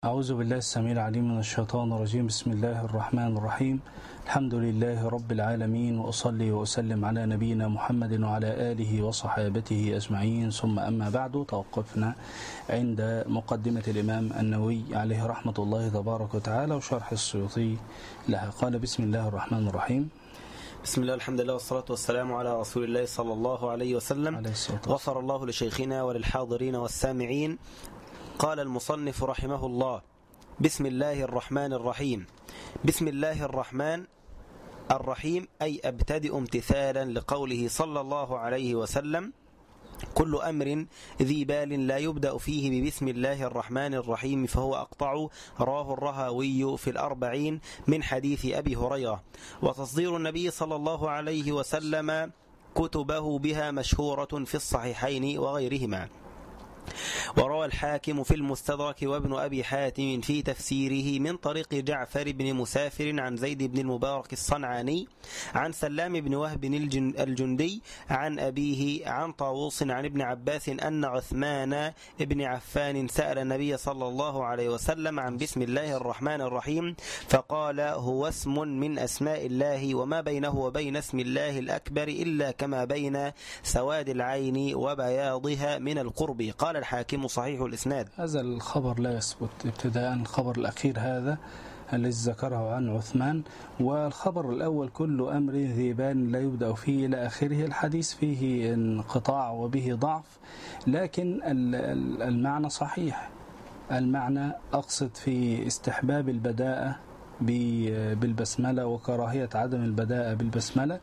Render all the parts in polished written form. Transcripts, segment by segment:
أعوذ بالله السميع العليم من الشيطان الرجيم. بسم الله الرحمن الرحيم. الحمد لله رب العالمين، وأصلي وأسلم على نبينا محمد وعلى آله وصحابته أجمعين، ثم أما بعد. توقفنا عند مقدمة الإمام النووي عليه رحمة الله تبارك وتعالى وشرح السيوطي لها. قال: بسم الله الرحمن الرحيم. بسم الله، الحمد لله، والصلاة والسلام على رسول الله صلى الله عليه وسلم. غفر الله لشيخنا وللحاضرين والسامعين. قال المصنف رحمه الله: بسم الله الرحمن الرحيم. بسم الله الرحمن الرحيم أي أبتدئ امتثالا لقوله صلى الله عليه وسلم: كل أمر ذي بال لا يبدأ فيه ببسم الله الرحمن الرحيم فهو أقطع. رواه الرهاوي في الأربعين من حديث أبي هريرة. وتصدير النبي صلى الله عليه وسلم كتبه بها مشهورة في الصحيحين وغيرهما. وروى الحاكم في المستدرك وابن أبي حاتم في تفسيره من طريق جعفر بن مسافر عن زيد بن المبارك الصنعاني عن سلام بن وهب الجندي عن أبيه عن طاووس عن ابن عباس أن عثمان بن عفان سأل النبي صلى الله عليه وسلم عن بسم الله الرحمن الرحيم فقال: هو اسم من أسماء الله، وما بينه وبين اسم الله الأكبر إلا كما بين سواد العين وبياضها من القرب. قال الحاكم: صحيح الإسناد. هذا الخبر لا يثبت ابتداء. الخبر الأخير هذا الذي ذكره عن عثمان، والخبر الأول: كل أمر ذي بال لا يبدأ فيه إلى آخره. الحديث فيه انقطاع وبه ضعف، لكن المعنى صحيح. المعنى أقصد في استحباب البداءة بالبسملة وكراهية عدم البداءة بالبسملة.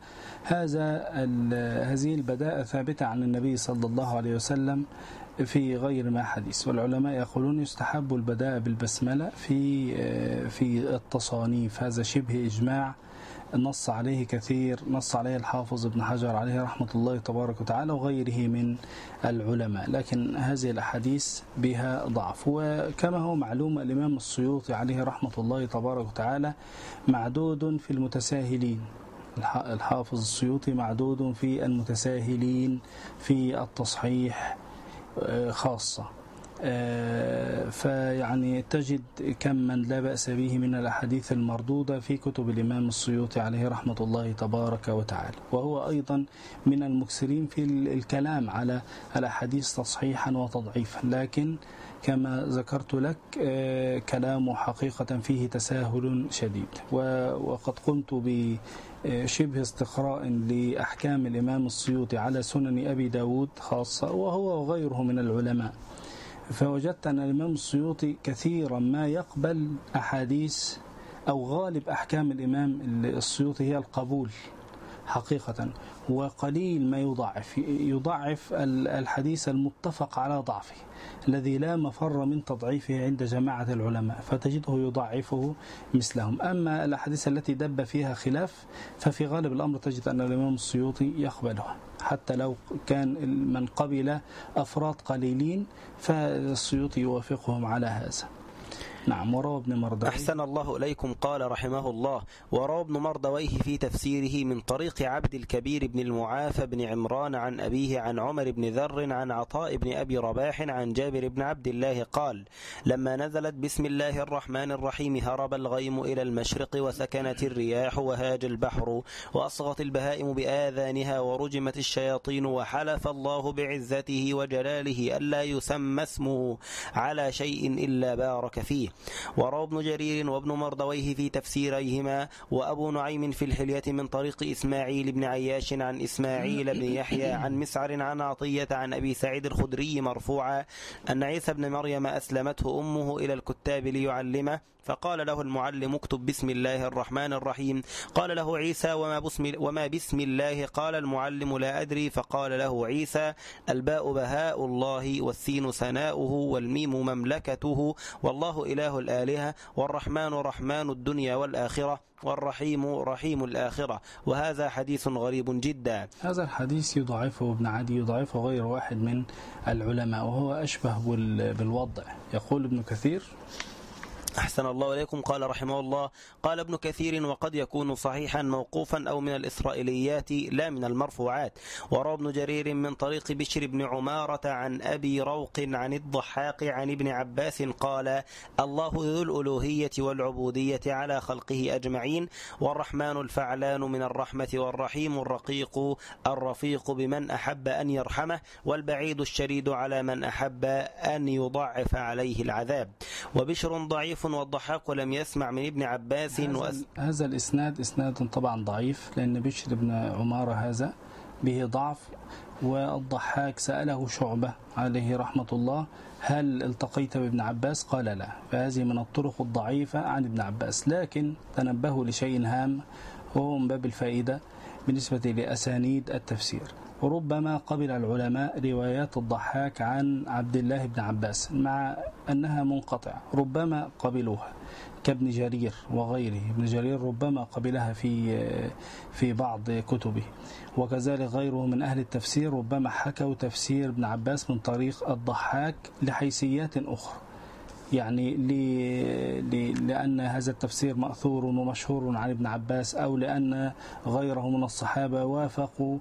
هذه البداءة ثابتة عن النبي صلى الله عليه وسلم في غير ما حديث. والعلماء يقولون يستحب البداءة بالبسملة في التصانيف. هذا شبه إجماع نص عليه كثير، نص عليه الحافظ ابن حجر عليه رحمة الله تبارك وتعالى وغيره من العلماء، لكن هذه الأحاديث بها ضعف. وكما هو معلوم، الإمام السيوطي عليه رحمة الله تبارك وتعالى معدود في المتساهلين. الحافظ السيوطي معدود في المتساهلين في التصحيح خاصة. فيعني تجد كم من لا بأس به من الأحاديث المردودة في كتب الإمام السيوطي عليه رحمة الله تبارك وتعالى، وهو أيضا من المكثرين في الكلام على الأحاديث تصحيحا وتضعيفا، لكن كما ذكرت لك كلامه حقيقة فيه تساهل شديد. وقد قمت بشبه استقراء لأحكام الإمام السيوطي على سنن أبي داود خاصة، وهو وغيره من العلماء، فوجدت أن الإمام السيوطي كثيرا ما يقبل أحاديث، أو غالب أحكام الإمام السيوطي هي القبول حقيقة، وقليل ما يضعف الحديث المتفق على ضعفه الذي لا مفر من تضعيفه عند جماعة العلماء، فتجده يضعفه مثلهم. أما الأحاديث التي دب فيها خلاف ففي غالب الأمر تجد أن الإمام السيوطي يقبلها، حتى لو كان من قبل أفراد قليلين فالسيوطي يوافقهم على هذا. نعم. وروى ابن مردويه. أحسن الله إليكم. قال رحمه الله: وروى ابن مردويه في تفسيره من طريق عبد الكبير بن المعافى بن عمران عن أبيه عن عمر بن ذر عن عطاء بن أبي رباح عن جابر بن عبد الله قال: لما نزلت بسم الله الرحمن الرحيم هرب الغيم إلى المشرق وسكنت الرياح وهاج البحر وأصغت البهائم بآذانها ورجمت الشياطين وحلف الله بعزته وجلاله ألا يسمى اسمه على شيء إلا بارك فيه. وروى ابن جرير وابن مردويه في تفسيريهما وأبو نعيم في الحلية من طريق إسماعيل بن عياش عن إسماعيل بن يحيى عن مسعر عن عطية عن أبي سعيد الخدري مرفوعا أن عيسى بن مريم أسلمته أمه إلى الكتاب ليعلمه، فقال له المعلم: اكتب بسم الله الرحمن الرحيم. قال له عيسى: وما بسم الله؟ قال المعلم: لا أدري. فقال له عيسى: الباء بهاء الله، والسين سناؤه، والميم مملكته، والله إله الآلهة، والرحمن رحمن الدنيا والآخرة، والرحيم رحيم الآخرة. وهذا حديث غريب جدا. هذا الحديث يضعفه ابن عدي، يضعفه غير واحد من العلماء، وهو أشبه بالوضع. يقول ابن كثير: أحسن الله إليكم. قال رحمه الله: قال ابن كثير: وقد يكون صحيحا موقوفا أو من الإسرائيليات لا من المرفوعات. وروى ابن جرير من طريق بشر بن عمارة عن أبي روق عن الضحاك عن ابن عباس قال: الله ذو الألوهية والعبودية على خلقه أجمعين، والرحمن الفعلان من الرحمة، والرحيم الرفيق بمن أحب أن يرحمه، والبعيد الشديد على من أحب أن يضعف عليه العذاب. وبشر ضعيف والضحاك ولم يسمع من ابن عباس. هذا الإسناد إسناد طبعا ضعيف، لأن بشر بن عمارة هذا به ضعف. والضحاك سأله شعبة عليه رحمة الله: هل التقيت بابن عباس؟ قال لا. فهذه من الطرق الضعيفة عن ابن عباس. لكن تنبهوا لشيء هام وهو من باب الفائدة بالنسبة لأسانيد التفسير. وربما قبل العلماء روايات الضحاك عن عبد الله بن عباس مع أنها منقطع، ربما قبلوها كابن جرير وغيره. ابن جرير ربما قبلها في بعض كتبه، وكذلك غيره من أهل التفسير ربما حكوا تفسير ابن عباس من طريق الضحاك لحيثيات أخرى، يعني لأن هذا التفسير مأثور ومشهور عن ابن عباس، أو لأن غيره من الصحابة وافقوا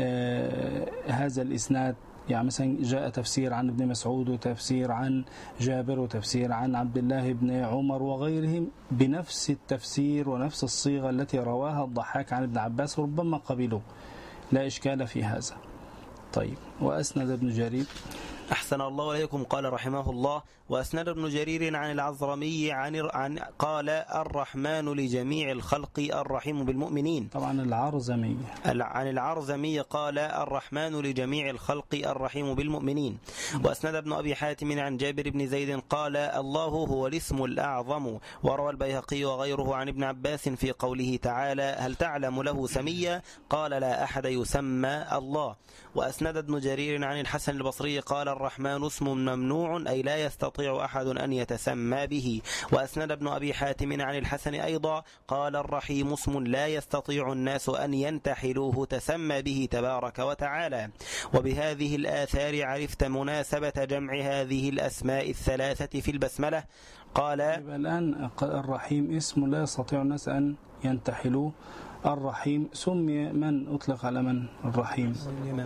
هذا الإسناد. يعني مثلا جاء تفسير عن ابن مسعود، وتفسير عن جابر، وتفسير عن عبد الله بن عمر وغيرهم بنفس التفسير ونفس الصيغة التي رواها الضحاك عن ابن عباس، ربما قبلوا، لا إشكال في هذا. طيب، وأسند ابن جرير. أحسن الله إليكم. قال رحمه الله: وأسند ابن جرير عن العزرمي قال: الرحمن لجميع الخلق الرحيم بالمؤمنين. طبعا العرزمي عن العرزمي قال: الرحمن لجميع الخلق الرحيم بالمؤمنين. وأسند ابن أبي حاتم عن جابر بن زيد قال: الله هو الاسم الأعظم. وروى البيهقي وغيره عن ابن عباس في قوله تعالى: هل تعلم له سميا؟ قال: لا أحد يسمى الله. وأسند ابن جرير عن الحسن البصري قال: الرحمن اسم ممنوع، أي لا يستطيع أحد أن يتسمى به. وأسند ابن أبي حاتم عن الحسن أيضا قال: الرحيم اسم لا يستطيع الناس أن ينتحلوه تسمى به تبارك وتعالى. وبهذه الآثار عرفت مناسبة جمع هذه الأسماء الثلاثة في البسملة. قال: الآن الرحيم اسم لا يستطيع الناس أن ينتحلوه. الرحيم سمي من أطلق على من الرحيم؟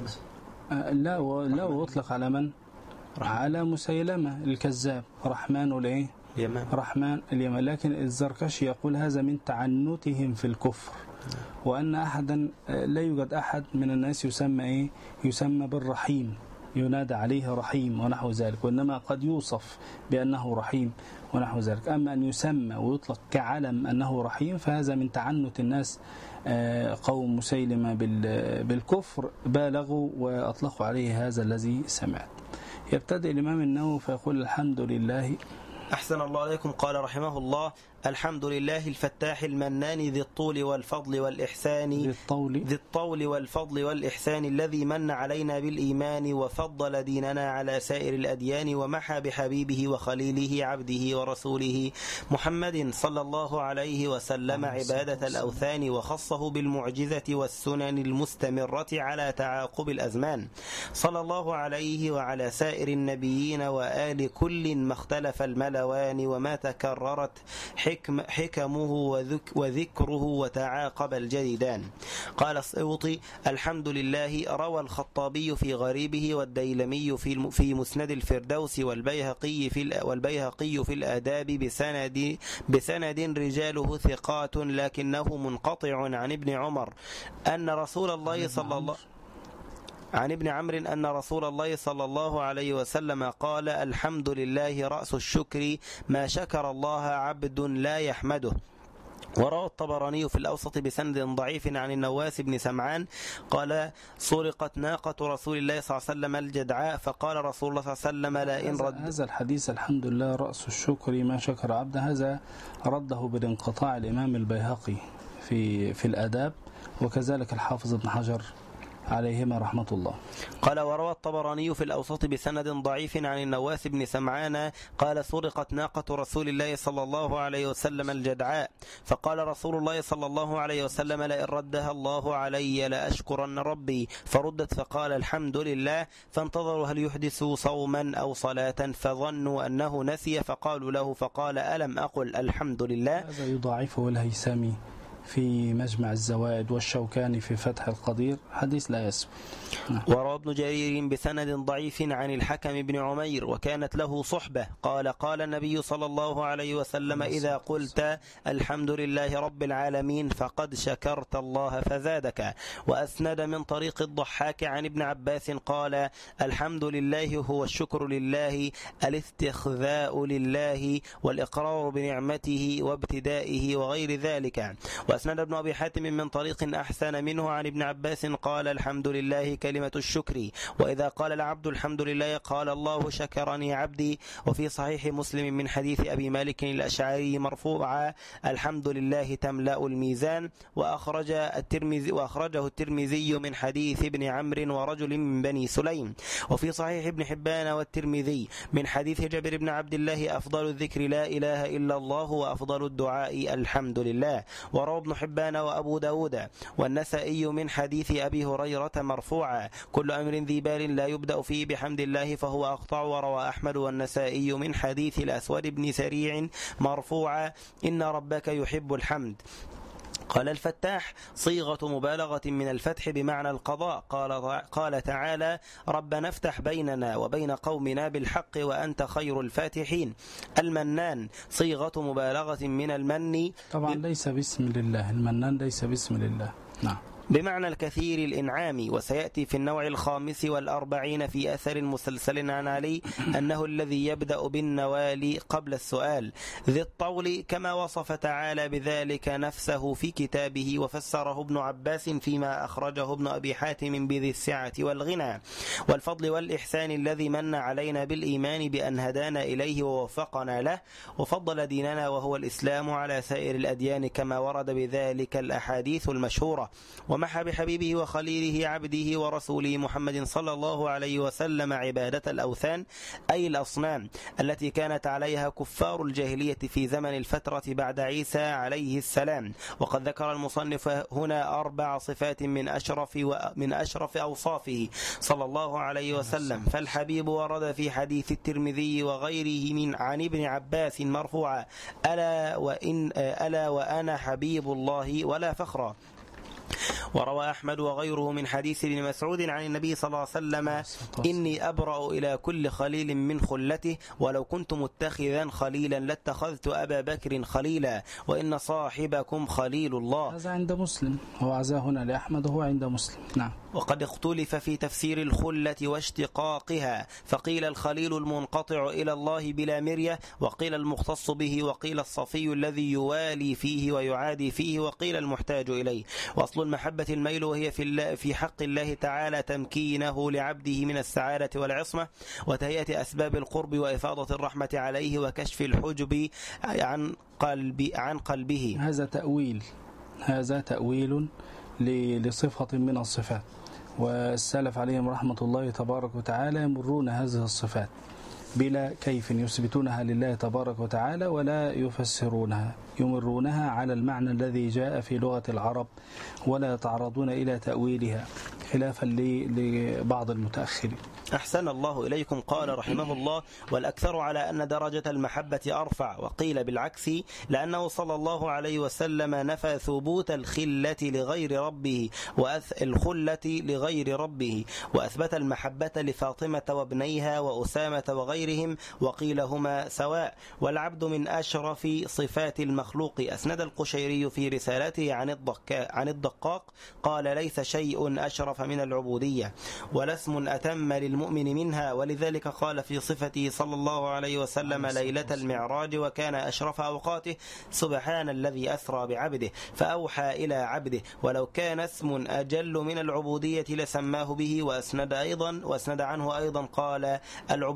لا أطلق على من؟ على مسيلمة الكذاب، رحمن الإيه؟ رحمن اليمن. لكن الزركشي يقول هذا من تعنتهم في الكفر، وأن أحدا لا يوجد أحد من الناس يسمى إيه؟ يسمى بالرحيم، ينادى عليه رحيم ونحو ذلك، وإنما قد يوصف بأنه رحيم ونحو ذلك. أما أن يسمى ويطلق كعلم أنه رحيم فهذا من تعنت الناس. قوم مسيلمة بالكفر بالغوا وأطلقوا عليه هذا الذي سمعت. يبتدئ الإمام النووي فيقول: الحمد لله. أحسن الله عليكم. قال رحمه الله: الحمد لله الفتاح المنان ذي الطول والفضل والإحسان ذي الطول والفضل والإحسان الذي من علينا بالإيمان وفضل ديننا على سائر الأديان، ومحى بحبيبه وخليله عبده ورسوله محمد صلى الله عليه وسلم عبادة الأوثان، وخصه بالمعجزة والسنن المستمرة على تعاقب الأزمان. صلى الله عليه وعلى سائر النبيين وآل كل ما اختلف الملوان، وما تكررت حكمه وذكره وتعاقب الجديدان. قال السيوطي: الحمد لله. روى الخطابي في غريبه، والديلمي في مسند الفردوس، والبيهقي في الآداب بسند رجاله ثقات، لكنه منقطع عن ابن عمر أن رسول الله صلى الله عن ابن عمرو أن رسول الله صلى الله عليه وسلم قال: الحمد لله رأس الشكر، ما شكر الله عبد لا يحمده. وروى الطبراني في الأوسط بسند ضعيف عن النواس بن سمعان قال: سرقت ناقة رسول الله صلى الله عليه وسلم الجدعاء، فقال رسول الله صلى الله عليه وسلم: لا إن رد. هذا الحديث الحمد لله رأس الشكر ما شكر عبد، هذا رده بالانقطاع الإمام البيهقي في الآداب، وكذلك الحافظ ابن حجر عليهما رحمة الله. قال: وروى الطبراني في الأوسط بسند ضعيف عن النواس بن سمعان قال: سرقت ناقة رسول الله صلى الله عليه وسلم الجدعاء، فقال رسول الله صلى الله عليه وسلم: لئن ردها الله علي لأشكرن ربي، فردت فقال: الحمد لله، فانتظروا هل يحدث صوما أو صلاة، فظنوا أنه نسي فقالوا له، فقال: ألم أقل الحمد لله؟ هذا يضاعفه الهيثمي في مجمع الزوائد والشوكاني في فتح القدير، حديث لا يسمع. وروى ابن جرير بسند ضعيف عن الحكم بن عمير وكانت له صحبة قال: قال النبي صلى الله عليه وسلم: إذا قلت الحمد لله رب العالمين فقد شكرت الله فزادك. وأسند من طريق الضحاك عن ابن عباس قال: الحمد لله هو الشكر لله، الاستخذاء لله، والإقرار بنعمته وابتدائه وغير ذلك. وأسند ابن أبي حاتم من طريق أحسن منه عن ابن عباس قال: الحمد لله كلمة الشكر، وإذا قال العبد الحمد لله قال: الله شكرني عبدي. وفي صحيح مسلم من حديث أبي مالك الأشعري مرفوعا: الحمد لله تملأ الميزان. وأخرجه الترمذي من حديث ابن عمرو ورجل من بني سليم. وفي صحيح ابن حبان والترمذي من حديث جابر بن عبد الله: أفضل الذكر لا إله إلا الله، وأفضل الدعاء الحمد لله. وروى ابن حبان وأبو داود والنسائي من حديث أبي هريرة مرفوعا: كل أمر ذي بال لا يبدأ فيه بحمد الله فهو أقطع. وروى أحمد والنسائي من حديث الأسود بن سريع مرفوعا: إن ربك يحب الحمد. قال الفتاح: صيغة مبالغة من الفتح بمعنى القضاء. قال تعالى: ربنا افتح بيننا وبين قومنا بالحق وأنت خير الفاتحين. المنان صيغة مبالغة من المن، طبعا ليس باسم لله، المنان ليس باسم لله، نعم، بمعنى الكثير الإنعام. وسيأتي في النوع 45 في أثر مسلسل عن علي أنه الذي يبدأ بالنوال قبل السؤال، ذي الطول، كما وصف تعالى بذلك نفسه في كتابه. وفسره ابن عباس فيما أخرجه ابن أبي حاتم بذي السعة والغنى والفضل والإحسان الذي من علينا بالإيمان بأن هدانا إليه ووفقنا له، وفضل ديننا وهو الإسلام على سائر الأديان، كما ورد بذلك الأحاديث المشهورة. ومحى بحبيبه وخليله عبده ورسوله محمد صلى الله عليه وسلم عبادة الأوثان، أي الأصنام التي كانت عليها كفار الجاهلية في زمن الفترة بعد عيسى عليه السلام. وقد ذكر المصنف هنا 4 صفات من أشرف أوصافه صلى الله عليه وسلم. فالحبيب ورد في حديث الترمذي وغيره عن ابن عباس مرفوعا: ألا وأنا حبيب الله ولا فخرا. وروى أحمد وغيره من حديث ابن مسعود عن النبي صلى الله عليه وسلم: إني أبرأ إلى كل خليل من خلته، ولو كنت متخذا خليلا لاتخذت أبا بكر خليلا، وإن صاحبكم خليل الله. هذا عند مسلم، هو عزاه هنا لأحمد وهو عند مسلم، نعم. وقد اختلف في تفسير الخلة واشتقاقها، فقيل الخليل المنقطع إلى الله بلا مرية، وقيل المختص به، وقيل الصفي الذي يوالي فيه ويعادي فيه، وقيل المحتاج إليه. وأصل المحبة الميل، وهي في حق الله تعالى تمكينه لعبده من السعادة والعصمة، وتهيئة أسباب القرب، وإفاضة الرحمة عليه، وكشف الحجب عن قلبه. هذا تأويل لصفة من الصفات، والسلف عليهم رحمة الله تبارك وتعالى يمرون هذه الصفات بلا كيف، يثبتونها لله تبارك وتعالى ولا يفسرونها، يمرونها على المعنى الذي جاء في لغة العرب، ولا يتعرضون إلى تأويلها خلافا لبعض المتأخرين. أحسن الله إليكم. قال رحمه الله: والأكثر على أن درجة المحبة أرفع. وقيل بالعكس، لأنه صلى الله عليه وسلم نفى ثبوت الخلة لغير ربه، وأثبت المحبة لفاطمة وابنيها وأسامة وغيرهم، وقيل هما سواء، والعبد من أشرف صفات المخلوق. أسند القشيري في رسالته عن الدقاق قال: ليس شيء أشرف من العبودية، ولا اسم أتم للمؤمن منها. ولذلك قال في صفته صلى الله عليه وسلم ليلة المعراج: وكان أشرف أوقاته سبحان الذي أسرى بعبده فأوحى إلى عبده. ولو كان اسم أجل من العبودية لسماه به. وأسند عنه أيضا قال: العبودية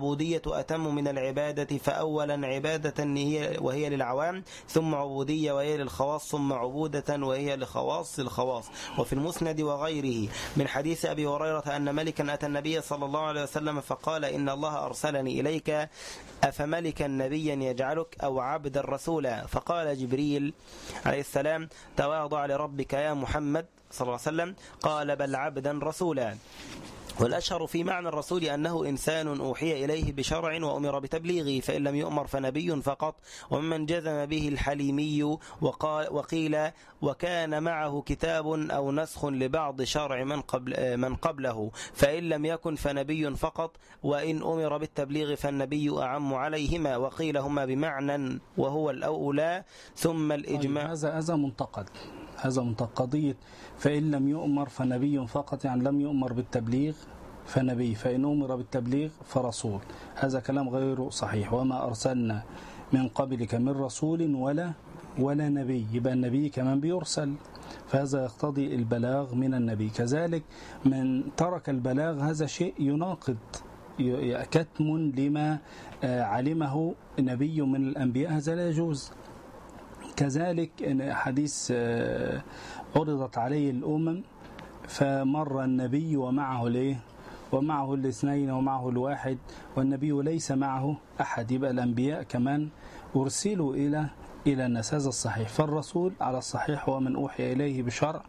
أتم من العبادة، فأولا عبادة وهي للعوام، ثم عبودية وهي للخواص، ثم عبودة وهي لخواص الخواص. وفي المسند وغيره من حديث أبي هريرة أن ملكا أتى النبي صلى الله عليه وسلم فقال: إن الله أرسلني إليك، أفملكا نبيا يجعلك أو عبدا رسولا؟ فقال جبريل عليه السلام: تواضع لربك يا محمد صلى الله عليه وسلم. قال: بل عبدا رسولا. والأشهر في معنى الرسول أنه إنسان أوحي إليه بشرع وأمر بتبليغه، فإن لم يؤمر فنبي فقط. وممن جزم به الحليمي وقيل وكان معه كتاب أو نسخ لبعض شرع من قبله، فإن لم يكن فنبي فقط، وإن أمر بالتبليغ فالنبي أعم عليهما. وقيل هما بمعنى وهو الأولى. ثم الإجماع. هذا منتقضية فإن لم يؤمر فنبي فقط، يعني لم يؤمر بالتبليغ فنبي، فإن أمر بالتبليغ فرسول. هذا كلام غير صحيح. وما أرسلنا من قبلك من رسول ولا نبي، يبقى النبي كمان بيرسل، فهذا يقتضي البلاغ من النبي. كذلك من ترك البلاغ هذا شيء يناقض، كتم لما علمه نبي من الأنبياء، هذا لا يجوز. كذلك حديث عرضت عليه الأمم فمر النبي ومعه الاثنين ومعه الواحد، والنبي ليس معه أحد، يبقى الأنبياء كمان أرسلوا إلى الناس، هذا الصحيح. فالرسول على الصحيح هو من أوحي إليه بشرع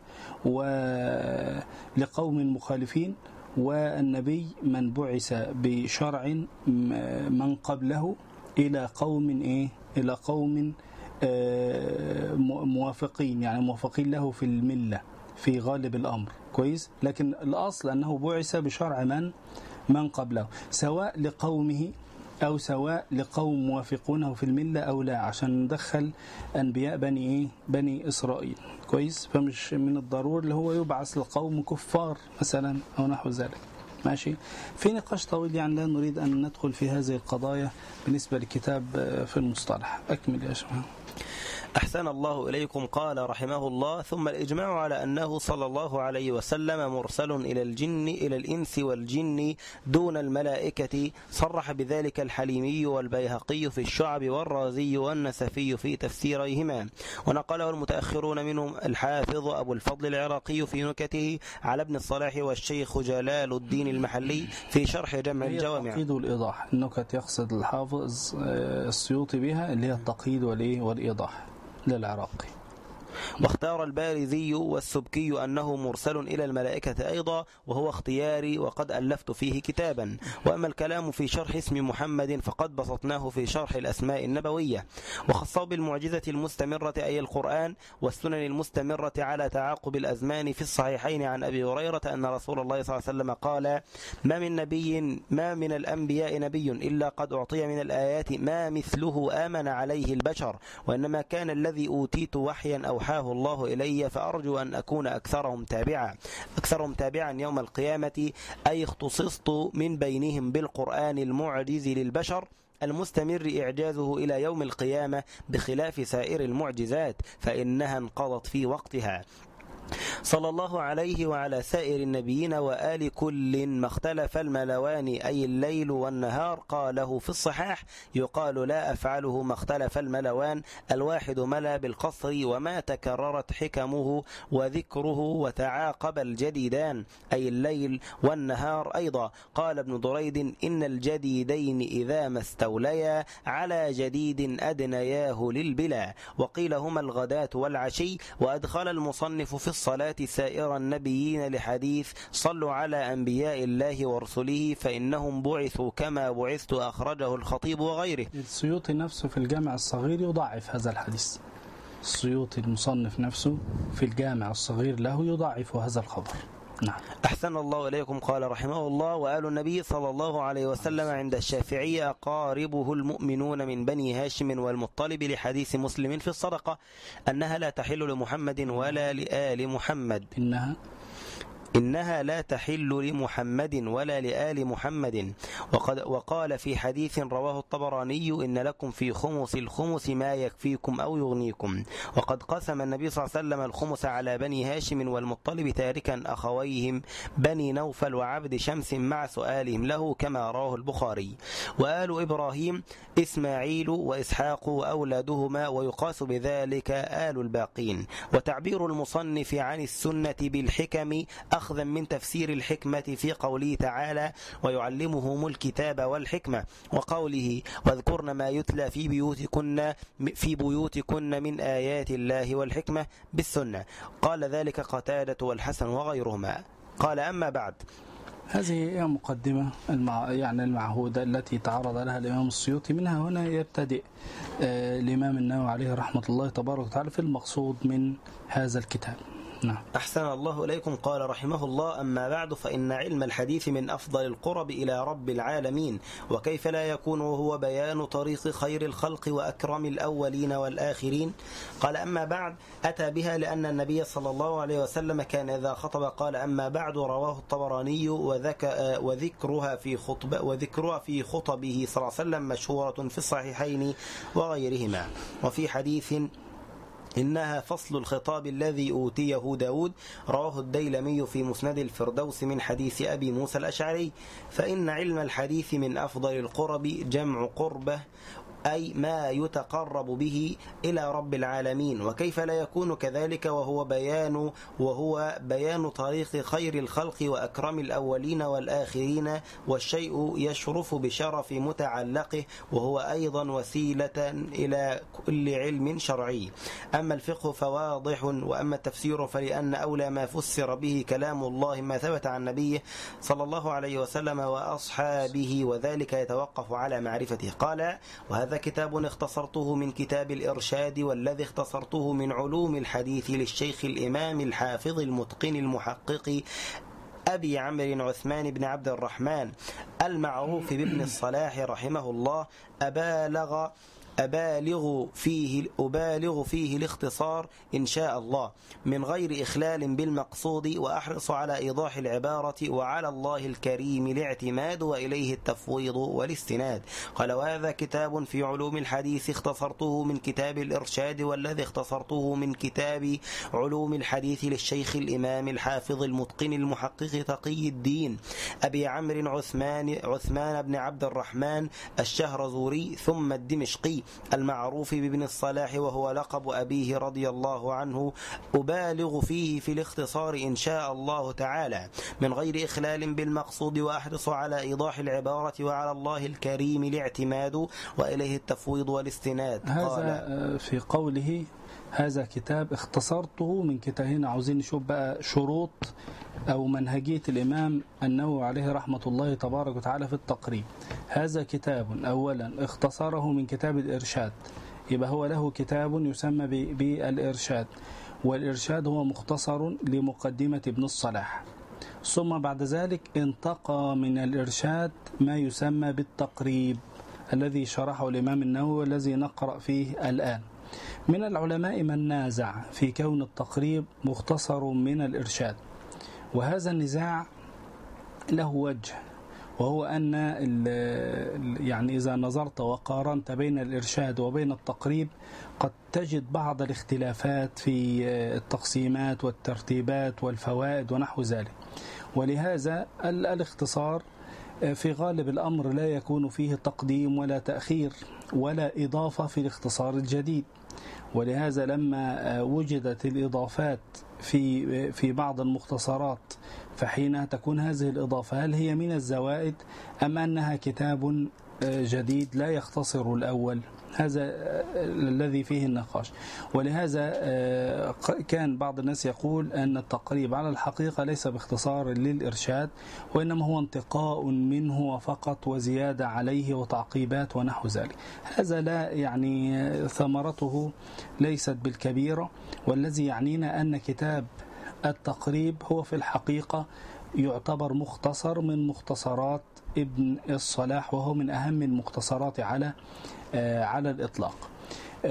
ولقوم مخالفين، والنبي من بعث بشرع من قبله إلى قوم موافقين، يعني موافقين له في الملة في غالب الأمر، كويس. لكن الأصل أنه بعث بشرع من قبله، سواء لقومه أو سواء لقوم موافقونه في الملة أو لا، عشان ندخل أنبياء بني إسرائيل، كويس. فمش من الضروري اللي هو يبعث لقوم كفار مثلا أو نحو ذلك، ماشي. في نقاش طويل، يعني لا نريد أن ندخل في هذه القضايا بالنسبة للكتاب في المصطلح. أكمل يا شباب. أحسن الله إليكم. قال رحمه الله: ثم الإجماع على أنه صلى الله عليه وسلم مرسل إلى الإنس والجن دون الملائكة، صرح بذلك الحليمي والبيهقي في الشعب والرازي والنسفي في تفسيريهما، ونقله المتأخرون منهم الحافظ أبو الفضل العراقي في نكته على ابن الصلاح، والشيخ جلال الدين المحلي في شرح جمع الجوامع. التقييد والإيضاح، النكت يقصد الحافظ السيوطي بها اللي هي التقييد والإيضاح للعراقي. واختار البارزي والسبكي أنه مرسل إلى الملائكة أيضا، وهو اختياري وقد ألفت فيه كتابا. وأما الكلام في شرح اسم محمد فقد بسطناه في شرح الأسماء النبوية، وخصه بالمعجزة المستمرة أي القرآن، والسنن المستمرة على تعاقب الأزمان في الصحيحين عن أبي هريرة أن رسول الله صلى الله عليه وسلم قال: ما من الأنبياء نبي إلا قد أعطي من الآيات ما مثله آمن عليه البشر، وإنما كان الذي أوتيت وحيا أوحاه الله إلي، فأرجو أن أكون أكثرهم تابعا يوم القيامة، أي اختصصت من بينهم بالقرآن المعجز للبشر المستمر إعجازه إلى يوم القيامة، بخلاف سائر المعجزات فإنها انقضت في وقتها. صلى الله عليه وعلى سائر النبيين وآل كل ما اختلف الملوان أي الليل والنهار. قاله في الصحاح: يقال لا أفعله ما اختلف الملوان، الواحد ملا بالقصر وما تكررت حكمه وذكره، وتعاقب الجديدان أي الليل والنهار أيضا. قال ابن دريد: إن الجديدين إذا ما استوليا على جديد أدنياه للبلا. وقيل هما الغداة والعشي. وأدخل المصنف في الصلاة سائر النبيين لحديث: صلوا على أنبياء الله ورسله فإنهم بعثوا كما بعثت، أخرجه الخطيب وغيره. السيوطي نفسه في الجامع الصغير يضاعف هذا الحديث، السيوطي المصنف نفسه في الجامع الصغير له يضاعف هذا الخبر. نعم. أحسن الله إليكم. قال رحمه الله: وآل النبي صلى الله عليه وسلم عند الشافعية أقاربه المؤمنون من بني هاشم والمطلب، لحديث مسلم في الصدقة أنها لا تحل لمحمد ولا لآل محمد. إنها لا تحل لمحمد ولا لآل محمد. وقال في حديث رواه الطبراني: إن لكم في خمس الخمس ما يكفيكم أو يغنيكم. وقد قسم النبي صلى الله عليه وسلم الخمس على بني هاشم والمطلب تاركا أخويهم بني نوفل وعبد شمس مع سؤالهم له، كما رواه البخاري. وآل إبراهيم إسماعيل وإسحاق وأولادهما، ويقاس بذلك آل الباقين. وتعبير المصنف عن السنة بالحكم أخذا من تفسير الحكمة في قوله تعالى: ويعلمهم الكتاب والحكمة، وقوله: واذكرن ما يتلى في بيوتكن من آيات الله والحكمة بالسنة. قال ذلك قتادة والحسن وغيرهما. قال: أما بعد. هذه هي مقدمة المعهودة التي تعرض لها الإمام السيوطي. منها هنا يبتدئ الإمام النووي عليه رحمة الله تبارك وتعالى في المقصود من هذا الكتاب. نعم. أحسن الله إليكم. قال رحمه الله: أما بعد، فإن علم الحديث من أفضل القرب إلى رب العالمين، وكيف لا يكون وهو بيان طريق خير الخلق وأكرم الأولين والآخرين. قال: أما بعد أتى بها لأن النبي صلى الله عليه وسلم كان إذا خطب قال: أما بعد. رواه الطبراني. وذكرها في خطبه صلى الله عليه وسلم مشهورة في الصحيحين وغيرهما. وفي حديث: إنها فصل الخطاب الذي أوتيه داود. رواه الديلمي في مسند الفردوس من حديث أبي موسى الأشعري. فإن علم الحديث من أفضل القرب، جمع قربه، أي ما يتقرب به إلى رب العالمين. وكيف لا يكون كذلك وهو بيان طريق خير الخلق وأكرم الأولين والآخرين، والشيء يشرف بشرف متعلقه، وهو أيضا وسيلة إلى كل علم شرعي. أما الفقه فواضح، وأما التفسير فلأن أولى ما فسر به كلام الله ما ثبت عن نبيه صلى الله عليه وسلم وأصحابه، وذلك يتوقف على معرفته. قال: وهذا كتاب اختصرته من كتاب الإرشاد، والذي اختصرته من علوم الحديث للشيخ الإمام الحافظ المتقن المحقق أبي عمرو عثمان بن عبد الرحمن المعروف بابن الصلاح رحمه الله. أبالغ فيه الاختصار إن شاء الله، من غير إخلال بالمقصود، وأحرص على إيضاح العبارة، وعلى الله الكريم الاعتماد، وإليه التفويض والاستناد. قال: وهذا كتاب في علوم الحديث اختصرته من كتاب الإرشاد، والذي اختصرته من كتاب علوم الحديث للشيخ الإمام الحافظ المتقن المحقق تقي الدين أبي عمرو عثمان بن عبد الرحمن الشهرزوري ثم الدمشقي المعروف بابن الصلاح، وهو لقب أبيه رضي الله عنه. أبالغ فيه في الاختصار إن شاء الله تعالى، من غير إخلال بالمقصود، وأحرص على إيضاح العبارة، وعلى الله الكريم الاعتماد، وإليه التفويض والاستناد. هذا في قوله هذا كتاب اختصرته من كتاب. هنا عاوزين نشوف بقى شروط أو منهجية الإمام النووي عليه رحمة الله تبارك وتعالى في التقريب. هذا كتاب أولا اختصره من كتاب الإرشاد، يبقى هو له كتاب يسمى بالإرشاد، والإرشاد هو مختصر لمقدمة ابن الصلاح. ثم بعد ذلك انتقى من الإرشاد ما يسمى بالتقريب الذي شرحه الإمام النووي والذي نقرأ فيه الآن. من العلماء من نازع في كون التقريب مختصر من الإرشاد، وهذا النزاع له وجه، وهو أن إذا نظرت وقارنت بين الإرشاد وبين التقريب قد تجد بعض الاختلافات في التقسيمات والترتيبات والفوائد ونحو ذلك. ولهذا الاختصار في غالب الأمر لا يكون فيه تقديم ولا تأخير ولا إضافة في الاختصار الجديد. ولهذا لما وجدت الإضافات في بعض المختصرات، فحينها تكون هذه الإضافة هل هي من الزوائد أم أنها كتاب جديد لا يختصر الأول؟ هذا الذي فيه النقاش. ولهذا كان بعض الناس يقول أن التقريب على الحقيقة ليس باختصار للإرشاد، وإنما هو انتقاء منه فقط وزيادة عليه وتعقيبات ونحو ذلك. هذا لا ثمرته ليست بالكبيرة، والذي يعنينا أن كتاب التقريب هو في الحقيقة يعتبر مختصر من مختصرات ابن الصلاح، وهو من أهم المختصرات على الإطلاق.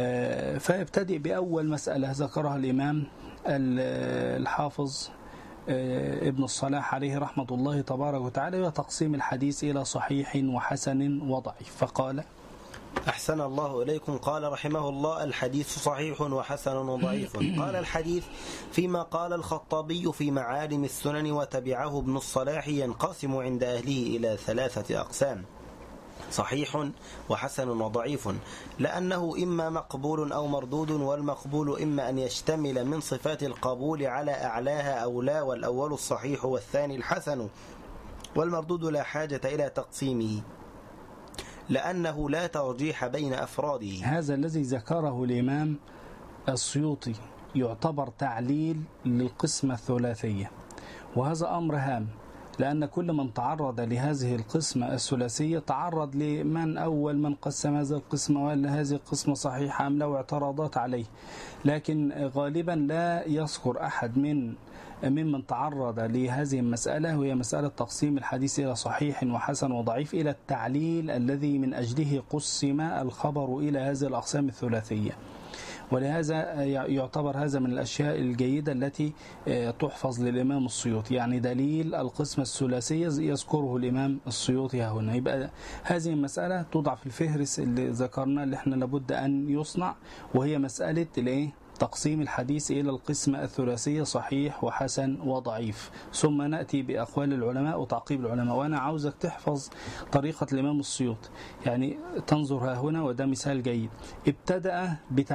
فيبتدئ بأول مسألة ذكرها الإمام الحافظ ابن الصلاح عليه رحمة الله تبارك وتعالى وتقسيم الحديث إلى صحيح وحسن وضعيف. فقال: أحسن الله إليكم. قال رحمه الله: الحديث صحيح وحسن وضعيف. قال: الحديث فيما قال الخطابي في معالم السنن وتبعه ابن الصلاح ينقسم عند أهله إلى 3 أقسام: صحيح وحسن وضعيف، لأنه إما مقبول أو مردود، والمقبول إما أن يشتمل من صفات القبول على أعلاها أو لا، والأول الصحيح والثاني الحسن، والمردود لا حاجة إلى تقسيمه لأنه لا ترجيح بين أفراده. هذا الذي ذكره الإمام السيوطي يعتبر تعليل للقسمة الثلاثية، وهذا أمر هام، لأن كل من تعرض لهذه القسمة الثلاثية تعرض لمن أول من قسم هذه القسمة وقال هذه القسمة صحيحة أم لا، اعتراضات عليه، لكن غالبا لا يذكر أحد ممن تعرض لهذه المسألة، وهي مسألة تقسيم الحديث إلى صحيح وحسن وضعيف، إلى التعليل الذي من أجله قسم الخبر إلى هذه الأقسام الثلاثية. ولهذا يعتبر هذا من الأشياء الجيدة التي تحفظ للإمام السيوطي، يعني دليل القسمة الثلاثية يذكره الإمام السيوطي هنا. يبقى هذه المسألة توضع في الفهرس اللي ذكرنا اللي احنا لابد أن يصنع، وهي مسألة تقسيم الحديث إلى القسمة الثلاثية: صحيح وحسن وضعيف. ثم نأتي بأقوال العلماء وتعقيب العلماء. وأنا عاوزك تحفظ طريقة الإمام السيوطي، يعني تنظر ها هنا، وده مثال جيد. ابتدأ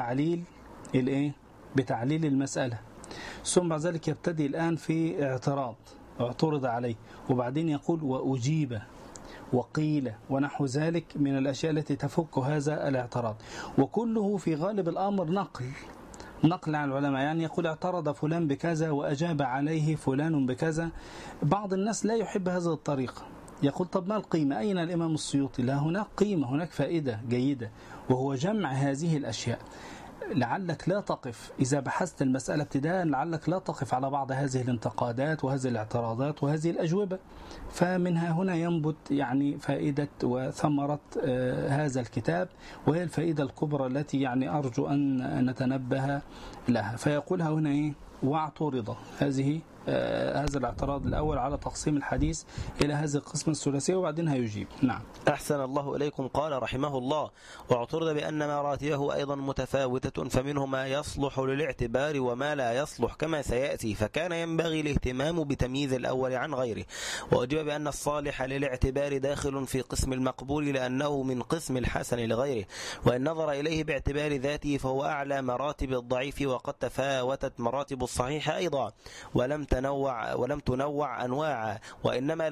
بتعليل المسألة، ثم بعد ذلك يبتدي الآن في اعترض عليه، وبعدين يقول: وأجيب وقيل ونحو ذلك من الأشياء التي تفك هذا الاعتراض، وكله في غالب الأمر نقل عن العلماء. يعني يقول: اعترض فلان بكذا وأجاب عليه فلان بكذا. بعض الناس لا يحب هذه الطريقة، يقول: طب ما القيمة؟ أين الإمام السيوطي؟ لا، هناك قيمة، هناك فائدة جيدة، وهو جمع هذه الأشياء. لعلك لا تقف إذا بحثت المسألة ابتداء، لعلك لا تقف على بعض هذه الانتقادات وهذه الاعتراضات وهذه الأجوبة. فمنها هنا ينبت يعني فائدة وثمرة هذا الكتاب، وهي الفائدة الكبرى التي يعني أرجو أن نتنبه لها. فيقولها هنا: واعترض. هذا الاعتراض الأول على تقسيم الحديث إلى هذه القسمة الثلاثية، وبعدين هيجيب. نعم. أحسن الله إليكم. قال رحمه الله: واعترض بأن مراتبه أيضا متفاوتة، فمنه ما يصلح للاعتبار وما لا يصلح كما سيأتي، فكان ينبغي الاهتمام بتمييز الأول عن غيره. وأجيب بأن الصالح للاعتبار داخل في قسم المقبول، لأنه من قسم الحسن لغيره، وإن نظر إليه باعتبار ذاته فهو أعلى مراتب الضعيف، وقد تفاوتت مراتب الصحيح أيضا ولم تنوع أنواعا، وإنما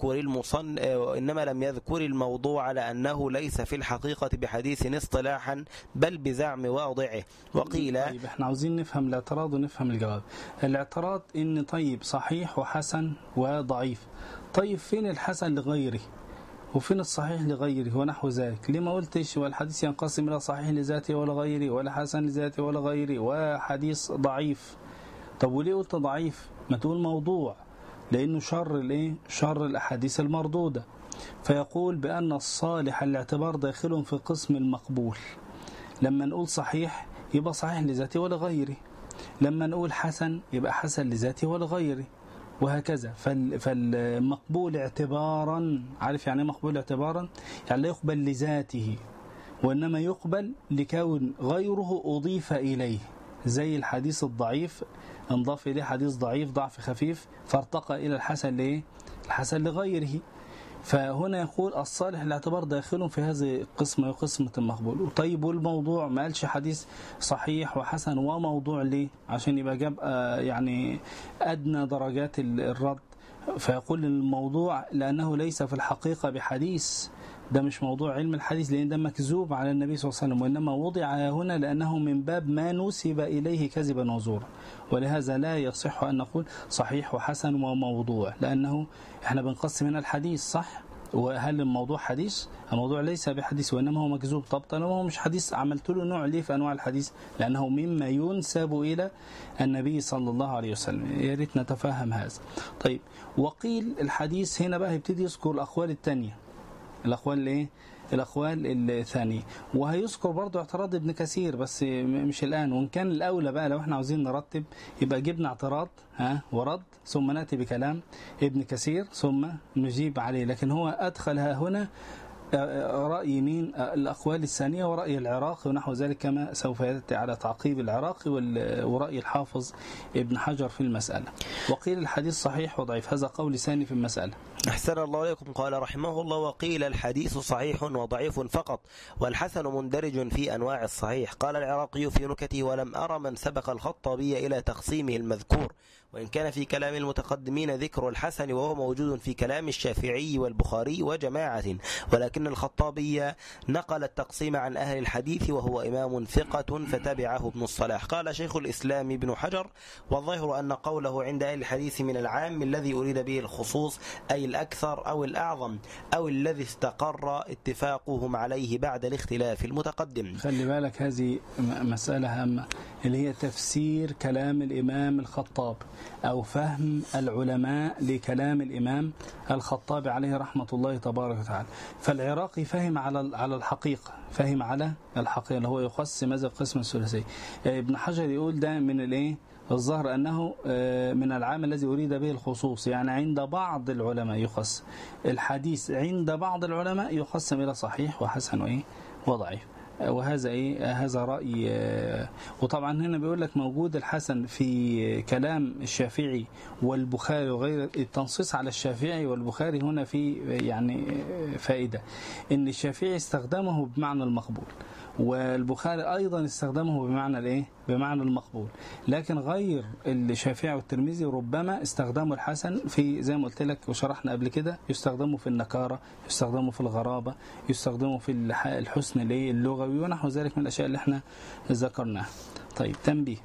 لم يذكر الموضوع لأنه ليس في الحقيقة بحديث اصطلاحا بل بزعم واضعه. وقيل: طيب احنا عاوزين نفهم الاعتراض ونفهم الجواب. الاعتراض إن طيب صحيح وحسن وضعيف، طيب فين الحسن لغيره وفين الصحيح لغيره ونحو ذلك؟ ليه ما قلتش والحديث ينقسم إلى صحيح لذاته ولا غيره، ولا حسن لذاته ولا غيره، وحديث ضعيف؟ طب وليه قلت ضعيف؟ ما تقول موضوع، لأنه شر الأحاديث المردودة. فيقول بأن الصالح الاعتبار داخل في قسم المقبول. لما نقول صحيح يبقى صحيح لذاته ولا غيره، لما نقول حسن يبقى حسن لذاته ولا غيره، وهكذا. فالمقبول اعتبارا، عارف يعني مقبول اعتبارا؟ يعني لا يقبل لذاته، وإنما يقبل لكون غيره أضيف إليه، زي الحديث الضعيف انضاف إليه حديث ضعيف ضعف خفيف فارتقى إلى الحسن لغيره. فهنا يقول الصالح الاعتبار داخل في هذه القسمة وقسمة المقبول. طيب والموضوع ما قالش حديث صحيح وحسن وموضوع ليه؟ عشان يبقى جاب يعني أدنى درجات الرد. فيقول الموضوع لأنه ليس في الحقيقة بحديث، ده مش موضوع علم الحديث، لأن ده مكذوب على النبي صلى الله عليه وسلم، وإنما وضع هنا لأنه من باب ما نسب إليه كذبا وزورا. ولهذا لا يصح أن نقول صحيح وحسن وموضوع، لأنه احنا بنقسم هنا الحديث صح، وهل الموضوع حديث؟ الموضوع ليس بحديث وإنما هو مكذوب. طب طالما هو مش حديث عملت له نوع ليه في أنواع الحديث؟ لأنه مما ينسب إلى النبي صلى الله عليه وسلم. يا ريت نتفهم هذا. طيب وقيل الحديث هنا بقى يبتدي يذكر الأقوال الثانية، الأقوال الأقوال الثانية. وهيذكر برضو اعتراض ابن كثير بس مش الآن، وإن كان الأولى بقى لو احنا عاوزين نرتب يبقى جبنا اعتراض ورد ثم نأتي بكلام ابن كثير ثم نجيب عليه. لكن هو أدخل هنا رأي مين؟ الأقوال الثانية ورأي العراقي ونحو ذلك، كما سوف يأتي على تعقيب العراقي ورأي الحافظ ابن حجر في المسألة. وقيل الحديث صحيح وضعيف، هذا قول ثاني في المسألة. أحسن الله عليكم. قال رحمه الله: وقيل الحديث صحيح وضعيف فقط، والحسن مندرج في أنواع الصحيح. قال العراقي في نكته: ولم أرى من سبق الخطابي إلى تقسيمه المذكور، وإن كان في كلام المتقدمين ذكر الحسن وهو موجود في كلام الشافعي والبخاري وجماعة، ولكن الخطابي نقل التقسيم عن أهل الحديث وهو إمام ثقة فتبعه ابن الصلاح. قال شيخ الإسلام ابن حجر: والظاهر أن قوله عند أهل الحديث من العام الذي أريد به الخصوص، أي الأكثر أو الأعظم أو الذي استقر اتفاقهم عليه بعد الاختلاف المتقدم. خلي بالك هذه مسألة هامة اللي هي تفسير كلام الإمام الخطاب أو فهم العلماء لكلام الإمام الخطاب عليه رحمة الله تبارك وتعالى. فالعراقي فهم على الحقيقة، فهم على الحقيقة اللي هو يخص ماذا القسم الثلاثي. ابن حجر يقول ده من الايه؟ الظاهر أنه من العام الذي أريد به الخصوص، يعني عند بعض العلماء يخص الحديث، عند بعض العلماء يقسم إلى صحيح وحسن وضعيف. وهذا هذا رأي. وطبعا هنا بيقول لك موجود الحسن في كلام الشافعي والبخاري وغير. التنصيص على الشافعي والبخاري هنا في يعني فائدة، إن الشافعي استخدمه بمعنى المقبول، والبخاري أيضا استخدمه بمعنى الايه؟ بمعنى المقبول. لكن غير الشافعي والترمذي ربما استخدموا الحسن في زي ما قلت لك وشرحنا قبل كده، يستخدموا في النكارة، يستخدموا في الغرابة، يستخدموا في الحسن اللغوي ونحو ذلك من الأشياء اللي احنا ذكرناها. طيب تنبيه.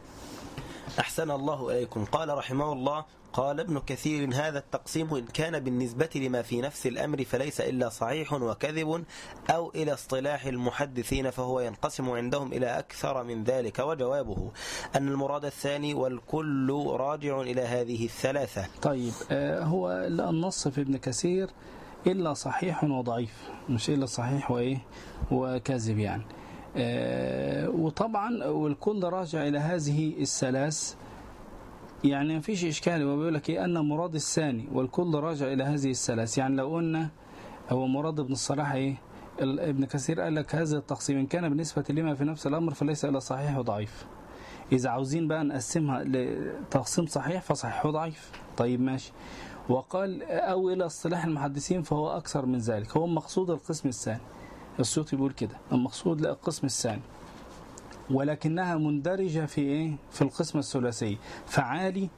أحسن الله إليكم. قال رحمه الله: قال ابن كثير: هذا التقسيم إن كان بالنسبة لما في نفس الأمر فليس إلا صحيح وكذب، أو إلى اصطلاح المحدثين فهو ينقسم عندهم إلى أكثر من ذلك. وجوابه أن المراد الثاني والكل راجع إلى هذه الثلاثة. طيب هو النص في ابن كثير إلا صحيح وضعيف، مش إلا صحيح وكاذب يعني. وطبعا والكل راجع إلى هذه الثلاث، يعني ما فيش إشكال. هو بيقول لك أن مراد الثاني والكل راجع إلى هذه الثلاث. يعني لو قلنا هو مراد ابن الصلاح ابن كثير قال لك هذا التقسيم إن كان بالنسبة لما في نفس الأمر فليس إلا صحيح وضعيف. إذا عاوزين بقى نقسمها لتقسيم صحيح فصحيح وضعيف. طيب ماشي. وقال أو إلى اصطلاح المحدثين فهو أكثر من ذلك. هو مقصود القسم الثاني، السيوطي بيقول كده، المقصود للقسم الثاني، ولكنها مندرجة في في القسم الثلاثي. فعالي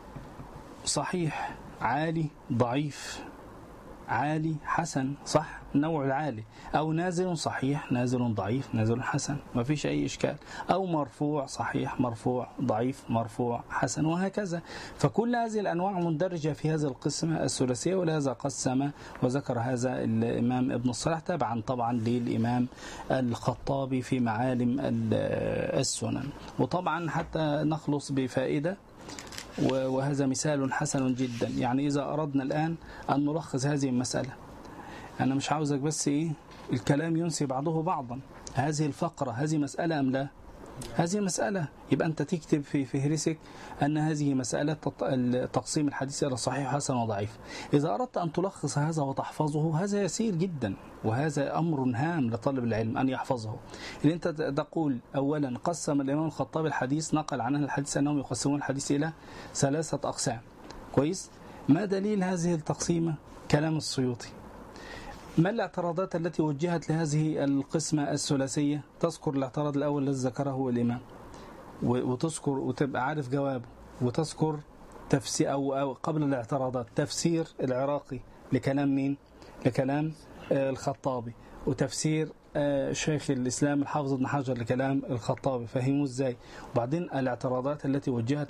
صحيح، عالي ضعيف، عالي حسن صح نوع العالي، أو نازل صحيح نازل ضعيف نازل حسن، ما فيش أي إشكال، أو مرفوع صحيح مرفوع ضعيف مرفوع حسن، وهكذا. فكل هذه الأنواع مندرجة في هذا القسم الثلاثية، ولهذا قسم وذكر هذا الإمام ابن الصلاح تبعا طبعا للإمام الخطابي في معالم السنن. وطبعا حتى نخلص بفائدة، وهذا مثال حسن جدا. يعني إذا أردنا الآن أن نلخص هذه المسألة، أنا مش عاوزك بس الكلام ينسي بعضه بعضا. هذه الفقرة هذه مسألة أم لا؟ هذه مسألة. يبقى أنت تكتب في فهرسك أن هذه مسألة تقسيم الحديث إلى صحيح حسن وضعيف. إذا أردت أن تلخص هذا وتحفظه هذا يسير جدا، وهذا أمر هام لطالب العلم أن يحفظه. إن أنت تقول أولا قسم الإمام الخطابي الحديث، نقل عنه الحديث أنهم يقسمون الحديث إلى 3 أقسام. كويس؟ ما دليل هذه التقسيمة؟ كلام السيوطي. ما الاعتراضات التي وجهت لهذه القسمة الثلاثية؟ تذكر الاعتراض الأول الذي ذكره الإمام وتذكر وتبقى عارف جوابه، وتذكر تفسير أو قبل الاعتراضات تفسير العراقي لكلام مين؟ لكلام الخطابي، وتفسير شيخ الإسلام الحافظ ابن حجر لكلام الخطابي، فهموا ازاي. وبعدين الاعتراضات التي وجهت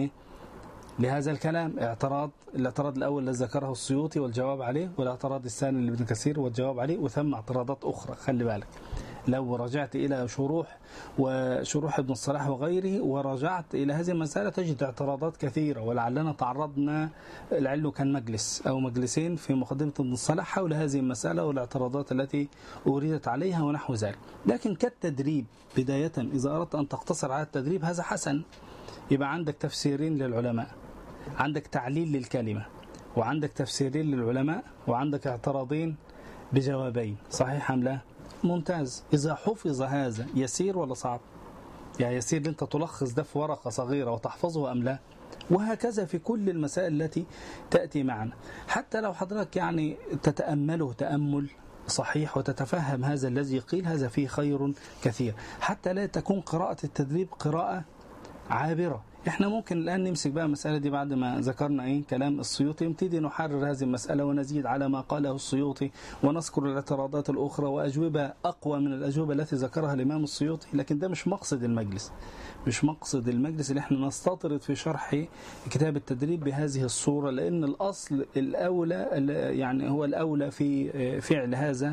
لهذا الكلام. الاعتراض الأول الذي ذكره السيوطي والجواب عليه، والاعتراض الثاني لابن كثير والجواب عليه، وثم اعتراضات أخرى. خلي بالك لو رجعت إلى شروح ابن الصلاح وغيره ورجعت إلى هذه المسألة تجد اعتراضات كثيرة، ولعلنا تعرضنا لعله كان مجلس أو مجلسين في مقدمة ابن الصلاح حول هذه المسألة والاعتراضات التي أوردت عليها ونحو ذلك. لكن كالتدريب بداية إذا أردت أن تقتصر على التدريب هذا حسن، يبقى عندك تفسيرين للعلماء، عندك تعليل للكلمة وعندك تفسيرين للعلماء وعندك اعتراضين بجوابين، صحيح أم لا؟ ممتاز. إذا حفظ هذا يسير ولا صعب؟ يعني يسير أنت تلخص ده في ورقة صغيرة وتحفظه أم لا؟ وهكذا في كل المسائل التي تأتي معنا، حتى لو حضرتك يعني تتأمله تأمل صحيح وتتفهم هذا الذي قيل، هذا فيه خير كثير، حتى لا تكون قراءة التدريب قراءة عابرة. احنا ممكن الآن نمسك بقى المسألة دي بعد ما ذكرنا كلام السيوطي، نبتدي نحرر هذه المسألة ونزيد على ما قاله السيوطي ونذكر الاعتراضات الأخرى وأجوبة أقوى من الأجوبة التي ذكرها الإمام السيوطي. لكن ده مش مقصد المجلس، مش مقصد المجلس اللي احنا نستطرد في شرح كتاب التدريب بهذه الصورة، لأن الأصل الأولى يعني هو الأولى في فعل هذا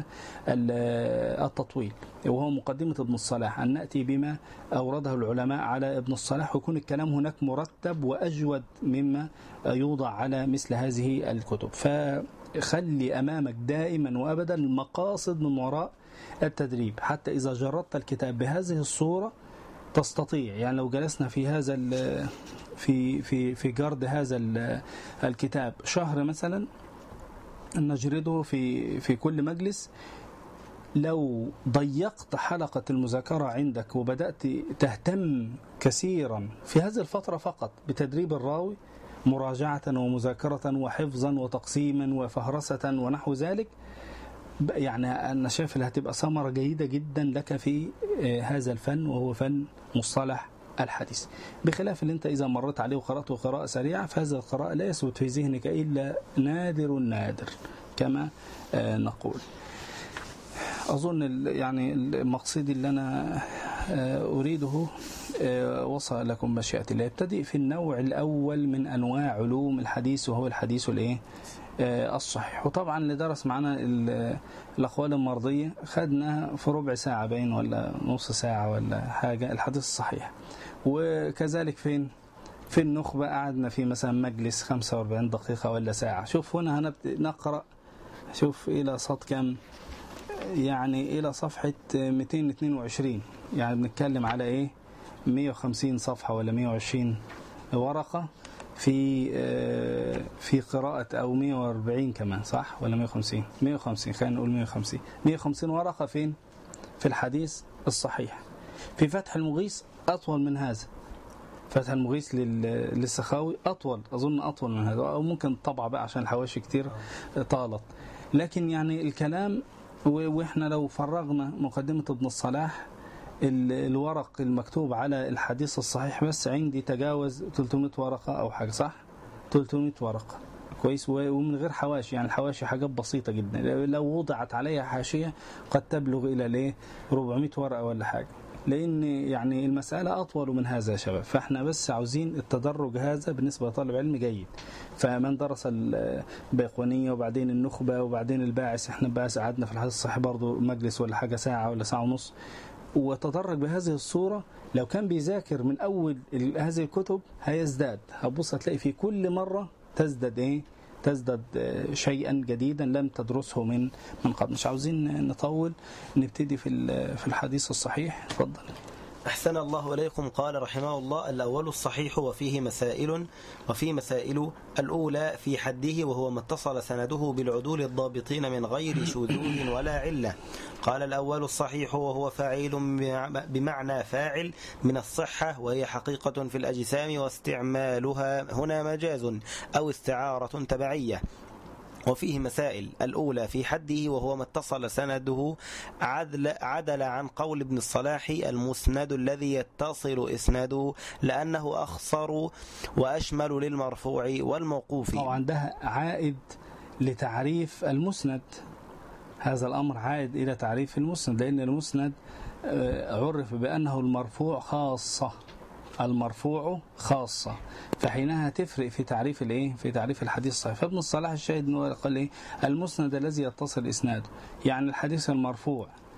التطويل وهو مقدمة ابن الصلاح، أن نأتي بما أورده العلماء على ابن الصلاح ويكون الكلام هناك مرتب وأجود مما يوضع على مثل هذه الكتب. فخلي أمامك دائما وأبدا المقاصد من وراء التدريب، حتى إذا جردت الكتاب بهذه الصورة تستطيع، يعني لو جلسنا في هذا في جرد هذا الكتاب شهر مثلا نجرده في كل مجلس، لو ضيقت حلقة المذاكرة عندك وبدأت تهتم كثيرا في هذه الفترة فقط بتدريب الراوي مراجعة ومذاكرة وحفظا وتقسيما وفهرسة ونحو ذلك، يعني أنا شايف اللي هتبقى ثمرة جيدة جدا لك في هذا الفن وهو فن مصطلح الحديث، بخلاف اللي انت إذا مرت عليه وقرأته قراءة سريعة فهذه القراءة لا يثبت في ذهنك إلا نادر كما نقول. أظن يعني المقصد اللي أنا أريده وصل لكم مشيئة الله. يبتدئ في النوع الأول من أنواع علوم الحديث وهو الحديث الصحيح. وطبعا اللي درس معنا الأقوال المرضية خدنا في ربع ساعة باين ولا نص ساعة ولا حاجة الحديث الصحيح، وكذلك في النخبة قعدنا في مثلا مجلس 45 دقيقة ولا ساعة. شوف هنا نقرأ، شوف إلى صد كم، يعني إلى صفحة 222، يعني بنتكلم على 150 صفحة ولا 120 ورقة في قراءة، أو 140 كمان صح ولا 150 خلينا نقول 150 ورقة فين؟ في الحديث الصحيح. في فتح المغيث أطول من هذا، فتح المغيث للسخاوي أطول، أظن أطول من هذا، أو ممكن طبعا بقى عشان الحواشي كتير طالت. لكن يعني الكلام، وإحنا لو فرغنا مقدمة ابن الصلاح الورق المكتوب على الحديث الصحيح بس عندي تجاوز 300 ورقة أو حاجة، صح؟ 300 ورقة كويس، ومن غير حواشي، يعني الحواشي حاجات بسيطة جدا، لو وضعت عليها حاشية قد تبلغ إلى 400 ورقة ولا حاجة، لأن يعني المسألة أطول من هذا يا شباب. فإحنا بس عاوزين التدرج هذا بالنسبة لطالب علم جيد. فمن درس البيقونية وبعدين النخبة وبعدين الباعث، إحنا الباعث قعدنا في الحديث الصحيح برضو مجلس ولا حاجة ساعة ولا ساعة ونص، وتدرج بهذه الصورة. لو كان بيذاكر من أول هذه الكتب هيزداد، هتبص هتلاقي في كل مرة تزداد شيئا جديدا لم تدرسه من قبل. مش عاوزين نطول، نبتدي في الحديث الصحيح. اتفضل. أحسن الله إليكم. قال رحمه الله: الأول الصحيح وفيه مسائل الأولى في حده وهو ما اتصل سنده بالعدول الضابطين من غير شذوذ ولا علة. قال: الأول الصحيح وهو فاعل بمعنى فاعل من الصحة، وهي حقيقة في الأجسام واستعمالها هنا مجاز أو استعارة تبعية. وفيه مسائل الأولى في حده وهو ما اتصل سنده عدل عن قول ابن الصلاح المسند الذي يتصل إسناده، لأنه أخصر وأشمل للمرفوع والموقوف. طبعا ده عائد لتعريف المسند، هذا الأمر عائد إلى تعريف المسند، لأن المسند عرف بأنه المرفوع خاصة، المرفوع خاصة، فحينها تفرق في تعريف في تعريف الحديث الصحيح. فابن الصلاح الشاهد انه قال المسند الذي يتصل اسناده، يعني الحديث المرفوع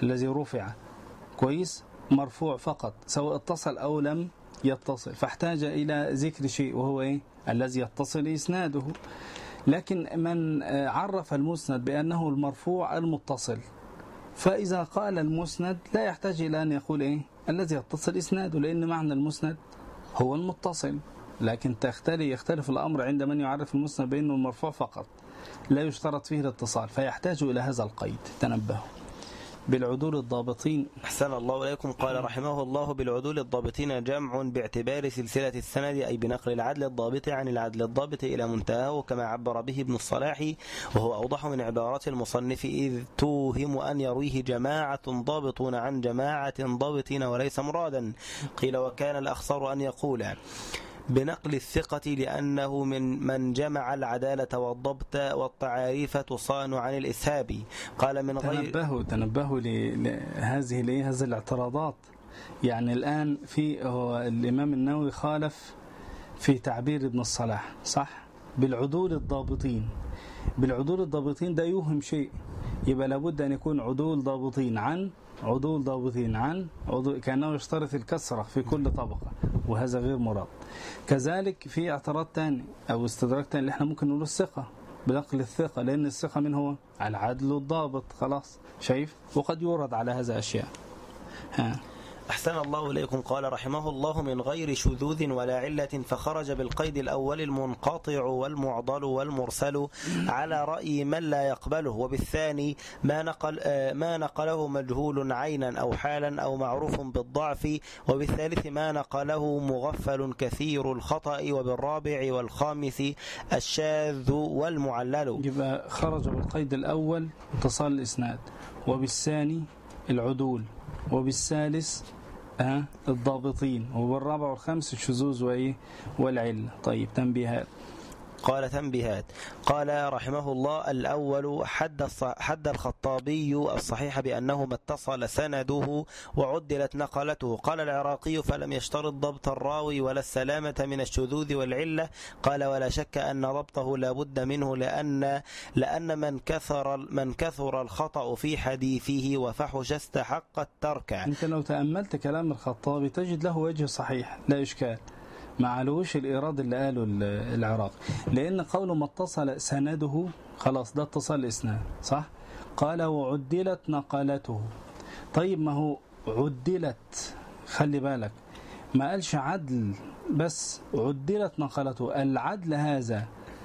الذي رفع كويس مرفوع فقط سواء اتصل أو لم يتصل، فاحتاج إلى ذكر شيء وهو إيه؟ الذي يتصل إسناده. لكن من عرف المسند بأنه المرفوع المتصل، فإذا قال المسند لا يحتاج إلى أن يقول إيه؟ الذي يتصل إسناده، لأن معنى المسند هو المتصل. لكن يختلف الأمر عند من يعرف المسند بأنه المرفوع فقط، لا يشترط فيه الاتصال، فيحتاج إلى هذا القيد. تنبهوا بالعدول الضابطين. أحسن الله إليكم. قال رحمه الله: بالعدول الضابطين جمع باعتبار سلسلة السند، أي بنقل العدل الضابط عن العدل الضابط إلى منتهاه، كما عبر به ابن الصلاح، وهو أوضح من عبارات المصنف: إذ توهم أن يرويه جماعة ضابطون عن جماعة ضابطين وليس مرادا. قيل: وكان الأخصر أن يقول بنقل الثقة، لأنه من جمع العدالة والضبط والتعاريف تصان عن الإسهاب. قال: من غير تنبهوا لهذه الاعتراضات. يعني الآن هو الإمام النووي خالف في تعبير ابن الصلاح، صح؟ بالعدول الضابطين. بالعدول الضابطين ده يوهم شيء، يبقى لابد أن يكون عدول ضابطين عن عدول ضابطين عن عدول، كأنه يشترط الكسرة في كل طبقة، وهذا غير مراد. كذلك في اعتراض تاني أو استدراك تاني اللي احنا ممكن نقول الثقة، بنقل الثقة، لأن الثقة من هو؟ العدل الضابط. خلاص، شايف؟ وقد يورد على هذا أشياء. أحسن الله إليكم. قال رحمه الله: من غير شذوذ ولا علة، فخرج بالقيد الأول المنقطع والمعضل والمرسل على رأي من لا يقبله، وبالثاني ما نقله مجهول عينا أو حالا أو معروف بالضعف، وبالثالث ما نقله مغفل كثير الخطأ، وبالرابع والخامس الشاذ والمعلل. يبقى خرج بالقيد الأول اتصال الإسناد، وبالثاني العدول، وبالثالث الضابطين، وبالرابع والخامس الشذوذ والعلة. طيب، تنبيهات. قال: تنبيهات. قال رحمه الله: الأول حد الخطابي الصحيح بأنه ما اتصل سنده وعدلت نقلته. قال العراقي: فلم يشترط ضبط الراوي ولا السلامة من الشذوذ والعلة. قال: ولا شك أن ضبطه لا بد منه، لأن من كثر الخطأ في حديثه وفحش استحق الترك. أنت لو تأملت كلام الخطابي تجد له وجه صحيح، لا إشكال، ما علوش الإيراد اللي قاله العراقي، لأن قوله ما اتصل سنده خلاص ده اتصال الإسناد، صح؟ قال: وعدلت نقلته. طيب، ما هو عدلت، خلي بالك، ما قالش عدل بس، عدلت نقلته. العدل هذا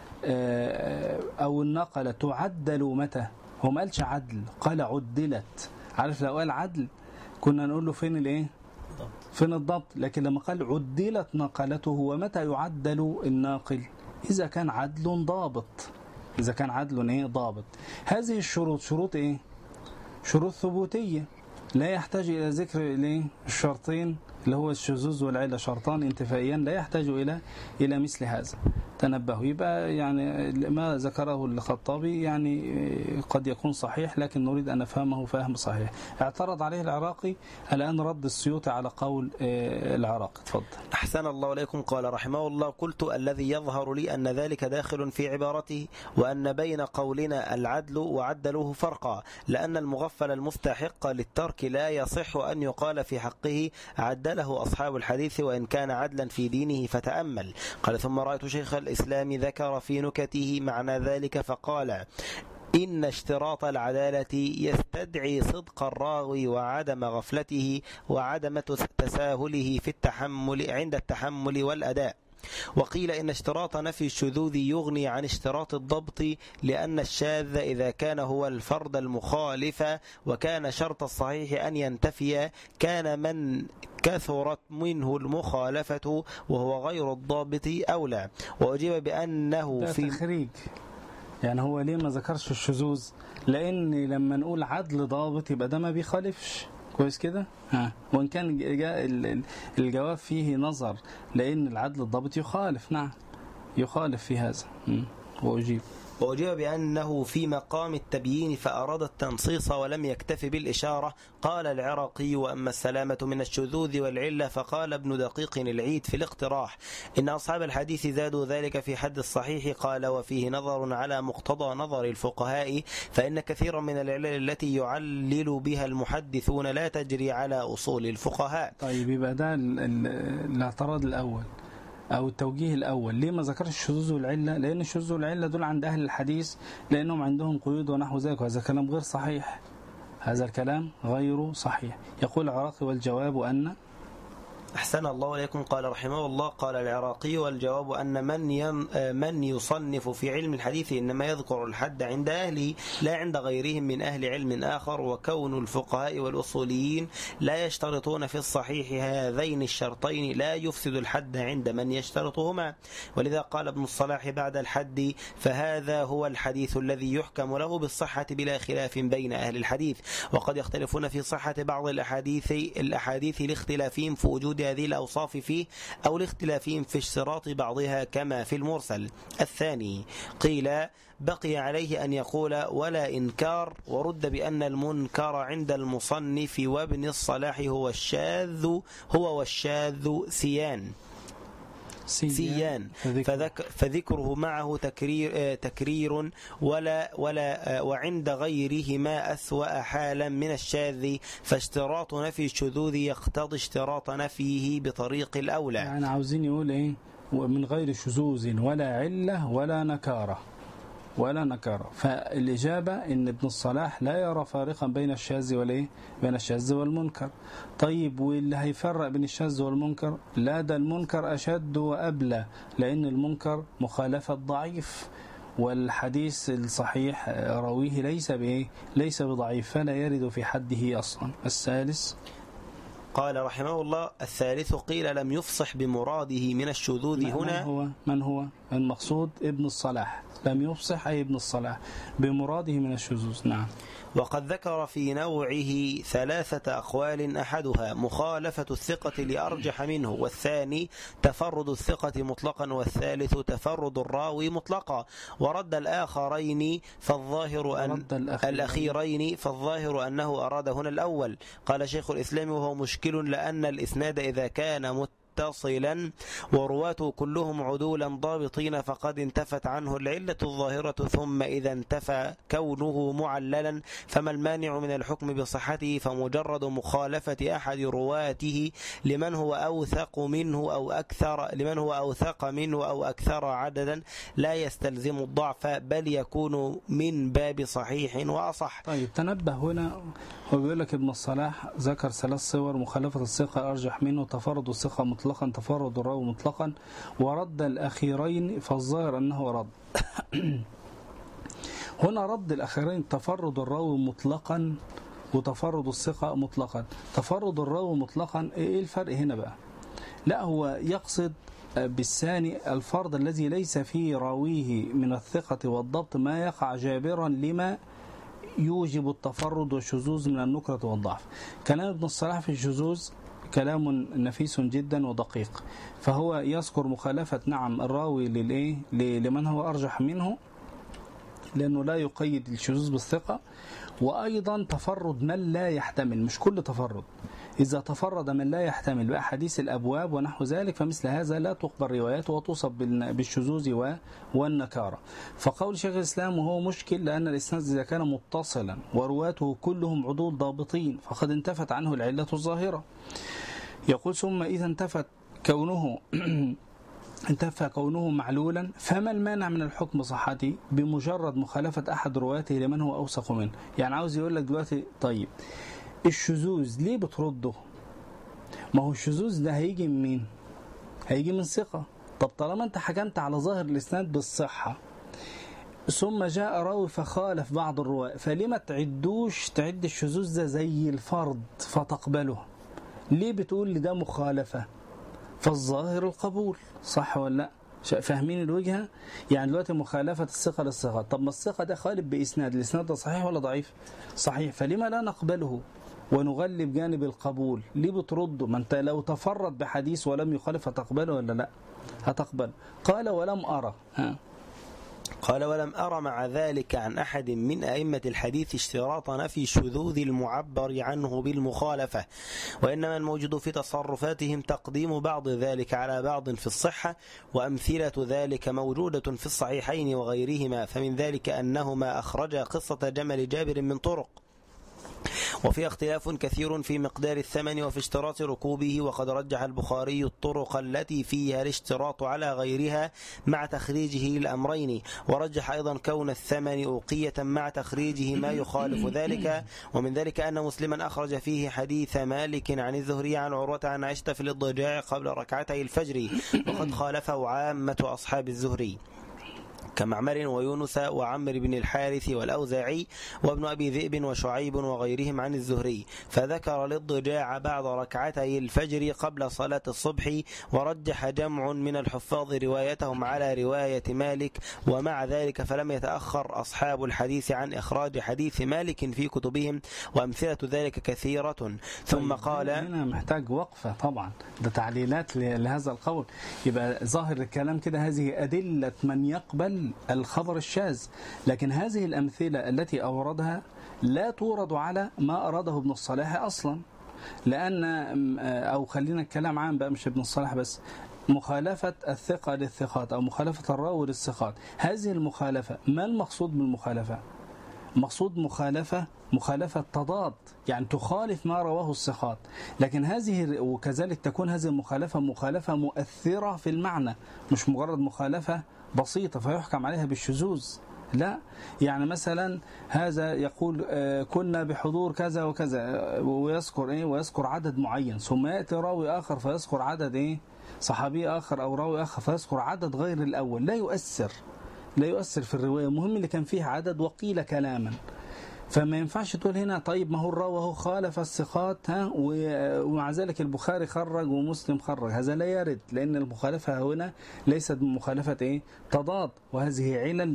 أو النقلة تعدل متى؟ هو ما قالش عدل، قال عدلت. عارف لو قال عدل كنا نقول له فين الايه؟ فين الضبط. لكن لما قال عدلت نقلته، ومتى يعدل الناقل؟ إذا كان عدل ضابط. إذا كان عدل ضابط. هذه الشروط شروط إيه؟ شروط ثبوتية، لا يحتاج إلى ذكر الشرطين اللي هو الشذوذ والعلة، شرطان انتفائيان لا يحتاج إلى مثل هذا. تنبهوا. يبقى يعني ما ذكره الخطابي يعني قد يكون صحيح، لكن نريد أن نفهمه فهم صحيح. اعترض عليه العراقي، الآن رد السيوطي على قول العراقي. تفضل. أحسن الله إليكم. قال رحمه الله: قلت: الذي يظهر لي أن ذلك داخل في عبارته، وأن بين قولنا العدل وعدلوه فرقا، لأن المغفل المستحق للترك لا يصح أن يقال في حقه عدله أصحاب الحديث وإن كان عدلا في دينه. فتأمل. قال: ثم رأيت شيخ الإسلام ذكر في نكته معنى ذلك فقال: إن اشتراط العدالة يستدعي صدق الراوي وعدم غفلته وعدم تساهله في التحمل عند التحمل والأداء. وقيل إن اشتراط نفي الشذوذ يغني عن اشتراط الضبط، لأن الشاذ إذا كان هو الفرد المخالف وكان شرط الصحيح أن ينتفي، كان من كثرت منه المخالفة وهو غير الضابط أولى. وأجيب بأنه في تخريج. يعني هو ليه ما ذكرش الشذوذ؟ لأن لما نقول عدل ضابط يبقى ده ما بيخالفش. كويس كده؟ وإن كان الجواب فيه نظر، لأن العدل الضابط يخالف، نعم يخالف في هذا. وأجيب. وأجيب بأنه في مقام التبيين فأراد التنصيص ولم يكتف بالإشارة. قال العراقي: وأما السلامة من الشذوذ والعلة فقال ابن دقيق العيد في الاقتراح إن أصحاب الحديث زادوا ذلك في حد الصحيح. قال: وفيه نظر على مقتضى نظر الفقهاء، فإن كثيرا من العلل التي يعلل بها المحدثون لا تجري على أصول الفقهاء. طيب يبقى ده الاعتراض الأول أو التوجيه الأول. ليه ما ذكرش الشذوذ والعلة؟ لأن الشذوذ والعلة دول عند أهل الحديث لأنهم عندهم قيود ونحو ذلك، وهذا كلام غير صحيح. هذا الكلام غير صحيح. يقول العراقي: والجواب أن أحسن الله إليكم. قال رحمه الله: قال العراقي: والجواب أن من يصنف في علم الحديث إنما يذكر الحد عند أهله لا عند غيرهم من أهل علم آخر، وكون الفقهاء والأصوليين لا يشترطون في الصحيح هذين الشرطين لا يفسد الحد عند من يشترطهما. ولذا قال ابن الصلاح بعد الحد: فهذا هو الحديث الذي يحكم له بالصحة بلا خلاف بين أهل الحديث. وقد يختلفون في صحة بعض الأحاديث لاختلافهم في وجود هذه الأوصاف فيه أو لاختلافهم في اشتراط بعضها كما في المرسل. الثاني قيل بقي عليه أن يقول ولا إنكار، ورد بأن المنكر عند المصنف وابن الصلاح هو والشاذ سيان فذكره معه تكرير وعند غيرهما أسوأ حالا من الشاذ، فاشتراط نفي الشذوذ يقتضي اشتراط نفيه بطريق الأولى. يعني عاوزين يقول إيه؟ ومن غير شذوذ ولا علة ولا نكارة. فالإجابة إن ابن الصلاح لا يرى فارقا بين الشاذ والإيه؟ بين الشاذ والمنكر. طيب واللي هيفرق بين الشاذ والمنكر؟ لا، ده المنكر أشد وأبلى، لأن المنكر مخالفة ضعيف، والحديث الصحيح راويه ليس بضعيف، فلا يرد في حده أصلا. الثالث قال رحمه الله: الثالث قيل لم يفصح بمراده من الشذوذ هنا. من هو المقصود؟ ابن الصلاح. لم يفصح أي ابن الصلاح بمراده من الشذوذ. نعم. وقد ذكر في نوعه 3 أقوال: أحدها مخالفة الثقة لأرجح منه، والثاني تفرد الثقة مطلقا، والثالث تفرد الراوي مطلقا. ورد الأخيرين فالظاهر أنه أراد هنا الأول. قال شيخ الإسلام: وهو مشكل، لأن الإسناد إذا كان متصلا ورواته كلهم عدولا ضابطين فقد انتفت عنه العلة الظاهرة، ثم إذا انتفى كونه معللا فما المانع من الحكم بصحته؟ فمجرد مخالفة أحد رواته لمن هو أوثق منه أو أكثر عددا لا يستلزم الضعف، بل يكون من باب صحيح وأصح. طيب تنبه هنا، هو بيقول لك ابن الصلاح ذكر 3 صور: مخالفة الثقة أرجح منه، تفرد الثقة مطلقا، تفرد الراوي مطلقا، ورد الأخيرين فالظاهر أنه رد. هنا رد الأخيرين تفرد الراوي مطلقا وتفرد الثقة مطلقا. تفرد الراوي مطلقا إيه الفرق هنا بقى؟ لا، هو يقصد بالثاني الفرد الذي ليس فيه راويه من الثقة والضبط ما يقع جابرا لما يوجب التفرد والشذوذ من النكرة والضعف. كلام ابن الصلاح في الشذوذ كلام نفيس جدا ودقيق، فهو يذكر مخالفة الراوي لمن هو أرجح منه، لأنه لا يقيد الشذوذ بالثقة، وأيضا تفرد من لا يحتمل، مش كل تفرد. إذا تفرد من لا يحتمل بأحاديث الأبواب ونحو ذلك فمثل هذا لا تقبل رواياته وتوصف بالشذوذ والنكارة. فقول شيخ الإسلام وهو مشكل، لأن الإسناد إذا كان متصلا ورواته كلهم عدول ضابطين فقد انتفت عنه العلة الظاهرة. يقول: ثم إذا انتفى كونه معلولا فما المانع من الحكم بصحته بمجرد مخالفة أحد رواته لمن هو أوثق منه؟ يعني عاوز يقول لك دلوقتي طيب الشذوذ ليه بترده؟ ما هو الشذوذ ده هيجي من مين؟ هيجي من ثقة. طب طالما انت حكمت على ظاهر الإسناد بالصحة ثم جاء راوي فخالف بعض الرواة، فلما تعد الشذوذ ده زي الفرض فتقبله؟ ليه بتقول لي ده مخالفة؟ فالظاهر القبول، صح ولا لا؟ فاهمين الوجهة؟ يعني دلوقتي مخالفة الثقة للثقة، طب ما الثقة ده خالف بإسناد، الإسناد ده صحيح ولا ضعيف؟ صحيح، فلما لا نقبله ونغلب جانب القبول؟ ليه بترده؟ ما انت لو تفرد بحديث ولم يخالف هتقبله ولا لا؟ هتقبل. قال: ولم أرى قال: ولم أر مع ذلك عن أحد من أئمة الحديث اشتراط نفي شذوذ المعبر عنه بالمخالفة، وإنما الموجود في تصرفاتهم تقديم بعض ذلك على بعض في الصحة، وأمثلة ذلك موجودة في الصحيحين وغيرهما، فمن ذلك أنهما أخرجا قصة جمل جابر من طرق، وفي اختلاف كثير في مقدار الثمن وفي اشتراط ركوبه، وقد رجح البخاري الطرق التي فيها الاشتراط على غيرها مع تخريجه للأمرين، ورجح أيضا كون الثمن أوقية مع تخريجه ما يخالف ذلك. ومن ذلك أن مسلما أخرج فيه حديث مالك عن الزهري عن عروة عن عائشة في الاضطجاع قبل ركعتي الفجر، وقد خالفه عامة أصحاب الزهري كمعمر ويونس وعمر بن الحارث والأوزاعي وابن أبي ذئب وشعيب وغيرهم عن الزهري، فذكر الاضطجاع بعد ركعتي الفجر قبل صلاة الصبح، ورجح جمع من الحفاظ روايتهم على رواية مالك، ومع ذلك فلم يتأخر أصحاب الحديث عن إخراج حديث مالك في كتبهم، وأمثلة ذلك كثيرة. ثم قال: هنا محتاج وقفة طبعا، ده تعليلات لهذا القول، يبقى ظاهر الكلام كده هذه أدلة من يقبل الخبر الشاذ، لكن هذه الأمثلة التي أوردها لا تورد على ما أراده ابن الصلاح أصلا، لأن أو خلينا الكلام عام بقى مش ابن الصلاح بس، مخالفة الثقة للثقات أو مخالفة الراوي للثقات، هذه المخالفة ما المقصود بالمخالفة؟ مقصود مخالفة تضاد، يعني تخالف ما رواه الثقات، لكن هذه وكذلك تكون هذه المخالفة مخالفة مؤثرة في المعنى، مش مجرد مخالفة بسيطة فيحكم عليها بالشذوذ، لا. يعني مثلا هذا يقول كنا بحضور كذا وكذا ويذكر ويذكر عدد معين، ثم يأتي راوي آخر فيذكر عدد صحابي آخر أو راوي آخر فيذكر عدد غير الأول، لا يؤثر في الرواية، المهم اللي كان فيها عدد وقيل كلاما، فما ينفعش تقول هنا طيب ما هو الراوي هو خالف الثقات ومع ذلك البخاري خرج ومسلم خرج، هذا لا يرد، لأن المخالفة هنا ليست بمخالفة تضاد، وهذه علل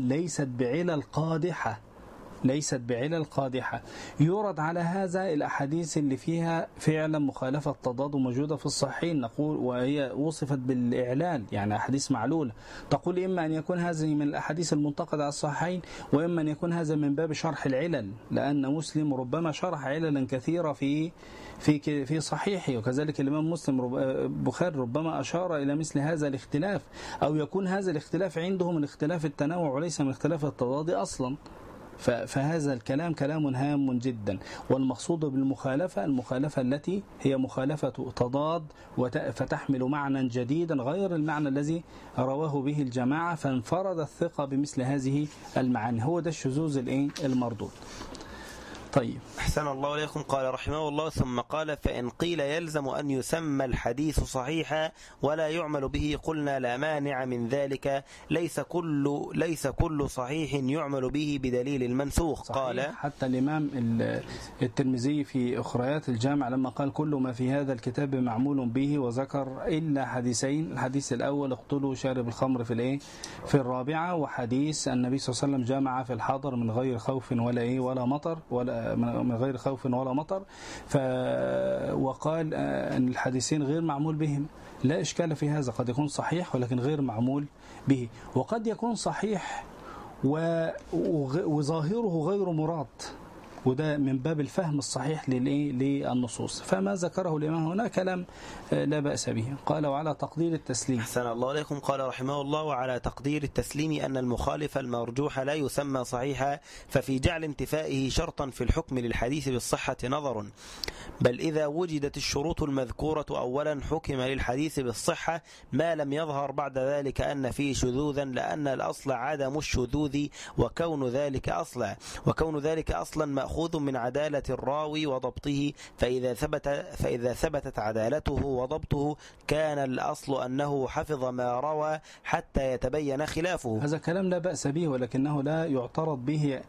ليست بعلل قادحة. يورد على هذا الأحاديث اللي فيها فعلا مخالفة تضاد موجودة في الصحيحين، نقول وهي وصفت بالإعلال، يعني أحاديث معلولة، تقول إما أن يكون هذه من الأحاديث المنتقدة على الصحيحين، وإما أن يكون هذا من باب شرح العلل، لأن مسلم ربما شرح عللا كثيرة في صحيحه، وكذلك الإمام مسلم بخاري ربما أشار إلى مثل هذا الاختلاف، أو يكون هذا الاختلاف عنده من اختلاف التنوع وليس من اختلاف التضاد أصلا. فهذا الكلام كلام هام جدا، والمقصود بالمخالفة المخالفة التي هي مخالفة تضاد فتحمل معنى جديدا غير المعنى الذي رواه به الجماعة، فانفرد الثقة بمثل هذه المعاني، هو ده الشذوذ المردود. طيب، أحسن الله إليكم. قال رحمه الله: ثم قال: فإن قيل يلزم أن يسمى الحديث صحيحا ولا يعمل به قلنا لا مانع من ذلك، ليس كل صحيح يعمل به بدليل المنسوخ. قال حتى الإمام الترمذي في أخريات الجامع لما قال كل ما في هذا الكتاب معمول به، وذكر إلا حديثين، الحديث الأول اقتلوا شارب الخمر في الرابعة، وحديث النبي صلى الله عليه وسلم جامع في الحضر من غير خوف ولا مطر، من غير خوف ولا مطر، وقال أن الحديثين غير معمول بهم، لا إشكال في هذا، قد يكون صحيح ولكن غير معمول به، وقد يكون صحيح وظاهره غير مراد، وده من باب الفهم الصحيح للنصوص، فما ذكره الإمام هنا كلام لا بأس به. قال: وعلى تقدير التسليم. أحسن الله إليكم. قال رحمه الله: وعلى تقدير التسليم أن المخالف المرجوح لا يسمى صحيحا، ففي جعل انتفائه شرطا في الحكم للحديث بالصحة نظر، بل إذا وجدت الشروط المذكورة أولا حكم للحديث بالصحة ما لم يظهر بعد ذلك أن فيه شذوذا، لأن الأصل عدم الشذوذ، وكون ذلك أصلا مأخوذ من عدالة الراوي وضبطه، فإذا ثبتت عدالته وضبطه كان الأصل أنه حفظ ما روى حتى يتبين خلافه. هذا كلام لا بأس به، ولكنه لا يعترض به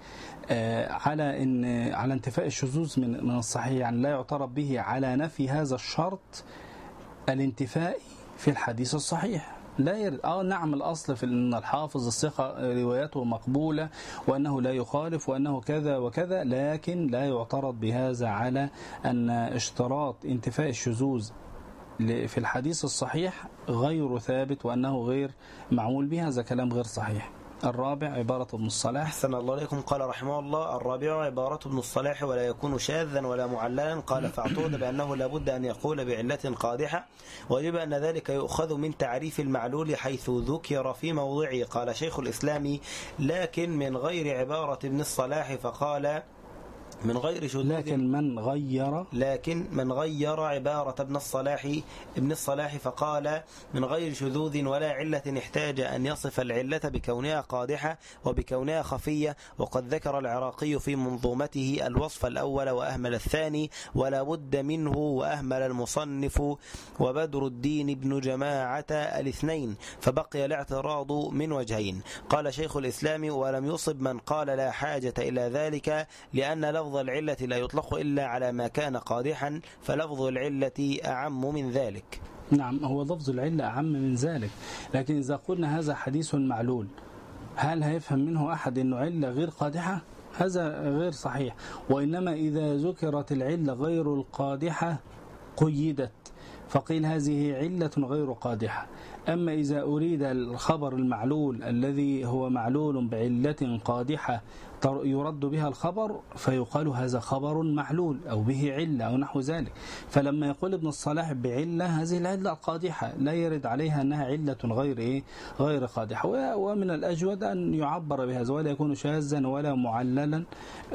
على انتفاء الشذوذ من الصحيح، يعني لا يعترض به على نفي هذا الشرط الانتفاء في الحديث الصحيح، لا يرد. نعم، الأصل في أن الحافظ الثقة رواياته مقبولة وأنه لا يخالف وأنه كذا وكذا، لكن لا يعترض بهذا على أن اشتراط انتفاء الشذوذ في الحديث الصحيح غير ثابت وأنه غير معمول به، هذا كلام غير صحيح. الرابع عبارة ابن الصلاح. أحسن الله إليكم. قال رحمه الله: الرابع عبارة ابن الصلاح ولا يكون شاذا ولا معللا. قال فاعتقد بأنه لابد أن يقول بعلة قادحة، ويجب أن ذلك يؤخذ من تعريف المعلول حيث ذكر في موضعه. قال شيخ الإسلام: لكن من غير عبارة ابن الصلاح، فقال من غير شذوذ. لكن من غير عبارة ابن الصلاح فقال من غير شذوذ ولا علة احتاج أن يصف العلة بكونها قادحة وبكونها خفية. وقد ذكر العراقي في منظومته الوصف الأول وأهمل الثاني، ولا بد منه وأهمل المصنف وبدر الدين بن جماعة الاثنين، فبقي الاعتراض من وجهين. قال شيخ الإسلام: ولم يصب من قال لا حاجة إلى ذلك، لأن لفظ العلة لا يطلق إلا على ما كان قادحا، فلفظ العلة أعم من ذلك. نعم، هو لفظ العلة أعم من ذلك، لكن إذا قلنا هذا حديث معلول، هل هيفهم منه أحد أنه علة غير قادحة؟ هذا غير صحيح. وإنما إذا ذكرت العلة غير القادحة قيدت، فقيل هذه علة غير قادحة. أما إذا أريد الخبر المعلول الذي هو معلول بعلة قادحة يرد بها الخبر، فيقال هذا خبر معلول أو به علة أو نحو ذلك. فلما يقول ابن الصلاح بعلة، هذه العلة القادحة لا يرد عليها أنها علة غير قادحة. ومن الأجود أن يعبر بهذا ولا يكون شاذا ولا معللا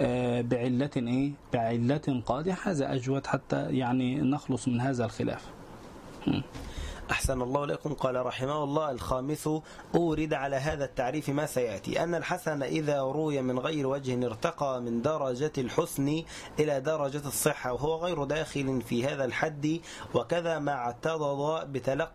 بعلة قادحة. هذا أجود حتى يعني نخلص من هذا الخلاف. أحسن الله لكم. قال رحمه الله: الخامس أورد على هذا التعريف ما سيأتي، أن الحسن إذا روي من غير وجه ارتقى من درجة الحسن إلى درجة الصحة، وهو غير داخل في هذا الحد. وكذا ما اعتضد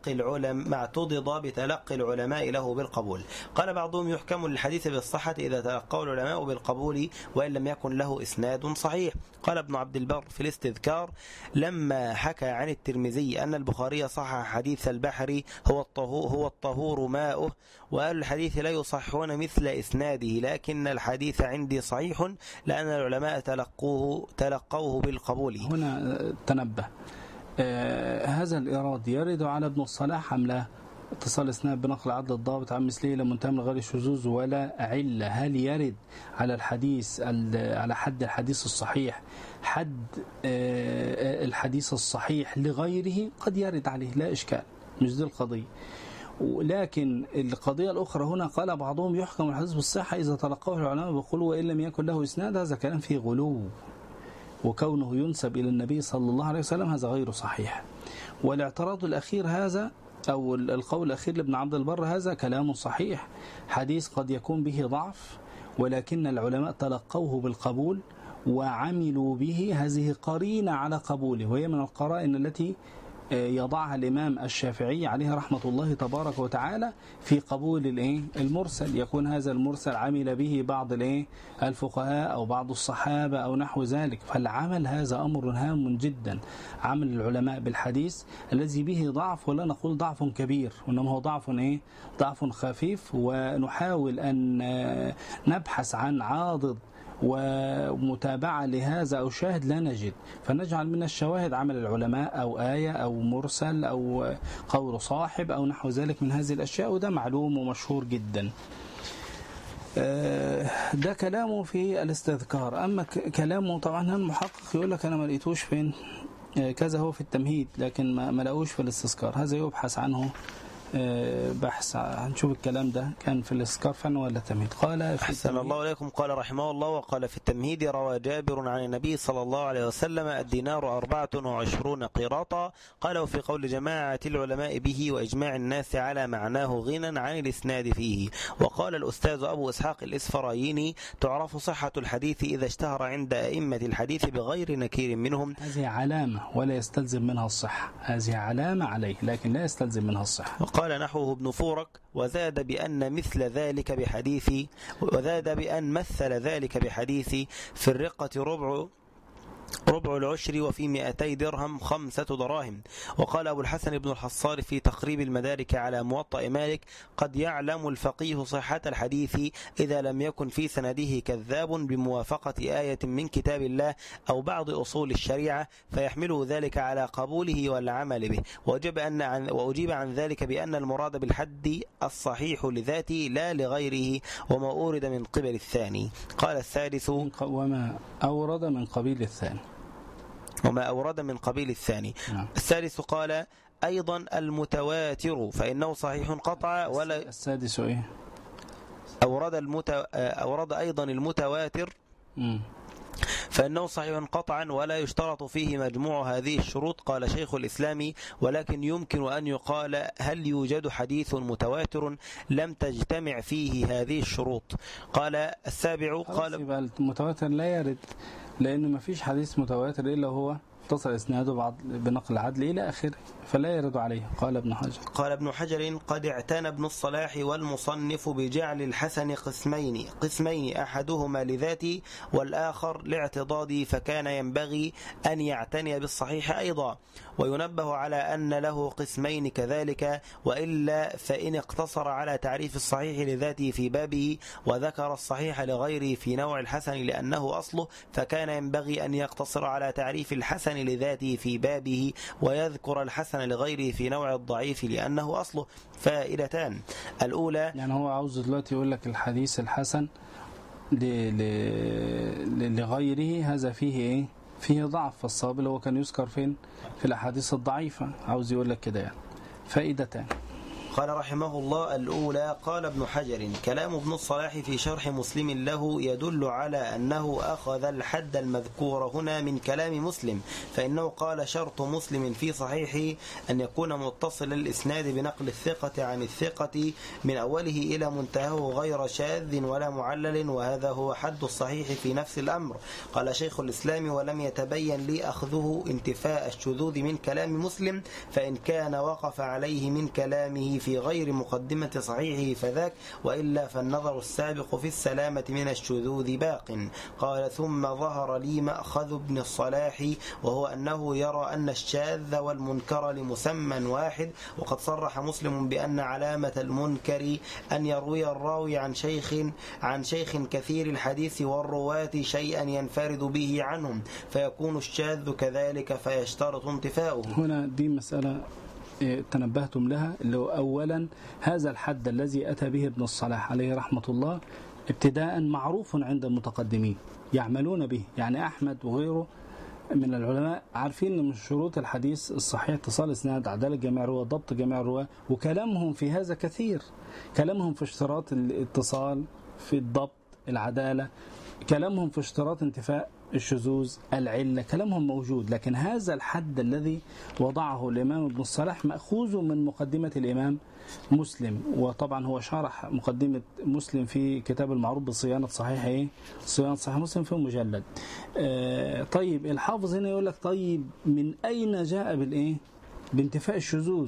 بتلقي العلماء له بالقبول. قال بعضهم: يحكم للحديث بالصحة إذا تلقوا العلماء بالقبول وإن لم يكن له إسناد صحيح. قال ابن عبد البر في الاستذكار لما حكى عن الترمذي أن البخاري صحح حديث البحر هو الطهور ماؤه، وأهل الحديث لا يصحون مثل إسناده، لكن الحديث عندي صحيح لأن العلماء تلقوه بالقبول. هنا تنبه، هذا الإيراد يرد على ابن الصلاح أم لا؟ اتصال اسناد بنقل عدل الضابط عن مثله إلى منتهى من غير شذوذ ولا علة. هل يرد على الحديث على حد الحديث الصحيح حد الحديث الصحيح لغيره؟ قد يرد عليه، لا إشكال، مش دي القضية. لكن القضية الأخرى هنا قال بعضهم: يحكم الحديث بالصحة إذا تلقوه العلماء بقولوا وإن لم يكن له إسناد. هذا كلام فيه غلو، وكونه ينسب إلى النبي صلى الله عليه وسلم هذا غير صحيح. والاعتراض الأخير هذا أو القول الأخير لابن عبد البر هذا كلام صحيح. حديث قد يكون به ضعف ولكن العلماء تلقوه بالقبول وعملوا به، هذه قرينة على قبوله، وهي من القرائن التي يضعها الإمام الشافعي عليه رحمة الله تبارك وتعالى في قبول المرسل. يكون هذا المرسل عمل به بعض الفقهاء أو بعض الصحابة أو نحو ذلك. فالعمل هذا أمر هام جدا، عمل العلماء بالحديث الذي به ضعف، ولا نقول ضعف كبير، وإنما هو ضعف خفيف. ونحاول أن نبحث عن عاضد ومتابعة لهذا أو شاهد لا نجد، فنجعل من الشواهد عمل العلماء أو آية أو مرسل أو قول صاحب أو نحو ذلك من هذه الأشياء، وده معلوم ومشهور جدا. ده كلامه في الاستذكار. أما كلامه طبعا المحقق يقول لك أنا ما لقيتوش فين كذا، هو في التمهيد لكن ما لقوش في الاستذكار. هذا يبحث عنه بحث، هنشوف الكلام ده كان في الاستذكار فن ولا تمهيد. قال أحسن الله عليكم. قال رحمه الله: وقال في التمهيد: روى جابر عن النبي صلى الله عليه وسلم: الدينار 24 قيراطا. قال: وفي قول جماعة العلماء به وإجماع الناس على معناه غنى عن الإسناد فيه. وقال الأستاذ أبو إسحاق الإسفرايني: تعرف صحة الحديث إذا اشتهر عند أئمة الحديث بغير نكير منهم. هذه علامة ولا يستلزم منها الصحة، هذه علامة عليه لكن لا يستلزم منها الصحة. قال نحوه ابن فورك: وزاد بأن مثل ذلك بحديث في الرقة ربع العشر، وفي 200 درهم 5 دراهم. وقال أبو الحسن بن الحصار في تقريب المدارك على موطأ مالك: قد يعلم الفقيه صحة الحديث إذا لم يكن في سنده كذاب بموافقة آية من كتاب الله أو بعض أصول الشريعة، فيحمله ذلك على قبوله والعمل به. وأجيب عن ذلك بأن المراد بالحد الصحيح لذاته لا لغيره، وما أورد من قبل الثاني. قال الثالث: وما أورد من قبيل الثاني. الثالث قال: أيضا المتواتر فإنه صحيح قطعا ولا. السادس إيه؟ أورد أيضا المتواتر فإنه صحيح قطعا ولا يشترط فيه مجموع هذه الشروط. قال شيخ الإسلام: ولكن يمكن أن يقال: هل يوجد حديث متواتر لم تجتمع فيه هذه الشروط؟ قال السابع: قال المتواتر لا يرد، لأنه ما فيش حديث متواتر إلا هو اتصل اسناده بنقل عدل إلى آخره، فلا يرد عليه. قال ابن حجر: قد اعتنى ابن الصلاح والمصنف بجعل الحسن قسمين أحدهما لذاته والآخر لاعتضاده، فكان ينبغي أن يعتني بالصحيح أيضا. وينبه على أن له قسمين كذلك، وإلا فإن اقتصر على تعريف الصحيح لذاته في بابه وذكر الصحيح لغيره في نوع الحسن لأنه أصله، فكان ينبغي أن يقتصر على تعريف الحسن لذاته في بابه ويذكر الحسن لغيره في نوع الضعيف لأنه أصله. فائدتان: الأولى، يعني هو عاوز دلوقتي يقول لك الحديث الحسن لغيره هذا فيه إيه؟ فيه ضعف. فالصواب اللي هو كان يذكر فين؟ في الأحاديث الضعيفة. عاوز يقول لك كده يعني. فائدتان. قال رحمه الله: الأولى، قال ابن حجر: كلام ابن الصلاح في شرح مسلم له يدل على أنه أخذ الحد المذكور هنا من كلام مسلم، فإنه قال: شرط مسلم في صحيحه أن يكون متصل الإسناد بنقل الثقة عن الثقة من أوله إلى منتهاه غير شاذ ولا معلل، وهذا هو حد الصحيح في نفس الأمر. قال شيخ الإسلام: ولم يتبين لي أخذه انتفاء الشذوذ من كلام مسلم، فإن كان وقف عليه من كلامه في غير مقدمة صحيحه فذاك، وإلا فالنظر السابق في السلامة من الشذوذ باق. قال: ثم ظهر لي مأخذ ابن الصلاح، وهو أنه يرى أن الشاذ والمنكر لمسمى واحد، وقد صرح مسلم بأن علامة المنكر أن يروي الراوي عن شيخ كثير الحديث والرواة شيئا ينفرد به عنهم، فيكون الشاذ كذلك فيشترط انتفاؤه. هنا دي مسألة تنبهتم لها، اللي هو أولا هذا الحد الذي أتى به ابن الصلاح عليه رحمة الله ابتداء معروف عند المتقدمين يعملون به، يعني أحمد وغيره من العلماء عارفين من شروط الحديث الصحيح اتصال اسناد، عدالة جميع الرواة، ضبط جميع الرواة، وكلامهم في هذا كثير. كلامهم في اشتراط الاتصال، في الضبط، العدالة، كلامهم في اشتراط انتفاء الشذوذ، العلة، كلامهم موجود. لكن هذا الحد الذي وضعه الإمام ابن الصلاح مأخوذ من مقدمة الإمام مسلم، وطبعا هو شرح مقدمة مسلم في كتاب المعروف بصيانة صحيح صيانة صحيح مسلم في مجلد. طيب الحافظ هنا يقول لك: طيب من أين جاء بانتفاء الشذوذ؟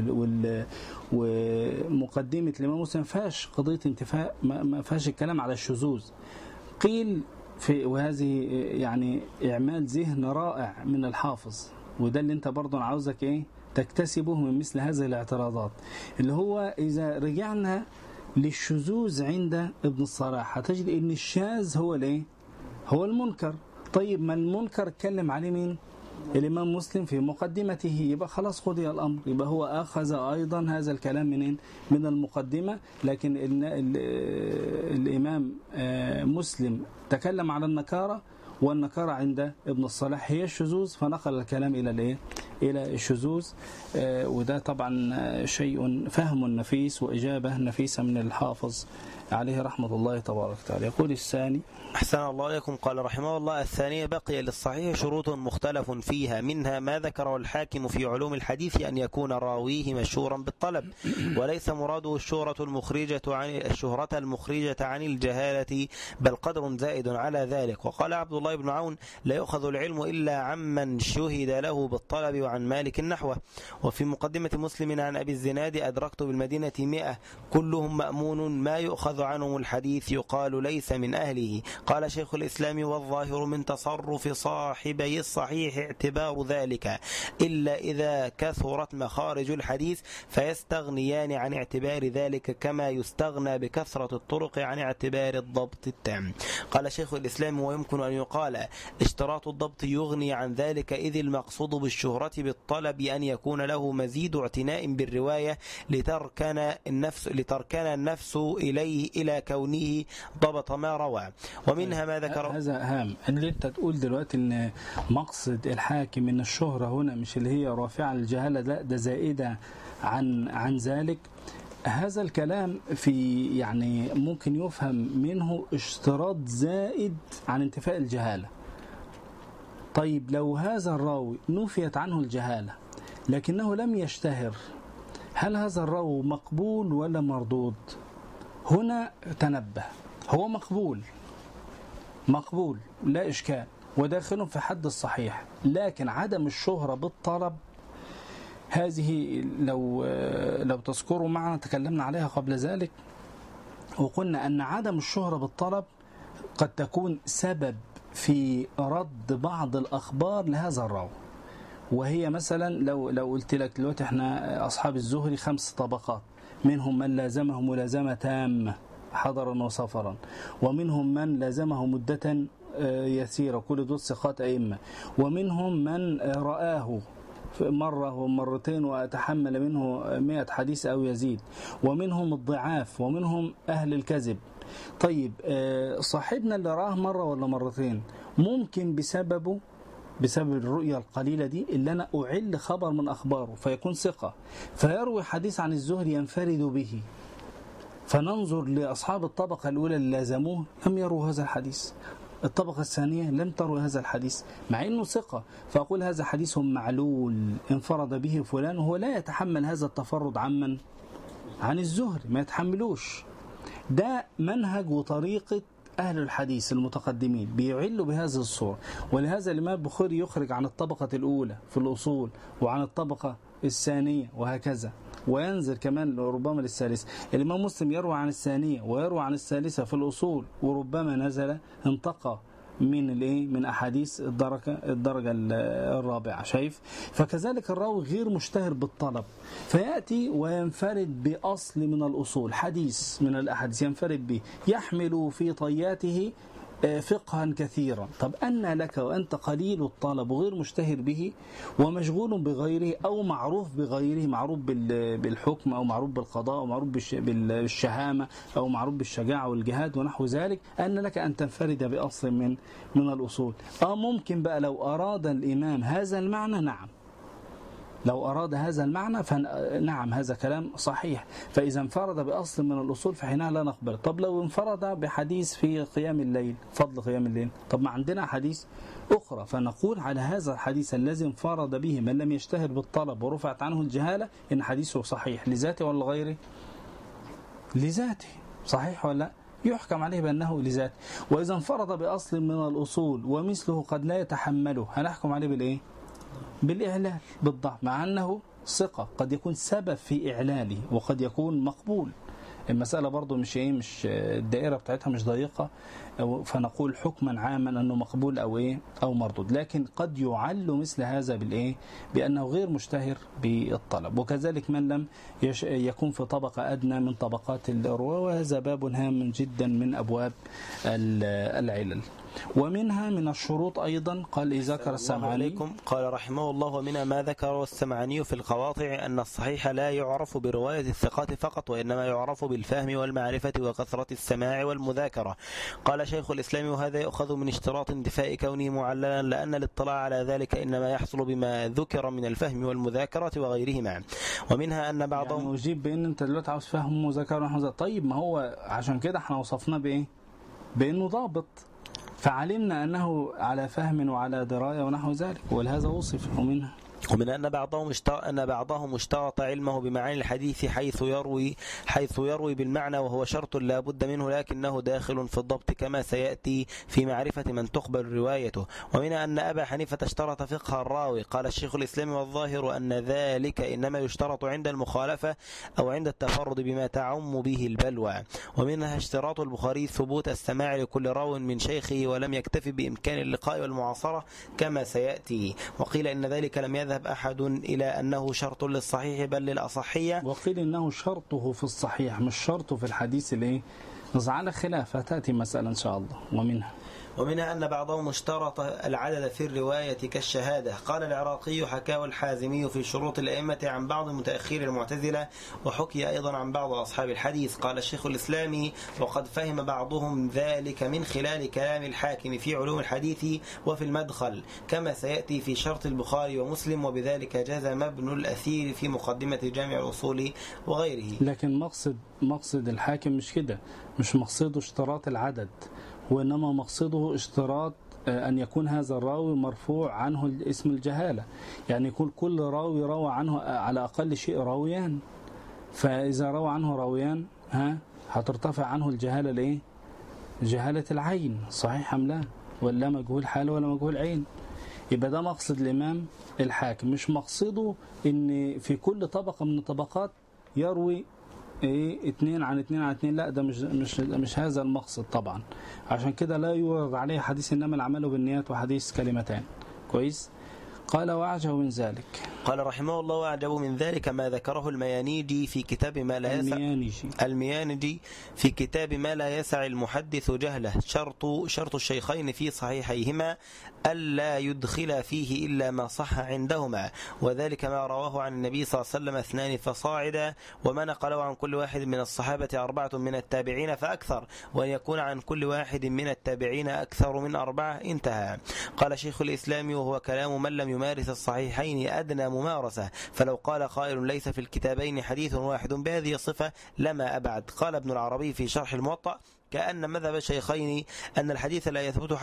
ومقدمة الإمام مسلم فاش قضية انتفاء، ما فاش الكلام على الشذوذ. قيل وهذه يعني إعمال ذهن رائع من الحافظ، وده اللي انت برضو عاوزك تكتسبه من مثل هذه الاعتراضات، اللي هو إذا رجعنا للشذوذ عند ابن الصلاح هتجد ان الشاذ هو المنكر. طيب ما المنكر اتكلم عليه مين؟ الإمام مسلم في مقدمته، يبقى خلاص قضي الأمر، يبقى هو أخذ أيضا هذا الكلام من المقدمة. لكن الإمام مسلم تكلم على النكارة، والنكارة عند ابن الصلاح هي الشذوذ، فنقل الكلام إلى الشذوذ. وده طبعا شيء فهم نفيس وإجابة نفيسة من الحافظ عليه رحمة الله تبارك وتعالى. يقول الثاني: أحسن الله إليكم. قال رحمه الله: الثانية، بقي للصحيح شروط مختلف فيها، منها ما ذكره الحاكم في علوم الحديث أن يكون راويه مشهورا بالطلب، وليس مراده الشهرة المخرجة عن الجهالة، بل قدر زائد على ذلك. وقال عبد الله بن عون: لا يؤخذ العلم إلا عمن شهد له بالطلب عن مالك نحوه. وفي مقدمة مسلم عن أبي الزناد أدركت بالمدينة 100 كلهم مأمون ما يؤخذ عنهم الحديث يقال ليس من أهله. قال شيخ الإسلام: والظاهر من تصرف صاحبي الصحيح اعتبار ذلك، إلا إذا كثرت مخارج الحديث فيستغنيان عن اعتبار ذلك كما يستغنى بكثرة الطرق عن اعتبار الضبط التام. قال شيخ الإسلام: ويمكن أن يقال اشتراط الضبط يغني عن ذلك، إذ المقصود بالشهرة بالطلب أن يكون له مزيد اعتناء بالرواية لتركن النفس إليه إلى كونه ضبط ما روى. ومنها ما ذكر. هذا هام اللي انت تقول دلوقتي ان مقصد الحاكم من الشهرة هنا مش اللي هي رافعة الجهالة، لا ده زائدة عن ذلك. هذا الكلام في يعني ممكن يفهم منه اشتراط زائد عن انتفاء الجهالة. طيب لو هذا الراوي نفيت عنه الجهالة لكنه لم يشتهر، هل هذا الراوي مقبول ولا مردود؟ هنا تنبه، هو مقبول لا إشكال وداخل في حد الصحيح، لكن عدم الشهرة بالطلب هذه لو تذكروا معنا تكلمنا عليها قبل ذلك، وقلنا أن عدم الشهرة بالطلب قد تكون سبب في رد بعض الأخبار لهذا الراوي. وهي مثلا لو قلت لك دلوقتي احنا أصحاب الزهري 5 طبقات، منهم من لازمه ملازمة تامة حضرا وسفرا، ومنهم من لازمه مدة يسيرة، كل دول ثقات أئمة، ومنهم من رآه مرة ومرتين وأتحمل منه 100 حديث أو يزيد، ومنهم الضعاف، ومنهم أهل الكذب. طيب صاحبنا اللي راه مرة ولا مرتين ممكن بسبب الرؤية القليلة دي اللي أنا أعل خبر من أخباره فيكون ثقة، فيروي حديث عن الزهري ينفرد به، فننظر لأصحاب الطبقة الأولى اللي لازموه لم يروا هذا الحديث، الطبقة الثانية لم تروي هذا الحديث مع أنه ثقة، فأقول هذا حديث معلول انفرد به فلان، وهو لا يتحمل هذا التفرد عن الزهري، ما يتحملوش. ده منهج وطريقة أهل الحديث المتقدمين، بيعلوا بهذه الصورة. ولهذا الإمام البخاري يخرج عن الطبقة الأولى في الأصول وعن الطبقة الثانية وهكذا، وينزل كمان ربما للثالثة. الإمام مسلم يروي عن الثانية ويروي عن الثالثة في الأصول، وربما نزل انتقى من أحاديث الدرجة الرابعة. شايف؟ فكذلك الراوي غير مشتهر بالطلب فيأتي وينفرد بأصل من الأصول، حديث من الأحاديث ينفرد به، يحمل في طياته فقها كثيرا. طب أن لك وأنت قليل الطلب وغير مشتهر به ومشغول بغيره أو معروف بغيره، معروف بالحكم أو معروف بالقضاء أو معروف بالشهامة أو معروف بالشجاعة والجهاد ونحو ذلك، أن لك أن تنفرد بأصل من الأصول. ممكن بقى لو أراد الإمام هذا المعنى، نعم، لو أراد هذا المعنى فنعم هذا كلام صحيح، فإذا انفرد بأصل من الأصول فحينها لا نقبل. طب لو انفرد بحديث في قيام الليل، فضل قيام الليل، طب ما عندنا حديث أخرى، فنقول على هذا الحديث الذي انفرد به من لم يشتهر بالطلب ورفعت عنه الجهالة إن حديثه صحيح لذاته ولا غيره؟ لذاته. صحيح ولا يحكم عليه بأنه لذاته. وإذا انفرد بأصل من الأصول ومثله قد لا يتحمله، هنحكم عليه بالإيه؟ بالإعلال، بالضعف، مع أنه ثقة قد يكون سبب في إعلاله وقد يكون مقبول. المسألة برضو مش الدائرة بتاعتها مش ضيقة، فنقول حكما عاما أنه مقبول أو مردود، لكن قد يعل مثل هذا بأنه غير مشتهر بالطلب. وكذلك من لم يكون في طبقة أدنى من طبقات الرواة، وهذا باب هام جدا من أبواب العلل. ومنها من الشروط أيضا قال ذكر السمعاني قال رحمه الله: ومنها ما ذكر السمعاني في القواطع أن الصحيح لا يعرف برواية الثقات فقط، وإنما يعرف بالفهم والمعرفة وكثرة السماع والمذاكرة. قال شيخ الإسلام: وهذا يؤخذ من اشتراط انتفاء كونه معللا، لأن الاطلاع على ذلك إنما يحصل بما ذكر من الفهم والمذاكرة وغيرهما. ومنها أن بعضهم يعني يجيب بأن أنت دلوقتي عاوز فهم ومذاكرة، طيب ما هو عشان كده احنا وصفنا بأنه ضابط، فعلمنا أنه على فهم وعلى دراية ونحو ذلك، ولهذا وصف. ومنها ومن أن بعضهم اشترط علمه بمعاني الحديث حيث يروي بالمعنى، وهو شرط لا بد منه، لكنه داخل في الضبط كما سيأتي في معرفة من تقبل روايته. ومن أن أبا حنيفة اشترط فقه الراوي. قال الشيخ الإسلام: والظاهر أن ذلك إنما يشترط عند المخالفة أو عند التفرد بما تعم به البلوى. ومنها اشتراط البخاري ثبوت السماع لكل راو من شيخه، ولم يكتفي بإمكان اللقاء والمعاصرة كما سيأتي. وقيل إن ذلك لم يذهب أحد إلى أنه شرط للصحيح بل للأصحية، وقيل إنه شرطه في الصحيح مش شرطه في الحديث اللي على خلاف، تأتي مسألة إن شاء الله. ومنها أن بعضهم اشترط العدد في الرواية كالشهادة. قال العراقي: حكاه الحازمي في شروط الأئمة عن بعض متأخر المعتزلة، وحكي أيضا عن بعض أصحاب الحديث. قال الشيخ الإسلامي: وقد فهم بعضهم ذلك من خلال كلام الحاكم في علوم الحديث وفي المدخل، كما سيأتي في شرط البخاري ومسلم، وبذلك جزم ابن الأثير في مقدمة جامع الأصول وغيره. لكن مقصد الحاكم مش كده، مش مقصده اشتراط العدد، وإنما مقصده اشتراط أن يكون هذا الراوي مرفوع عنه اسم الجهالة، يعني يكون كل راوي روى عنه على أقل شيء راويان، فإذا روى عنه راويان هترتفع عنه الجهالة لإيه؟ جهالة العين، صحيح أم لا؟ ولا مجهول حال ولا مجهول عين. يبقى ده مقصد الإمام الحاكم، مش مقصده إن في كل طبقة من الطبقات يروي 2 عن 2 عن 2، لا، ده مش هذا المقصد طبعا. عشان كده لا يورد عليه حديث إنما الأعمال بالنيات وحديث كلمتان. كويس. قال: وأعجب من ذلك. قال رحمه الله: وأعجب من ذلك ما ذكره الميانجي في كتاب ما لا يسع الميانجي في كتاب ما لا يسع المحدث جهله. شرط الشيخين في صحيحيهما ألا يدخل فيه إلا ما صح عندهما، وذلك ما رواه عن النبي صلى الله عليه وسلم 2 فصاعدا، وما نقله عن كل واحد من الصحابة 4 من التابعين فأكثر، وأن يكون عن كل واحد من التابعين أكثر من 4. انتهى. قال شيخ الإسلام: وهو كلام من لم يمارس الصحيحين أدنى ممارسة، فلو قال قائل ليس في الكتابين حديث واحد بهذه الصفة لما أبعد. قال ابن العربي في شرح الموطأ: كأن مذهب الشيخين أن الحديث لا يثبت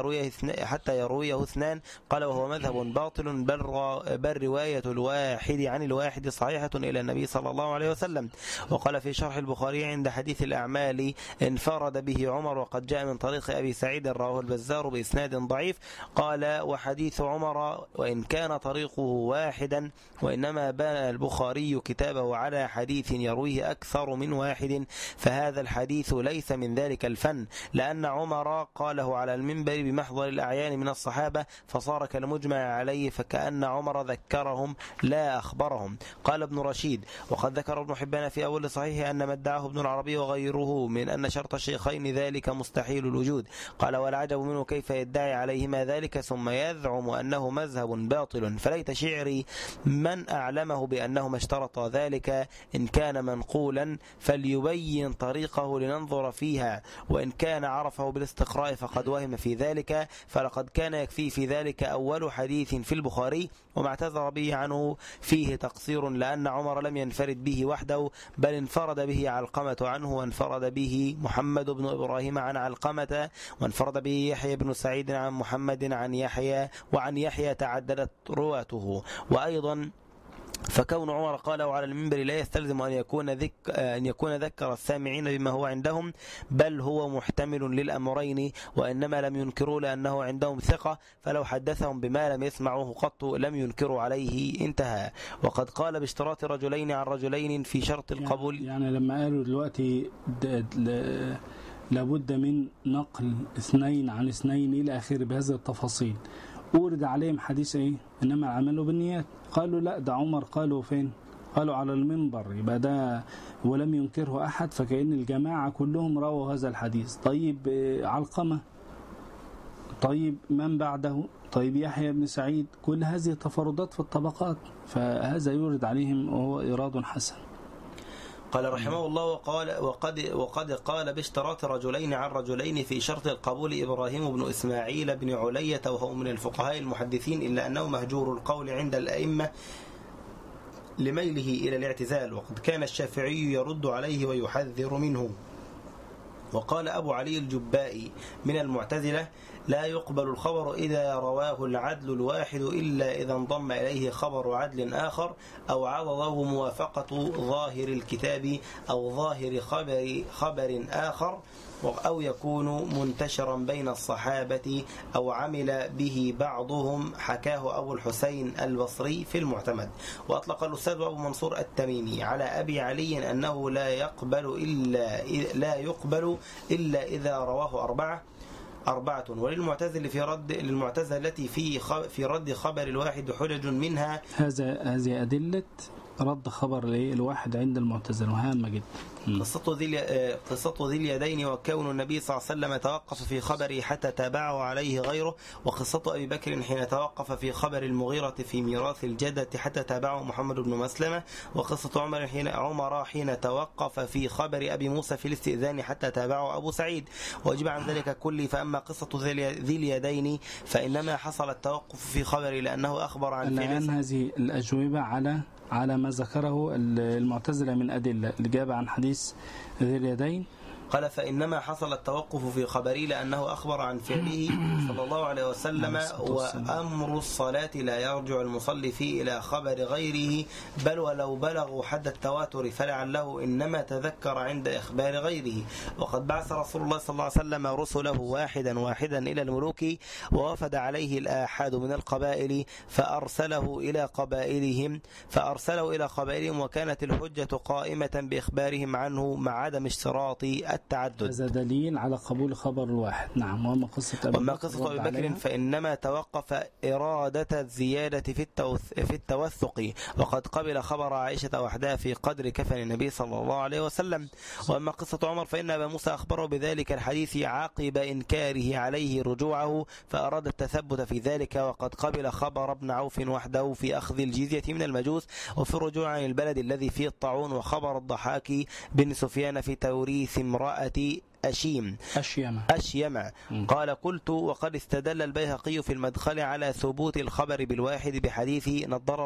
حتى يرويه 2. قال: وهو مذهب باطل، بل رواية الواحد عن الواحد صحيحة إلى النبي صلى الله عليه وسلم. وقال في شرح البخاري عند حديث الأعمال: انفرد به عمر، وقد جاء من طريق أبي سعيد رواه البزار بإسناد ضعيف. قال: وحديث عمر وإن كان طريقه واحدا، وإنما بنى البخاري كتابه على حديث يرويه أكثر من واحد، فهذا الحديث ليس من ذلك الفن، لأن عمر قاله على المنبر بمحضر الأعيان من الصحابة، فصار كالمجمع عليه، فكأن عمر ذكرهم لا أخبرهم. قال ابن رشيد: وقد ذكر ابن حبان في أول صحيح أن ما ادعاه ابن العربي وغيره من أن شرط الشيخين ذلك مستحيل الوجود. قال: والعجب منه كيف يدعي عليهما ذلك ثم يزعم أنه مذهب باطل، فليت شعري من أعلمه بأنهما اشترطا ذلك، إن كان منقولا فليبين طريقه لننظر فيها، وإن كان عرفه بالاستقراء فقد وهم في ذلك، فلقد كان يكفي في ذلك أول حديث في البخاري، وما اعتذر به عنه فيه تقصير، لأن عمر لم ينفرد به وحده، بل انفرد به علقمة عنه، وانفرد به محمد بن إبراهيم عن علقمة، وانفرد به يحيى بن سعيد عن محمد عن يحيى، وعن يحيى تعددت رواته. وأيضا فكون عمر قاله على المنبر لا يستلزم أن يكون ذكر السامعين بما هو عندهم، بل هو محتمل للأمرين، وإنما لم ينكروا لأنه عندهم ثقة، فلو حدثهم بما لم يسمعوه قط لم ينكروا عليه. انتهى. وقد قال باشتراط رجلين عن رجلين في شرط القبول، يعني لما قالوا دلوقتي لابد من نقل 2 عن 2 إلى آخر بهذه التفاصيل، أورد عليهم حديث إنما الأعمال بالنيات. قالوا لا، ده عمر قالوا فين؟ قالوا على المنبر، يبقى ده ولم ينكره أحد، فكأن الجماعة كلهم رووا هذا الحديث. طيب علقمة، طيب من بعده، طيب يحيى بن سعيد، كل هذه تفردات في الطبقات، فهذا يورد عليهم وهو إيراد حسن. قال رحمه الله: وقد قال باشتراط رجلين عن رجلين في شرط القبول إبراهيم بن إسماعيل بن علية، وهو من الفقهاء المحدثين، إلا أنه مهجور القول عند الأئمة لميله إلى الاعتزال، وقد كان الشافعي يرد عليه ويحذر منه. وقال أبو علي الجبائي من المعتزلة: لا يقبل الخبر إذا رواه العدل الواحد إلا إذا انضم إليه خبر عدل آخر أو عضده موافقة ظاهر الكتاب أو ظاهر خبر آخر، أو يكون منتشرا بين الصحابة أو عمل به بعضهم، حكاه أبو الحسين البصري في المعتمد. وأطلق الأستاذ أبو منصور التميمي على أبي علي أنه لا يقبل إلا إذا رواه أربعة. وللمعتزل التي في رد خبر الواحد حجج منها. هذه أدلة رد خبر الواحد عند المعتزلة مهمة جدا. قصة ذي اليدين وكون النبي صلى الله عليه وسلم توقف في خبره حتى تابعه عليه غيره، وقصة أبي بكر حين توقف في خبر المغيرة في ميراث الجدة حتى تابعه محمد بن مسلمة، وقصة عمر حين توقف في خبر أبي موسى في الاستئذان حتى تابعه أبو سعيد. وأجب عن ذلك كله. فأما قصة ذي اليدين فإنما حصل التوقف في خبره لأنه أخبر عن الآن هذه الأجوبة على ما ذكره المعتزلة من أدلة الإجابة عن حديث ذي اليدين. قال: فإنما حصل التوقف في خبري لأنه أخبر عن فعله صلى الله عليه وسلم، وأمر الصلاة لا يرجع المصلي فيه إلى خبر غيره، بل ولو بلغوا حد التواتر فلعله إنما تذكر عند إخبار غيره. وقد بعث رسول الله صلى الله عليه وسلم رسله واحدا إلى الملوك، ووفد عليه الآحاد من القبائل فأرسله إلى قبائلهم، وكانت الحجة قائمة بإخبارهم عنه مع عدم اشتراط التعدد. هذا دليل على قبول خبر الواحد. نعم. وما قصة أبي بكر فإنما توقف إرادة الزيادة في التوثق، وقد قبل خبر عائشة وحدها في قدر كفن النبي صلى الله عليه وسلم. وأما قصة عمر فإن أبا موسى أخبره بذلك الحديث عقب إنكاره عليه رجوعه، فأراد التثبت في ذلك، وقد قبل خبر ابن عوف وحده في أخذ الجزية من المجوس، وفي الرجوع عن البلد الذي فيه الطاعون، وخبر الضحاك بن سفيان في توريث امرأة أشيم. قال: قلت: وقد استدل البيهقي في المدخل على ثبوت الخبر بالواحد بحديث نضر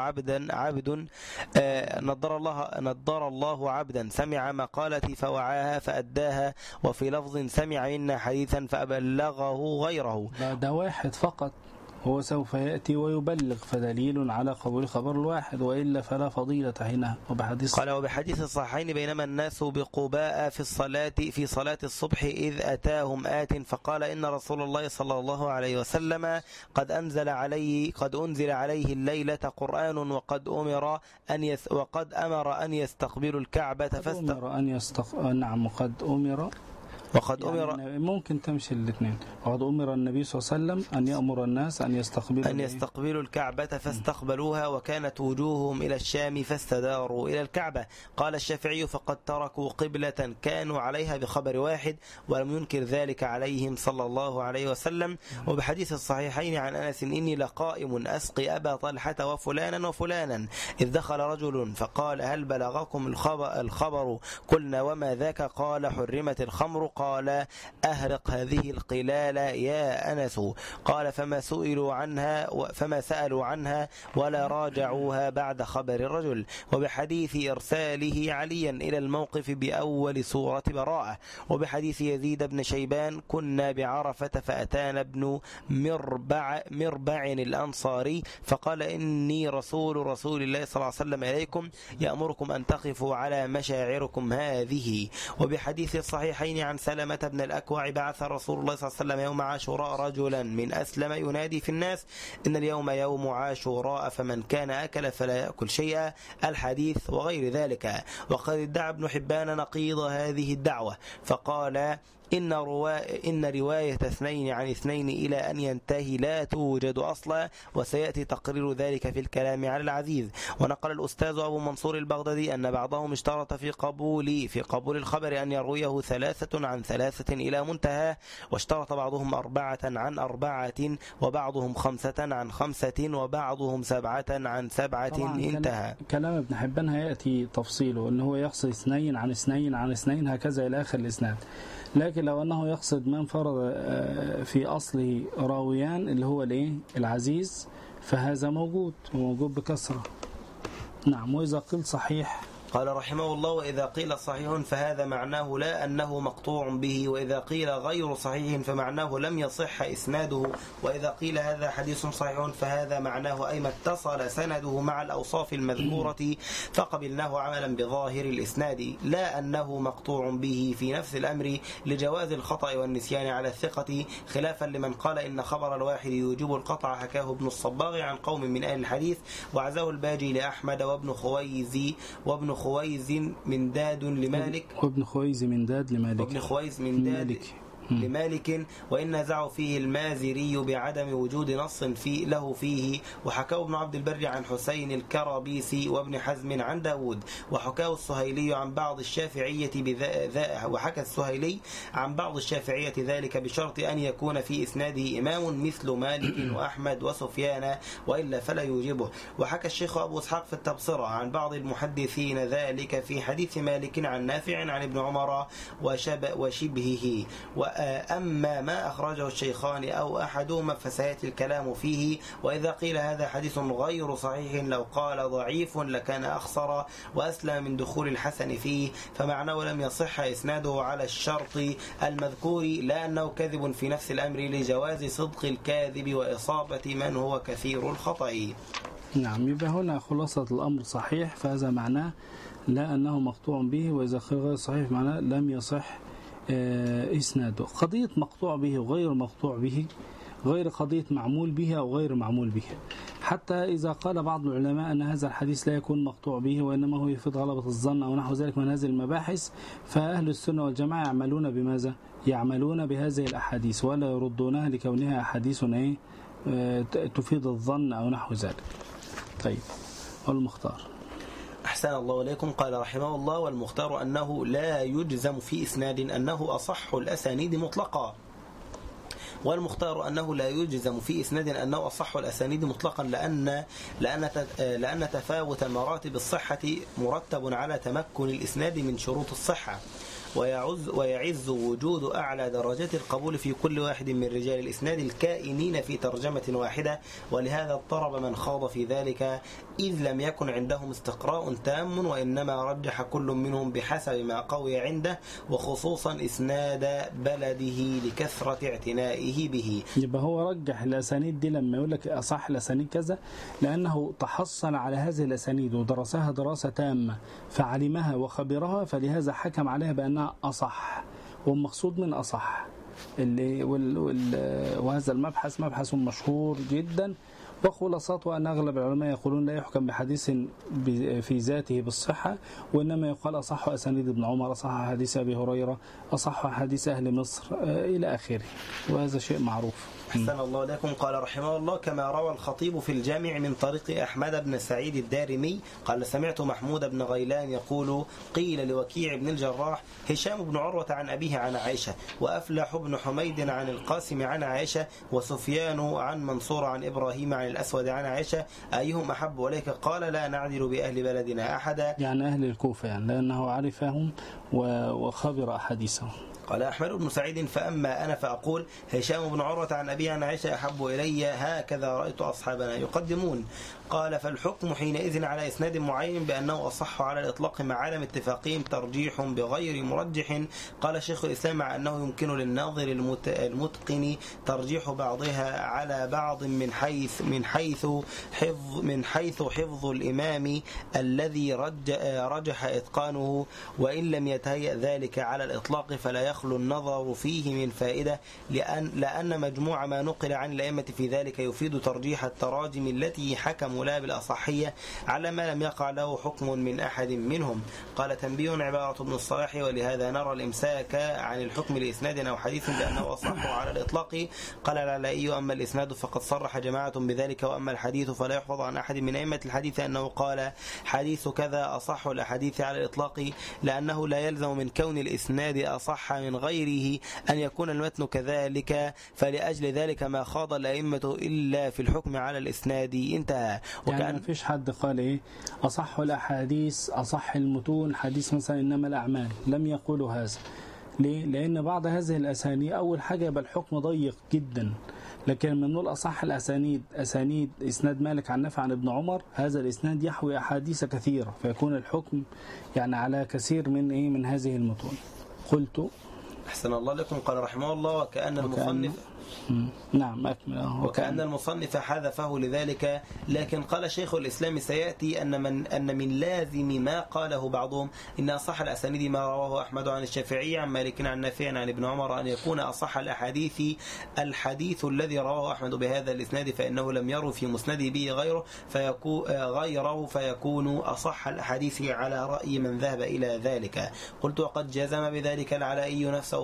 الله عبدا سمع مقالتي فوعاها فأداها، وفي لفظ سمع منا حديثا فأبلغه غيره. ده واحد فقط هو سوف يأتي ويبلغ، فدليل على قبول خبر الواحد، وإلا فلا فضيلة هنا. وبحديث الصحيحين بينما الناس بقباء في صلاة الصبح إذ أتاهم آت فقال: إن رسول الله صلى الله عليه وسلم قد أنزل عليه الليلة قرآن، وقد أمر أن يستقبلوا الكعبة وقد أمر يعني ممكن تمشي الاثنين. وقد أمر النبي صلى الله عليه وسلم أن يأمر الناس أن يستقبلوا الكعبة فاستقبلوها، وكانت وجوههم إلى الشام فاستداروا إلى الكعبة. قال الشافعي: فقد تركوا قبلة كانوا عليها بخبر واحد، ولم ينكر ذلك عليهم صلى الله عليه وسلم. وبحديث الصحيحين عن أنس: إني لقائم أسقي أبا طلحة وفلانا إذ دخل رجل فقال: هل بلغكم الخبر؟ قلنا: وما ذاك؟ قال: حرمت الخمر. قال: أهرق هذه القلال يا أنس. قال: فما سألوا عنها ولا راجعوها بعد خبر الرجل. وبحديث إرساله عليا إلى الموقف بأول سورة براءة. وبحديث يزيد بن شيبان: كنا بعرفة فأتانا ابن مربع الأنصاري فقال: إني رسول الله صلى الله عليه وسلم إليكم يأمركم أن تقفوا على مشاعركم هذه. وبحديث الصحيحين عن سلمة بن الأكوع: بعث رسول الله صلى الله عليه وسلم يوم عاشوراء رجلا من أسلم ينادي في الناس: إن اليوم يوم عاشوراء فمن كان أكل فلا يأكل شيئا، الحديث وغير ذلك. وقد ادعى ابن حبان نقيض هذه الدعوة فقال: إن رواية اثنين عن اثنين إلى أن ينتهي لا توجد أصلا، وسيأتي تقرير ذلك في الكلام على العزيز. ونقل الأستاذ أبو منصور البغدادي أن بعضهم اشترط في قبول الخبر أن يرويه 3 عن 3 إلى منتهى، واشترط بعضهم 4 عن 4، وبعضهم 5 عن 5، وبعضهم 7 عن 7 انتهى. كلام ابن حبان هيأتي تفصيله أنه هو يقصد 2 عن 2 عن 2 هكذا إلى آخر الإسناد. لكن لو أنه يقصد من فرض في أصله راويان اللي هو العزيز، فهذا موجود بكثرة. نعم. وإذا قلت صحيح قال رحمه الله: وإذا قيل صحيح فهذا معناه لا أنه مقطوع به، وإذا قيل غير صحيح فمعناه لم يصح إسناده، وإذا قيل هذا حديث صحيح فهذا معناه أي ما اتصل سنده مع الأوصاف المذكورة فقبلناه عملا بظاهر الإسناد، لا أنه مقطوع به في نفس الأمر لجواز الخطأ والنسيان على الثقة، خلافا لمن قال إن خبر الواحد يوجب القطع، حكاه ابن الصباغ عن قوم من أهل الحديث، وعزاه الباجي لأحمد وابن خويز من داد لمالك وابن خويز من داد لمالك وإن نزعوا فيه المازري بعدم وجود نص له فيه، وحكاه ابن عبد البر عن حسين الكرابيسي وابن حزم عن داود، وحكاه السهيلي عن بعض الشافعية وحكى السهيلي عن بعض الشافعية ذلك بشرط أن يكون في إسناده إمام مثل مالك وأحمد وسفيان، وإلا فلا يوجبه. وحكى الشيخ أبو إسحاق في التبصرة عن بعض المحدثين ذلك في حديث مالك عن نافع عن ابن عمر وشبهه. أما ما أخرجه الشيخان أو أحدهما فسيأتي الكلام فيه. وإذا قيل هذا حديث غير صحيح لو قال ضعيف لكان أخسر وأسلم من دخول الحسن فيه، فمعناه لم يصح إسناده على الشرط المذكور، لا أنه كذب في نفس الأمر لجواز صدق الكاذب وإصابة من هو كثير الخطأ. نعم، يبقى هنا خلاصة الأمر صحيح فهذا معناه لا أنه مقطوع به، وإذا قيل غير صحيح معناه لم يصح إسناده. قضية مقطوع به وغير مقطوع به غير قضية معمول به أو غير معمول به، حتى إذا قال بعض العلماء أن هذا الحديث لا يكون مقطوع به وإنما هو يفيد غلبة الظن أو نحو ذلك من هذه المباحث، فأهل السنة والجماعة يعملون بماذا؟ يعملون بهذه الأحاديث ولا يردونها لكونها أحاديث تفيد الظن أو نحو ذلك. طيب، والمختار. أحسن الله إليكم. قال رحمه الله: والمختار أنه لا يجزم في إسناد أنه أصح الأسانيد مطلقا. والمختار أنه لا يجزم في إسناد أنه أصح الأسانيد مطلقا لأن تفاوت مراتب الصحة مرتب على تمكن الإسناد من شروط الصحة، ويعز وجود أعلى درجات القبول في كل واحد من رجال الإسناد الكائنين في ترجمة واحدة، ولهذا اضطرب من خاض في ذلك إذ لم يكن عندهم استقراء تام، وإنما رجح كل منهم بحسب ما قوي عنده، وخصوصا إسناد بلده لكثرة اعتنائه به. يبقى هو رجح الأسانيد دي لما يقول لك أصح الأسانيد كذا لأنه تحصل على هذه الأسانيد ودرسها دراسة تامة فعلمها وخبرها، فلهذا حكم عليها بأنها أصح، والمقصود من أصح وهذا المبحث مبحث مشهور جدا، وخلاصته أن أغلب العلماء يقولون لا يحكم بحديث في ذاته بالصحة، وإنما يقال أصح أسانيد ابن عمر، أصح حديث أبي هريرة، أصح حديث أهل مصر إلى آخره، وهذا شيء معروف. أحسن الله لكم. قال رحمه الله: كما روى الخطيب في الجامع من طريق أحمد بن سعيد الدارمي قال: سمعت محمود بن غيلان يقول: قيل لوكيع بن الجراح: هشام بن عروة عن أبيه عن عائشة، وأفلح بن حميد عن القاسم عن عائشة، وسفيان عن منصور عن إبراهيم عن الأسود عن عائشة، أيهم أحب إليك؟ قال: لا نعدل بأهل بلدنا أحدا، يعني أهل الكوفة، يعني لأنه عرفهم وخبر أحاديثهم. قال أحمد بن سعيد: فأما أنا فأقول هشام بن عروة عن أبي عن عائشة أحب إلي، هكذا رأيت أصحابنا يقدمون. قال: فالحكم حينئذ على إسناد معين بأنه أصح على الإطلاق مع عدم اتفاقهم ترجيح بغير مرجح. قال شيخ الإسلام: مع أنه يمكن للناظر المتقن ترجيح بعضها على بعض من حيث حفظ الإمام الذي رجح إتقانه، وإن لم يتهيأ ذلك على الإطلاق فلا يخلو النظر فيه من فائدة، لأن مجموع ما نقل عن الأئمة في ذلك يفيد ترجيح التراجم التي حكموا لها بالأصحية على ما لم يقع له حكم من أحد منهم. قال: تنبيه عبارة ابن الصلاح: ولهذا نرى الإمساك عن الحكم لإسناد أو حديث بأنه أصح على الإطلاق. قال العلائي: أما الإسناد فقد صرح جماعة بذلك، وأما الحديث فلا يحفظ عن أحد من أئمة الحديث أنه قال حديث كذا أصح الأحاديث على الإطلاق، لأنه لا يلزم من كون الإسناد أصح من غيره أن يكون المتن كذلك، فلأجل ذلك ما خاض الأئمة إلا في الحكم على الإسناد. انتهى. يعني ما فيش حد قال إيه أصح الأحاديث أصح المتون حديث مثلا إنما الأعمال، لم يقولوا هذا. ليه؟ لأن بعض هذه الأسانيد أول حاجة يبقى الحكم ضيق جدا، لكن من نقول أصح الأسانيد أسانيد إسناد مالك عن نافع عن ابن عمر، هذا الإسناد يحوي أحاديث كثيرة، فيكون الحكم يعني على كثير من هذه المتون. قلت أحسن الله لكم. قال رحمه الله: وكأن المصنف نعم أكمل. وكأن المصنف حذفه لذلك. لكن قال شيخ الإسلام: سيأتي أن من لازم ما قاله بعضهم إن أصح الأسانيد ما رواه أحمد عن الشافعي عن مالك عن نافع عن ابن عمر أن يكون أصح الأحاديث الحديث الذي رواه أحمد بهذا الإسناد، فإنه لم يرو في مسنده به غيره فيكون أصح الأحاديث على رأي من ذهب إلى ذلك. قلت: وقد جزم بذلك العلائي نفسه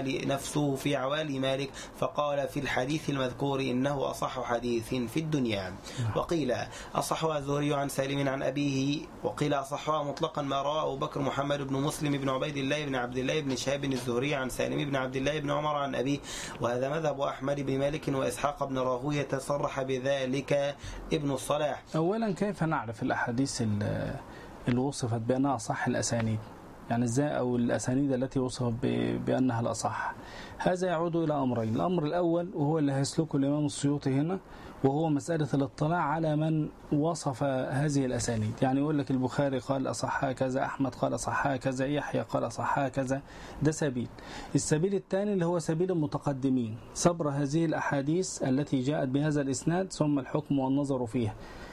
في عوالي مالك، فقال في الحديث المذكور إنه أصح حديث في الدنيا. وقيل أصحها الزهري عن سالم عن أبيه، وقيل أصحها مطلقا ما رواه أبو بكر محمد بن مسلم بن عبيد الله بن عبد الله بن شهاب الزهري عن سالم بن عبد الله بن عمر عن أبيه، وهذا مذهب أحمد بن مالك وإسحاق بن راهوية صرح بذلك ابن الصلاح. أولا كيف نعرف الأحاديث اللي وصفت بأنها أصح الأسانيد؟ يعني ازاي، او الاسانيد التي وصفت بانها الاصح؟ هذا يعود الى امرين. الامر الاول وهو اللي هيسلكه الامام السيوطي هنا، وهو مساله الاطلاع على من وصف هذه الاسانيد. يعني يقول لك البخاري قال اصحها كذا، احمد قال اصحها كذا، يحيى قال اصحها كذا، ده سبيل. السبيل الثاني اللي هو سبيل المتقدمين، صبر هذه الاحاديث التي جاءت بهذا الاسناد ثم الحكم والنظر فيها،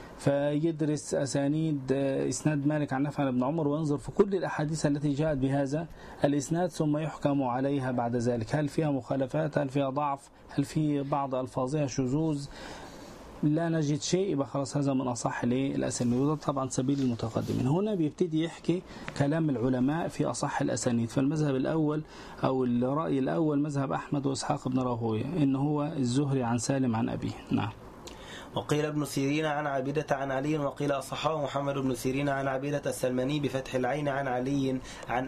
فيدرس أسانيد إسناد مالك عن نافع عن ابن عمر وينظر في كل الأحاديث التي جاءت بهذا الإسناد ثم يحكم عليها بعد ذلك، هل فيها مخالفات، هل فيها ضعف، هل في بعض ألفاظها شذوذ، لا نجد شيء، يبقى خلاص هذا من أصح الأسانيد. وده طبعا سبيل المتقدمين. هنا بيبتدي يحكي كلام العلماء في أصح الأسانيد. فالمذهب الأول أو الرأي الأول مذهب أحمد وإسحاق بن راهوية، إن هو الزهري عن سالم عن أبيه. نعم. وقيل ابن سيرين عن عبيدة عن علي، وقيل أصحاه محمد بن سيرين عن عبيدة السلماني بفتح العين عن علي عن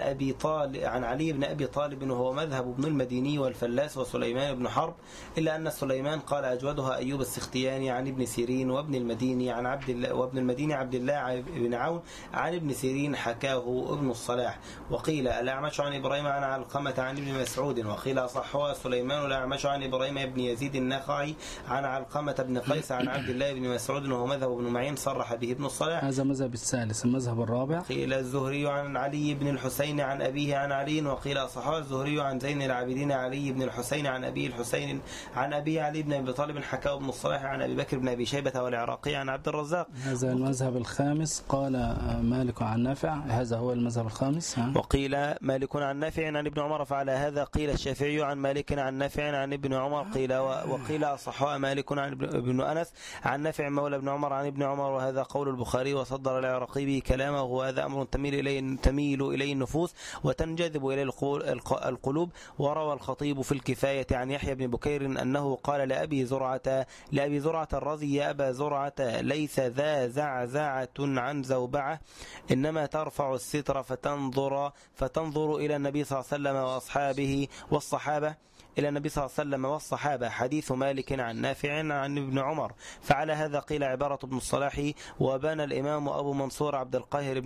علي بن أبي طالب، وهو مذهب ابن المديني والفلاس وسليمان بن حرب، إلا أن سليمان قال أجودها أيوب السختياني عن ابن سيرين، وابن المديني عن عبد الله بن عون عن ابن سيرين حكاه ابن الصلاح. وقيل الأعمش عن إبراهيم عن علقمة عن ابن مسعود، وقيل أصحها سليمان الأعمش عن إبراهيم بن يزيد النخعي عن علقمة بن قيس عن عبد الله بن مسعود، وهو مذهب ابن معين صرح به ابن الصلاح. هذا مذهب الثالث. المذهب الرابع قيل الزهري عن علي بن الحسين عن أبيه عن علي، وقيل أصحاه الزهري عن زين العابدين علي بن الحسين عن أبيه الحسين عن أبيه علي بن أبي طالب حكاه ابن الصلاح عن أبي بكر بن أبي شيبة والعراقي عن عبد الرزاق. هذا المذهب الخامس. قال مالك عن نافع، هذا هو المذهب الخامس. وقيل مالك عن نافع عن ابن عمر، فعلى هذا قيل الشافعي عن مالك عن نافع عن ابن عمر. وقيل أصحاه مالك عن ابن أنس عن نافع مولى ابن عمر عن ابن عمر، وهذا قول البخاري وصدر العراقي به كلامه، وهذا أمر تميل إليه النفوس وتنجذب إليه القلوب. وروى الخطيب في الكفاية عن يحيى بن بكير أنه قال لأبي زرعة الرزي: يا أبا زرعة، ليس ذا زعزعة عن زوبعة، إنما ترفع الستر فتنظر إلى النبي صلى الله عليه وسلم وأصحابه والصحابة إلى النبي صلى الله عليه وسلم والصحابة، حديث مالك عن نافع عن ابن عمر. فعلى هذا قيل عبارة ابن الصلاح. وبنى الإمام أبو منصور عبد القاهر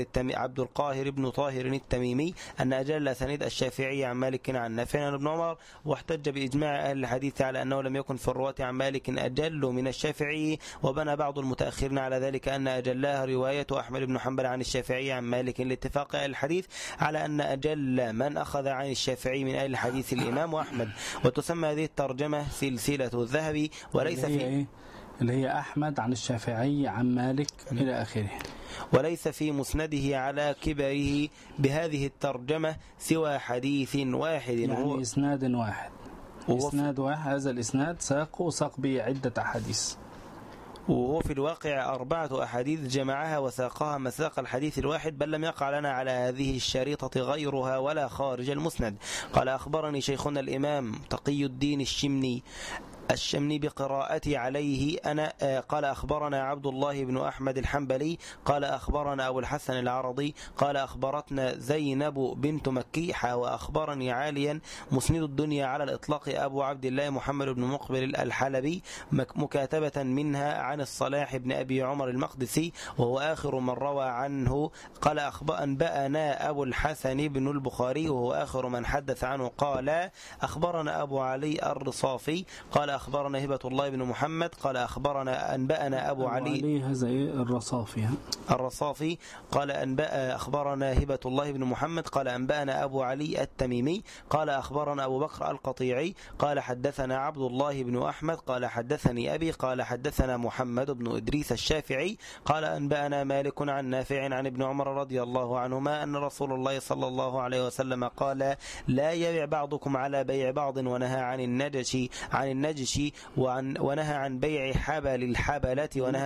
بن طاهر التميمي أن أجل الأسانيد الشافعي عن مالك عن نافع عن ابن عمر، واحتج بإجماع أهل الحديث على أنه لم يكن في الرواة عن مالك أجل من الشافعي. وبنى بعض المتأخرين على ذلك أن أجلها رواية أحمد بن حنبل عن الشافعي عن مالك، لاتفاق أهل الحديث على أن أجل من أخذ عن الشافعي من أهل الحديث الإمام أحمد. وتسمى هذه الترجمة سلسلة الذهب. وليس في اللي هي أحمد عن الشافعي عن مالك إلى آخره. وليس في مسنده على كبره بهذه الترجمة سوى حديث واحد، يعني إسناد واحد. إسناد واحد. هذا الإسناد ساق به عدة أحاديث، وهو في الواقع 4 أحاديث جمعها وساقها مساق الحديث الواحد، بل لم يقع لنا على هذه الشريطة غيرها ولا خارج المسند. قال أخبرني شيخنا الإمام تقي الدين الشمني بقراءتي عليه أنا. قال أخبرنا عبد الله بن أحمد الحنبلي قال أخبرنا أبو الحسن العرضي قال أخبرتنا زينب بنت مكيحة وأخبرني عاليا مسند الدنيا على الإطلاق أبو عبد الله محمد بن مقبل الحلبي مكاتبة منها عن الصلاح بن أبي عمر المقدسي، وهو آخر من روى عنه. قال أنبأنا أبو الحسن بن البخاري وهو آخر من حدث عنه. قال أخبرنا أبو علي الرصافي قال أخبرنا هبة الله بن محمد قال أخبرنا أنبأنا أبو علي هذا الرصافي قال أخبرنا هبة الله بن محمد قال أنبأنا أبو علي التميمي قال أخبرنا أبو بكر القطيعي قال حدثنا عبد الله بن أحمد قال حدثني أبي قال حدثنا محمد بن إدريس الشافعي قال أنبأنا مالك عن نافع عن ابن عمر رضي الله عنهما أن رسول الله صلى الله عليه وسلم قال لا يبيع بعضكم على بيع بعض ونهى عن النجش ونهى عن بيع حبل الحبلة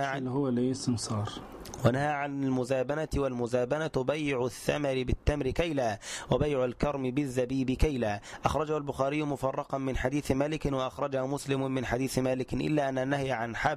ونهى عن المزابنة والمزابنة بيع الثمر بالتمر كيلا وبيع الكرم بالزبيب كيلا. أخرجه البخاري مفرقا من حديث مالك وأخرجه مسلم من حديث مالك إلا النهي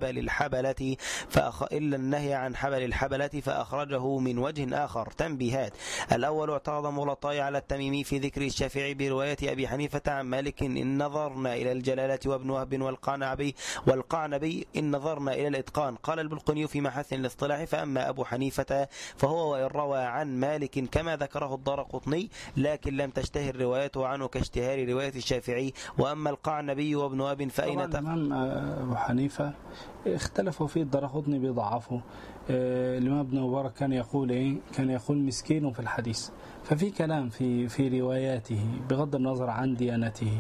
عن حبل الحبلة فأخرجه من وجه آخر. تنبيهات: الأول اعترض ملطاي على التميمي في ذكر الشافعي برواية أبي حنيفة عن مالك إن نظرنا إلى الجلالة وابن وهب والقعنبي إن نظرنا إلى الإتقان. قال البلقني في محاسن الاصطلاح: فأما أبو حنيفة فهو وإن روى عن مالك كما ذكره الدارقطني لكن لم تشتهر روايته عنه كاشتهار رواية الشافعي. وأما القعنبي وابن وهب فأين الإمام أبو حنيفة اختلفوا فيه، الدارقطني بيضعفه. الإمام ابن مبارك كان يقول مسكين في الحديث، ففي كلام في رواياته بغض النظر عن ديانته.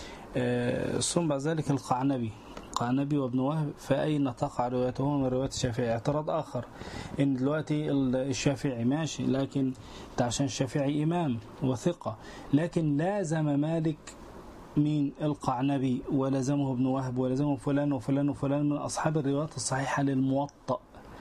ثم بعد ذلك القعنبي وابن وهب فأين تقع روايتهما من رواية الشافعي؟ اعتراض آخر إن دلوقتي الشافعي ماشي، لكن عشان الشافعي إمام وثقة، لكن لازم مالك من القعنبي ولزمه ابن وهب ولزمه فلان وفلان وفلان من أصحاب الروايات الصحيحة للموطأ،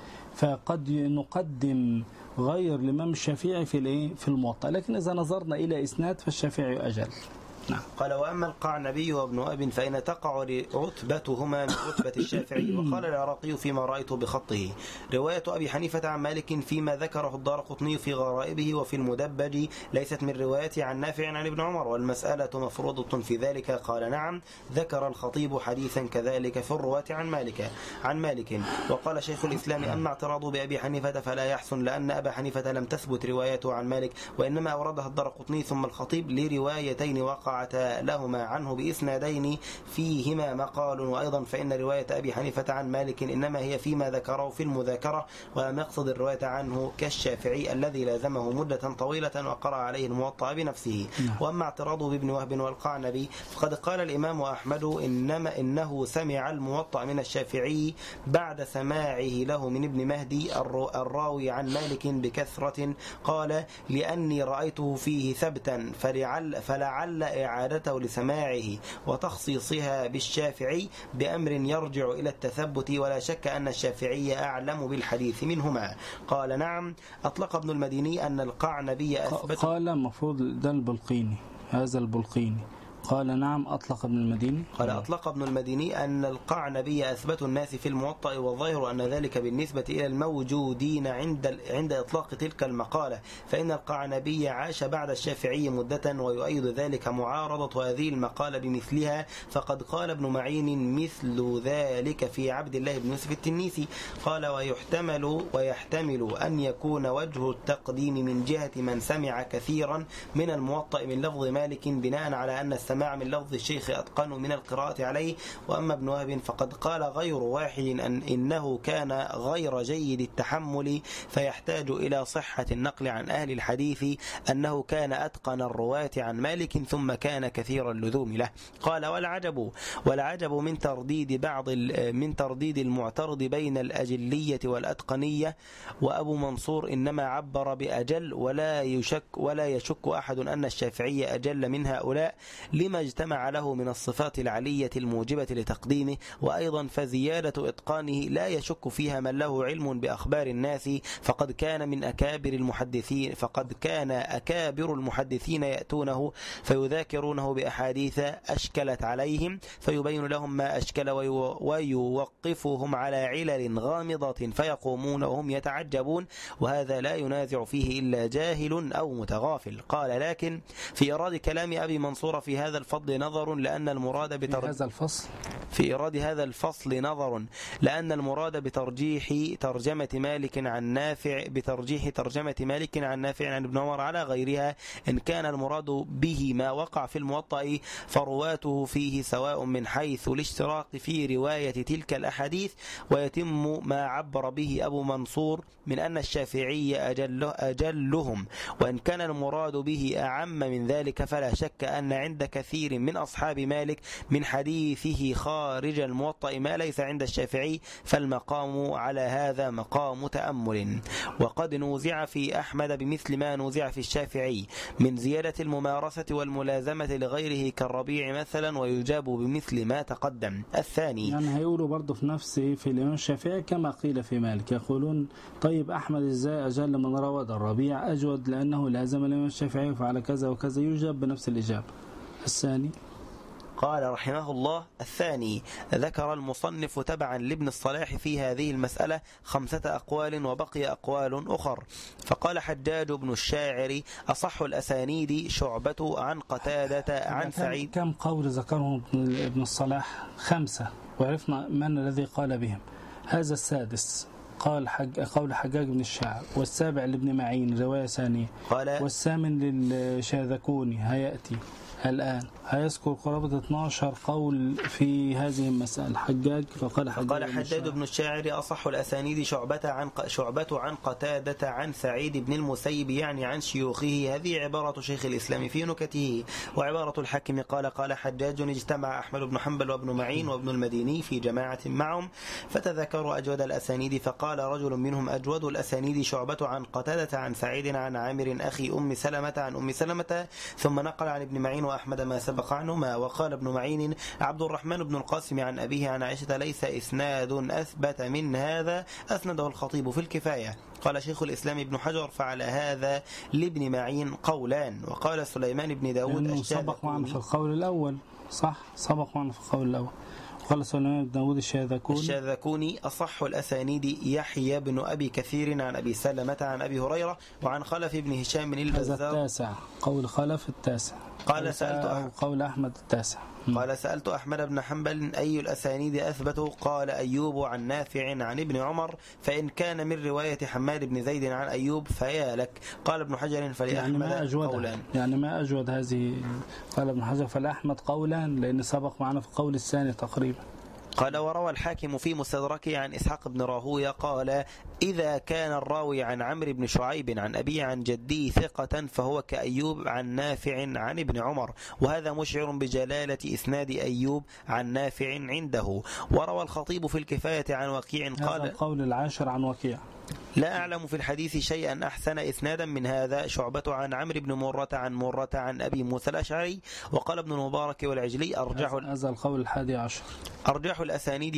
فقد نقدم غير الإمام الشافعي في الموطأ، لكن إذا نظرنا إلى إسناد فالشافعي أجل. نعم. قال: وأما القعنبي وابن أب فإن تقع رتبتهما من رتبة الشافعي. وقال العراقي فيما رأيته بخطه: رواية أبي حنيفة عن مالك فيما ذكره الدارقطني في غرائبه وفي المدبج ليست من روايته عن نافع عن ابن عمر، والمسألة مفروضة في ذلك. قال: نعم. ذكر الخطيب حديثا كذلك في الرواة عن مالك. وقال شيخ الإسلام: أما اعتراضه بأبي حنيفة فلا يحسن، لأن أبا حنيفة لم تثبت روايته عن مالك، وإنما أوردها الدارقطني ثم الخطيب لروايتين وقعتا لهما عنه بإسنادين فيهما مقال. وأيضا فإن رواية أبي حنيفة عن مالك إنما هي فيما ذكره في المذاكرة، ولم يقصد الرواية عنه كالشافعي الذي لازمه مدة طويلة وقرأ عليه الموطأ بنفسه. وأما اعتراضه بابن وهب والقعنبي فقد قال الإمام أحمد إنه سمع الموطأ من الشافعي بعد سماعه له من ابن مهدي الراوي عن مالك بكثرة. قال: لأني رأيته فيه ثبتا فلعل إعادته لسماعه وتخصيصها بالشافعي بأمر يرجع إلى التثبت، ولا شك أن الشافعي أعلم بالحديث منهما. قال: نعم. أطلق ابن المديني أن القعنبي أثبت. قال مفروض ده البلقيني، هذا البلقيني قال: نعم. أطلق ابن المديني قال: أطلق ابن المديني أن القعنبي أثبت الناس في الموطأ، والظاهر أن ذلك بالنسبة إلى الموجودين عند إطلاق تلك المقالة، فإن القعنبي عاش بعد الشافعي مدة، ويؤيد ذلك معارضة هذه المقالة بمثلها. فقد قال ابن معين مثل ذلك في عبد الله بن يوسف التنيسي. قال: ويحتمل أن يكون وجه التقديم من جهة من سمع كثيرا من الموطأ من لفظ مالك بناء على أن السماع من لفظ الشيخ أتقن من القراءة عليه. وأما ابن وهب فقد قال غير واحد إنه كان غير جيد التحمل، فيحتاج إلى صحة النقل عن أهل الحديث أنه كان أتقن الرواة عن مالك ثم كان كثير اللزوم له. قال: والعجب من ترديد المعترض بين الأجلية والأتقنية. وأبو منصور إنما عبر بأجل، ولا يشك أحد أن الشافعي أجل من هؤلاء لما اجتمع له من الصفات العلية الموجبة لتقديمه. وأيضا فزيادة إتقانه لا يشك فيها من له علم بأخبار الناس، فقد كان أكابر المحدثين يأتونه فيذاكرونه بأحاديث أشكلت عليهم فيبين لهم ما أشكل ويوقفهم على علل غامضة فيقومون وهم يتعجبون، وهذا لا ينازع فيه إلا جاهل أو متغافل. قال: لكن في إراد كلام أبي منصور في هذا هذا الفضل نظر لأن المراد في إيراد هذا الفصل نظر لأن المراد بترجيح ترجمة مالك عن نافع عن ابن عمر على غيرها إن كان المراد به ما وقع في الموطأ فرواته فيه سواء من حيث الاشتراك في رواية تلك الأحاديث، ويتم ما عبر به أبو منصور من أن الشافعي أجلهم. وإن كان المراد به أعم من ذلك فلا شك أن عند كثير من أصحاب مالك من حديثه خارج الموطأ ما ليس عند الشافعي، فالمقام على هذا مقام تأمل. وقد نوزع في أحمد بمثل ما نوزع في الشافعي من زيادة الممارسة والملازمة لغيره كالربيع مثلا، ويجاب بمثل ما تقدم. الثاني يعني هيقولوا برضه في نفسه في الإمام الشافعي كما قيل في مالك، يقولون طيب أحمد إزاي أجل من روى الربيع أجود لأنه لازم الإمام الشافعي وفعل كذا وكذا، يجاب بنفس الإجابة. الثاني قال رحمه الله: الثاني ذكر المصنف تبعا لابن الصلاح في هذه المسألة 5 أقوال وبقي أقوال أخر. فقال حجاج بن الشاعر: أصح الأسانيد شعبة عن قتادة عن سعيد. كم قول ذكرهم ابن الصلاح؟ 5، وعرفنا من الذي قال بهم. هذا السادس قول حجاج بن الشاعر، والسابع لابن معين رواية ثانية، والثامن للشاذكوني هيأتي الآن، هيذكر قرابة 12 قول في هذه المسألة. حجاج فقال حجاج بن الشاعر: أصح الأسانيد شعبة عن قتادة عن سعيد بن المسيب، يعني عن شيوخه. هذه عبارة شيخ الإسلام في نكته. وعبارة الحاكم قال حجاج: اجتمع أحمد بن حنبل وابن معين وابن المديني في جماعة معهم فتذكروا أجود الأسانيد، فقال رجل منهم: أجود الأسانيد شعبة عن قتادة عن سعيد عن عامر أخي أم سلمة عن أم سلمة، ثم نقل عن ابن معين وأحمد ما سبق عنهما. وقال ابن معين: عبد الرحمن بن القاسم عن أبيه عن عائشة ليس إسناد أثبت من هذا، أسنده الخطيب في الكفاية. قال شيخ الإسلام ابن حجر: فعلى هذا لابن معين قولان. وقال سليمان بن داود سبق معنا في القول الأول، صح، سبق معنا في القول الأول. قال سليمان بن داود الشاذكوني: أصح الأسانيد يحيى بن أبي كثير عن أبي سلمة عن أبي هريرة وعن خلف بن هشام البزار. هذا التاسع، قول خلف التاسع. قول أحمد التاسع. قال: سألت أحمد بن حنبل: أي الأسانيد أثبت؟ قال: أيوب عن نافع عن ابن عمر، فإن كان من رواية حماد بن زيد عن أيوب فيا لك. قال ابن حجر: فلأحمد قولان. يعني ما أجود هذه. قال ابن حجر: فلأحمد قولان، لأن سبق معنا في القول الثاني تقريبا. قال: وروى الحاكم في مستدركه عن إسحاق بن راهويه قال: إذا كان الراوي عن عمرو بن شعيب عن أبيه عن جديه ثقة فهو كأيوب عن نافع عن ابن عمر، وهذا مشعر بجلالة إسناد أيوب عن نافع عنده. وروى الخطيب في الكفاية عن وكيع قال: هذا القول العاشر عن وكيع: لا أعلم في الحديث شيئا أحسن إسنادا من هذا. شعبة عن عمرو بن مرة عن أبي موسى الأشعري. وقال ابن المبارك والعجلي: هذا القول 11. أرجح الأسانيد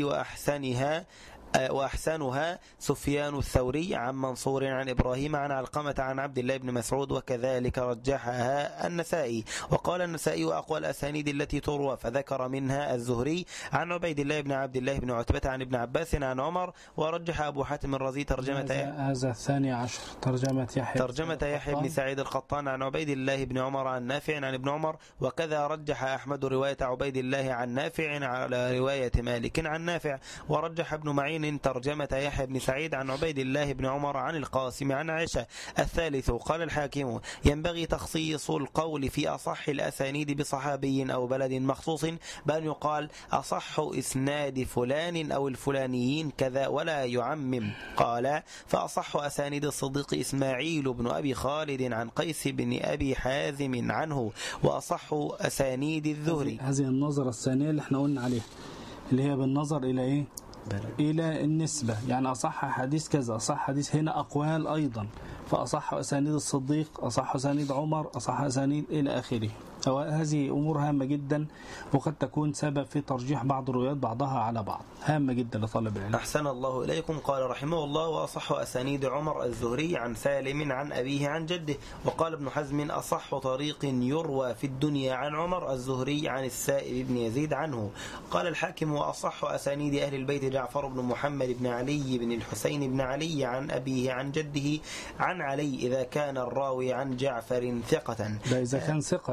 وأحسنها سفيان الثوري عن منصور عن إبراهيم عن علقمة عن عبد الله بن مسعود، وكذلك رجحها النسائي. وقال النسائي: أقوى الأسانيد التي تروى، فذكر منها الزهري عن عبيد الله بن عبد الله بن عتبة عن ابن عباس عن عمر. ورجح أبو حاتم الرازي هذا 12 ترجمة يحيى بن سعيد القطان عن عبيد الله بن عمر عن نافع عن ابن عمر. وكذا رجح أحمد رواية عبيد الله عن نافع على رواية مالك عن نافع. ورجح ابن معين ترجمة يحيى بن سعيد عن عبيد الله بن عمر عن القاسم عن عائشة. الثالث قال الحاكم: ينبغي تخصيص القول في أصح الأسانيد بصحابي أو بلد مخصوص، بأن يقال أصح إسناد فلان أو الفلانيين كذا ولا يعمم. قال: فأصح أسانيد الصديق إسماعيل بن أبي خالد عن قيس بن أبي حازم عنه. وأصح أسانيد الزهري. هذه النظرة الثانية اللي احنا قلنا عليها، اللي هي بالنظر إلى إيه؟ إلى النسبة. يعني أصح حديث كذا، أصح حديث هنا أقوال أيضا، فأصح أسانيد الصديق، أصح أسانيد عمر، أصح أسانيد إلى آخره. هذه أمور هامة جدا، وقد تكون سبب في ترجيح بعض الروايات بعضها على بعض، هامة جدا لطالب العلم. أحسن الله إليكم. قال رحمه الله: وأصح أسانيد عمر الزهري عن سالم عن أبيه عن جده. وقال ابن حزم: أصح طريق يروى في الدنيا عن عمر الزهري عن السائب بن يزيد عنه. قال الحاكم: وأصح أسانيد أهل البيت جعفر بن محمد بن علي بن الحسين بن علي عن أبيه عن جده عن علي، إذا كان الراوي عن جعفر ثقة. إذا كان ثقة، لأن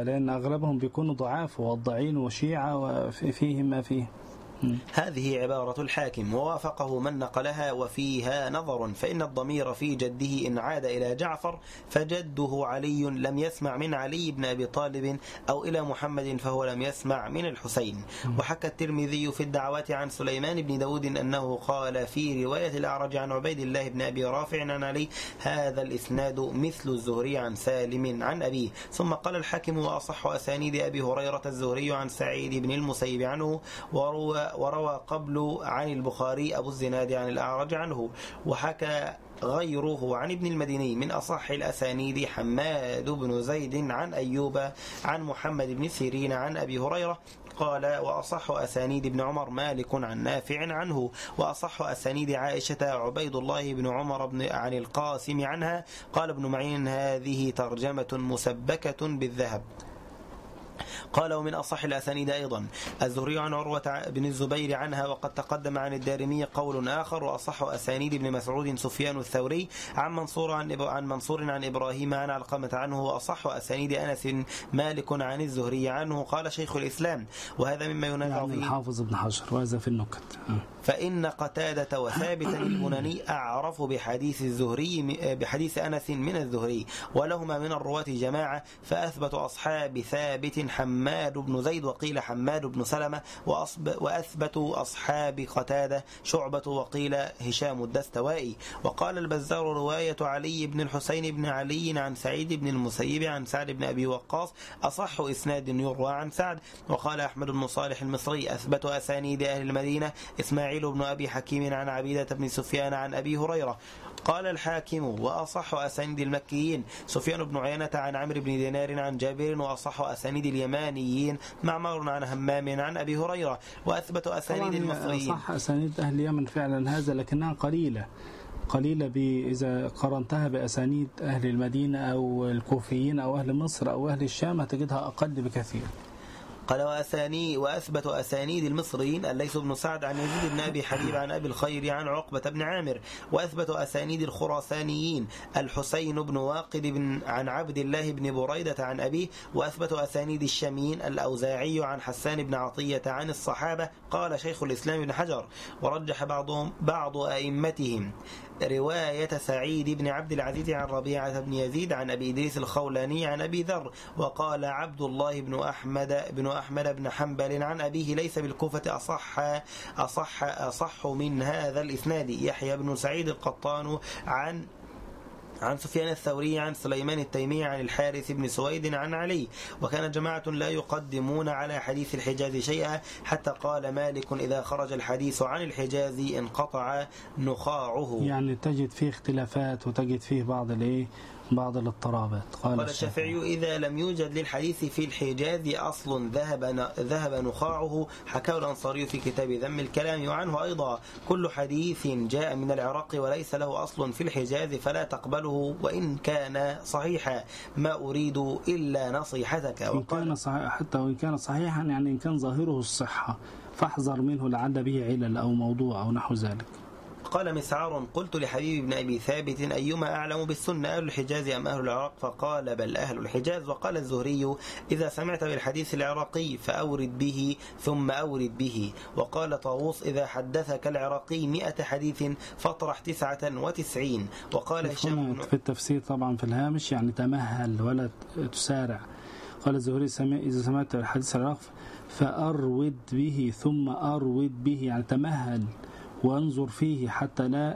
أغلبهم بيكونوا ضعاف ووضعين وشيعة وفيهم ما فيه. هذه عبارة الحاكم ووافقه من نقلها، وفيها نظر، فإن الضمير في جده إن عاد إلى جعفر فجده علي لم يسمع من علي بن أبي طالب، أو إلى محمد فهو لم يسمع من الحسين. وحكى الترمذي في الدعوات عن سليمان بن داود أنه قال في رواية الأعرج عن عبيد الله بن أبي رافع عن علي: هذا الإسناد مثل الزهري عن سالم عن أبيه. ثم قال الحاكم: وأصح أسانيد أبي هريرة الزهري عن سعيد بن المسيب عنه، وروى قبل عن البخاري أبو الزناد عن الأعرج عنه. وحكى غيره عن ابن المديني من أصح الأسانيد حماد بن زيد عن أيوب عن محمد بن سيرين عن أبي هريرة. قال: وأصح أسانيد ابن عمر مالك عن نافع عنه، وأصح أسانيد عائشة عبيد الله بن عمر عن القاسم عنها. قال ابن معين: هذه ترجمة مسبكة بالذهب. قال: ومن أصح الأسانيد أيضا الزهري عن عروة بن الزبير عنها، وقد تقدم عن الدارمي قول آخر. وأصح أسانيد ابن مسعود سفيان الثوري عن منصور عن إبراهيم عن علقمة عنه. وأصح أسانيد أنس مالك عن الزهري عنه. قال شيخ الإسلام: وهذا مما ينازع فيه الحافظ ابن حجر، وهذا في النكت. فإن قتادة وثابتا البناني أعرف بحديث أنس من الزهري، ولهما من الرواة جماعة، فأثبت أصحاب ثابت حماد بن زيد وقيل حماد بن سلمة، وأثبتوا أصحاب قتادة شعبة وقيل هشام الدستوائي. وقال البزار: رواية علي بن الحسين بن علي عن سعيد بن المسيب عن سعد بن أبي وقاص أصح إسناد يروى عن سعد. وقال أحمد بن صالح المصري: أثبت أسانيد أهل المدينة إسماعيل بن أبي حكيم عن عبيدة بن سفيان عن أبي هريرة. قال الحاكم: وأصح أسانيد المكيين سفيان بن عيينة عن عمرو بن دينار عن جابر. وأصح أسانيد اليمانيين معمر عن همام عن أبي هريرة. وأثبت أسانيد المصريين. صح أسانيد أهل اليمن فعلا هذا، لكنها قليلة إذا قارنتها بأسانيد أهل المدينة أو الكوفيين أو أهل مصر أو أهل الشام هتجدها أقل بكثير. قال: وأثبت أسانيد المصريين الليث بن سعد عن يزيد بن أبي حبيب عن أبي الخير عن عقبة بن عامر. وأثبت أسانيد الخراسانيين الحسين بن واقد عن عبد الله بن بريدة عن أبيه. وأثبت أسانيد الشاميين الأوزاعي عن حسان بن عطية عن الصحابة. قال شيخ الإسلام ابن حجر: ورجح بعض أئمتهم رواية سعيد بن عبد العزيز عن ربيعة بن يزيد عن أبي إدريس الخولاني عن أبي ذر. وقال عبد الله بن أحمد بن حنبل عن أبيه: ليس بالكوفة أصح من هذا الإسناد. يحيى بن سعيد القطان عن سفيان الثوري عن سليمان التيمي عن الحارث بن سويد عن علي. وكان جماعة لا يقدمون على حديث الحجاز شيئا، حتى قال مالك: إذا خرج الحديث عن الحجاز انقطع نخاعه. يعني تجد فيه اختلافات وتجد فيه بعض الاضطرابات. قال الشافعي: إذا لم يوجد للحديث في الحجاز أصل ذهب نخاعه. حكاه الأنصاري في كتاب ذم الكلام. وعنه أيضا: كل حديث جاء من العراق وليس له أصل في الحجاز فلا تقبله وإن كان صحيحا، ما أريد إلا نصيحتك. حتى وإن كان صحيحا، يعني إن كان ظاهره الصحة فاحذر منه لعل به علل أو موضوع أو نحو ذلك. قال مسعار: قلت لحبيب بن أبي ثابت: أيما أعلم بالسنة، أهل الحجاز أم أهل العراق؟ فقال: بل أهل الحجاز. وقال الزهري: إذا سمعت بالحديث العراقي فأورد به ثم أورد به. وقال طاووس: إذا حدثك العراقي 100 حديث فاطرح 99. وقال هشام في التفسير طبعا في الهامش يعني تمهل ولا تسارع. قال الزهري: إذا سمعت بالحديث العراق فأرود به ثم أرود به، يعني تمهل وانظر فيه حتى لا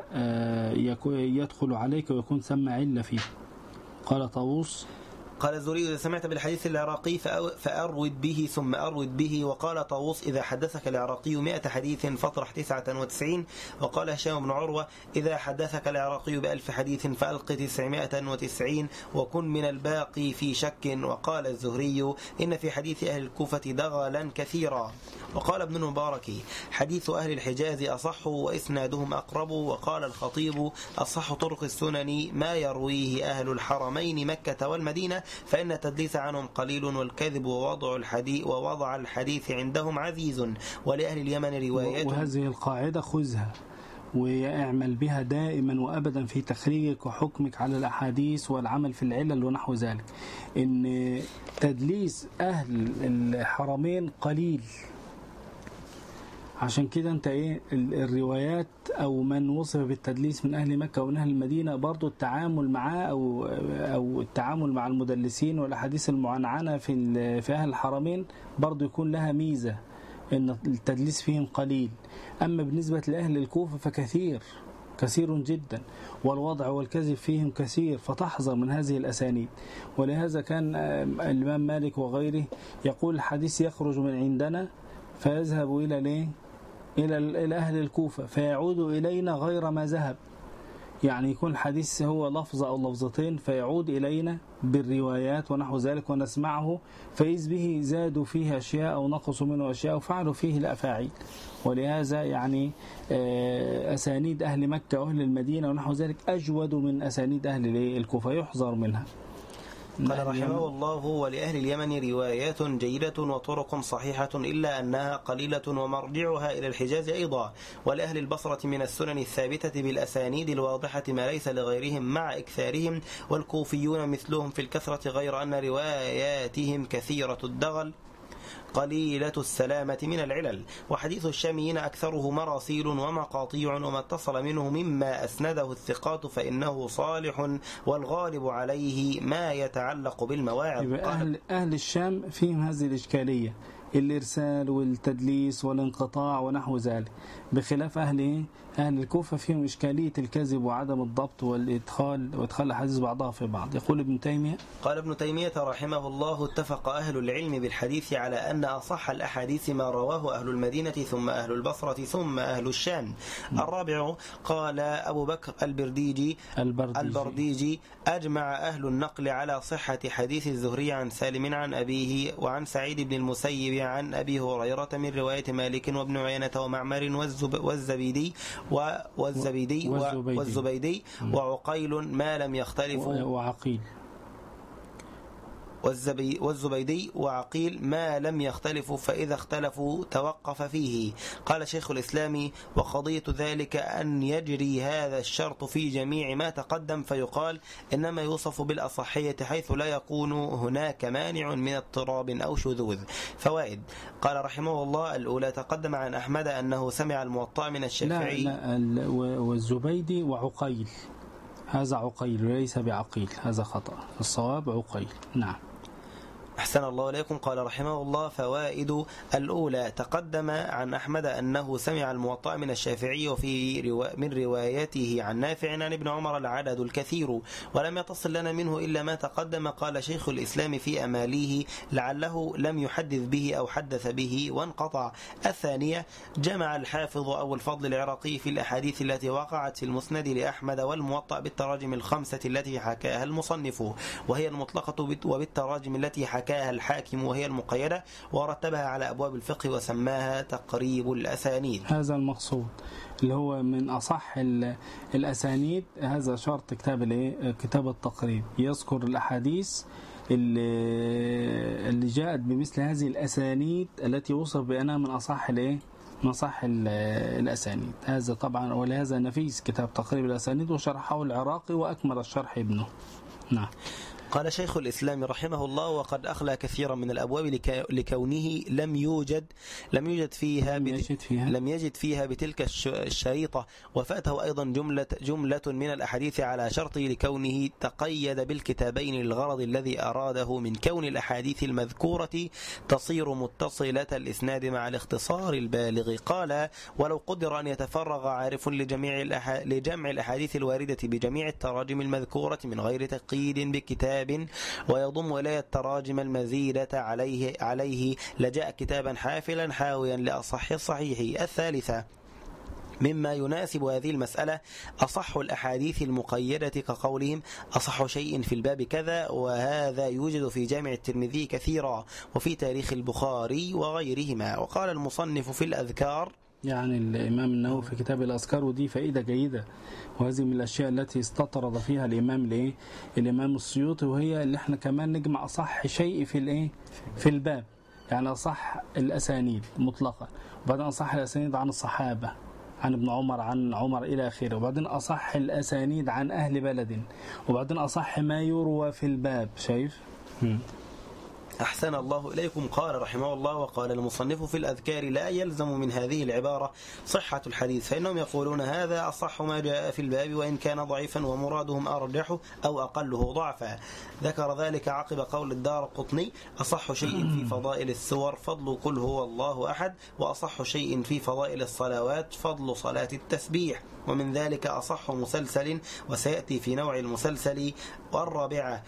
يدخل عليك ويكون ثم علة فيه. قال طاووس: قال الزهري: إذا سمعت بالحديث العراقي فأرود به ثم أرود به. وقال طاووس: إذا حدثك العراقي 100 حديث فاطرح 99. وقال هشام بن عروة: إذا حدثك العراقي ب1000 حديث فألق 999 وكن من الباقي في شك. وقال الزهري: إن في حديث أهل الكوفة دغلا كثيرا. وقال ابن المبارك: حديث أهل الحجاز أصح وإسنادهم أقرب. وقال الخطيب: أصح طرق السنن ما يرويه أهل الحرمين مكة والمدينة، فإن التدليس عنهم قليل، والكذب ووضع الحديث عندهم عزيز. ولأهل اليمن روايات. وهذه القاعدة خذها، ويعمل بها دائما وأبدا في تخريجك وحكمك على الأحاديث والعمل في العلل ونحو ذلك. إن تدليس أهل الحرمين قليل، عشان كده انت الروايات او من وصف بالتدليس من اهل مكة ومن اهل المدينة برضو التعامل معاه او التعامل مع المدلسين والاحاديث المعنعنة في اهل الحرمين برضو يكون لها ميزة ان التدليس فيهم قليل. اما بالنسبة لاهل الكوفة كثير جدا، والوضع والكذب فيهم كثير، فتحذر من هذه الأسانيد. ولهذا كان الإمام مالك وغيره يقول الحديث يخرج من عندنا فيذهب إلى أهل الكوفة فيعود إلينا غير ما ذهب، يعني يكون الحديث هو لفظة أو لفظتين فيعود إلينا بالروايات ونحو ذلك ونسمعه، فإذ به زادوا فيه أشياء أو نقصوا منه أشياء وفعلوا فيه الأفاعيل. ولهذا يعني أسانيد أهل مكة وأهل المدينة ونحو ذلك أجود من أسانيد أهل الكوفة، يحذر منها. قال رحمه الله: ولأهل اليمن روايات جيدة وطرق صحيحة إلا أنها قليلة ومرجعها إلى الحجاز أيضا. ولأهل البصرة من السنن الثابتة بالأسانيد الواضحة ما ليس لغيرهم مع إكثارهم، والكوفيون مثلهم في الكثرة غير أن رواياتهم كثيرة الدغل قليلة السلامة من العلل. وحديث الشاميين أكثره مراسيل ومقاطيع، وما اتصل منه مما أسنده الثقات فإنه صالح، والغالب عليه ما يتعلق بالمواعظ. أهل الشام فيهم هذه الإشكالية، الإرسال والتدليس والانقطاع ونحو ذلك، بخلاف أهل الكوفة فيهم إشكالية الكذب وعدم الضبط وإدخال الحديث بعضها في بعض. يقول ابن تيمية: قال ابن تيمية رحمه الله: اتفق أهل العلم بالحديث على أن أصح الأحاديث ما رواه أهل المدينة ثم أهل البصرة ثم أهل الشام. الرابع قال أبو بكر البرديجي: أجمع أهل النقل على صحة حديث الزهري عن سالم عن أبيه وعن سعيد بن المسيب عن أبي هريرة من رواية مالك وابن عيينة ومعمر والزبيدي وعقيل ما لم يختلفوا والزبيدي وعقيل ما لم يختلفوا، فإذا اختلفوا توقف فيه. قال شيخ الإسلام: وقضية ذلك أن يجري هذا الشرط في جميع ما تقدم، فيقال إنما يوصف بالأصحية حيث لا يكون هناك مانع من اضطراب أو شذوذ. فوائد. قال رحمه الله: الأولى تقدم عن أحمد أنه سمع الموطأ من الشافعي. لا والزبيدي وعقيل، هذا عقيل وليس بعقيل، هذا خطأ، الصواب عقيل. نعم. أحسن الله إليكم. قال رحمه الله: فوائد. الأولى تقدم عن أحمد أنه سمع الموطأ من الشافعي من روايته عن نافع عن ابن عمر العدد الكثير، ولم يتصل لنا منه إلا ما تقدم. قال شيخ الإسلام في أماليه: لعله لم يحدث به أو حدث به وانقطع. الثانية جمع الحافظ أبو الفضل العراقي في الأحاديث التي وقعت في المسند لأحمد والموطأ بالتراجم الخمسة التي حكاها المصنف وهي المطلقة، وبالتراجم التي حكاها الحاكم وهي المقيدة، ورتبها على أبواب الفقه وسماها تقريب الأسانيد. هذا المقصود اللي هو من أصح الأسانيد. هذا شرط كتاب التقريب، يذكر الأحاديث اللي جاءت بمثل هذه الأسانيد التي وصف بأنها من أصح الأسانيد. هذا طبعا، ولهذا نفيس كتاب تقريب الأسانيد وشرحه العراقي وأكمل الشرح ابنه. نعم. قال شيخ الإسلام رحمه الله: وقد أخلى كثيرا من الأبواب لكونه لم يجد فيها بتلك الشريطة، وفاته أيضا جملة من الأحاديث على شرطه لكونه تقيد بالكتابين للغرض الذي أراده من كون الأحاديث المذكورة تصير متصلة الإسناد مع الاختصار البالغ. قال: ولو قدر أن يتفرغ عارف لجمع الأحاديث الواردة بجميع التراجم المذكورة من غير تقييد بكتاب ويضم إليه التراجم المزيدة عليه لجاء كتابا حافلا حاويا لأصح الصحيح. الثالثة مما يناسب هذه المسألة أصح الأحاديث المقيدة كقولهم: أصح شيء في الباب كذا، وهذا يوجد في جامع الترمذي كثيرا وفي تاريخ البخاري وغيرهما. وقال المصنف في الأذكار، يعني الإمام النووي في كتاب الأذكار، ودي فائدة جيدة، وهذه من الأشياء التي استطرد فيها الإمام السيوطي، وهي اللي احنا كمان نجمع أصح شيء في الباب، يعني أصح الأسانيد مطلقا، وبعدين أصح الأسانيد عن الصحابة عن ابن عمر عن عمر إلى آخره، وبعدين أصح الأسانيد عن أهل بلد، وبعدين أصح ما يروى في الباب. شايف؟ أحسن الله إليكم. قال رحمه الله: وقال المصنف في الأذكار: لا يلزم من هذه العبارة صحة الحديث، فإنهم يقولون هذا أصح ما جاء في الباب وإن كان ضعيفا، ومرادهم أرجحه أو أقله ضعفا. ذكر ذلك عقب قول الدارقطني: أصح شيء في فضائل السور فضل قل هو الله أحد، وأصح شيء في فضائل الصلوات فضل صلاة التسبيح، ومن ذلك أصح مسلسل، وسيأتي في نوع المسلسل. والرابعة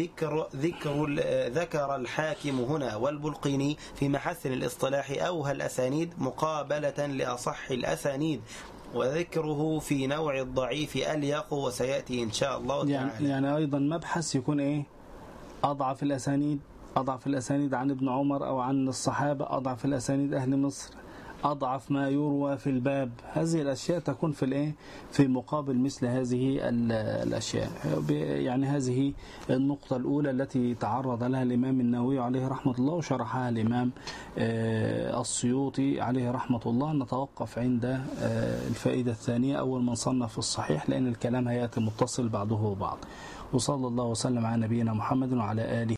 ذكر الحاكم هنا والبلقيني في محسن الاصطلاح أوهى الأسانيد مقابلة لأصح الأسانيد، وذكره في نوع الضعيف أليق، وسيأتي إن شاء الله تعالى. يعني أيضا مبحث يكون إيه؟ أضعف الأسانيد عن ابن عمر أو عن الصحابة، أضعف الأسانيد أهل مصر، أضعف ما يروى في الباب. هذه الأشياء تكون في الإيه؟ في مقابل مثل هذه الأشياء. يعني هذه النقطة الأولى التي تعرض لها الإمام النووي عليه رحمة الله وشرحها الإمام السيوطي عليه رحمة الله. نتوقف عند الفائدة الثانية أول من صنف الصحيح، لأن الكلام هيأتي متصل بعضه بعض. وصلى الله وسلم على نبينا محمد وعلى آله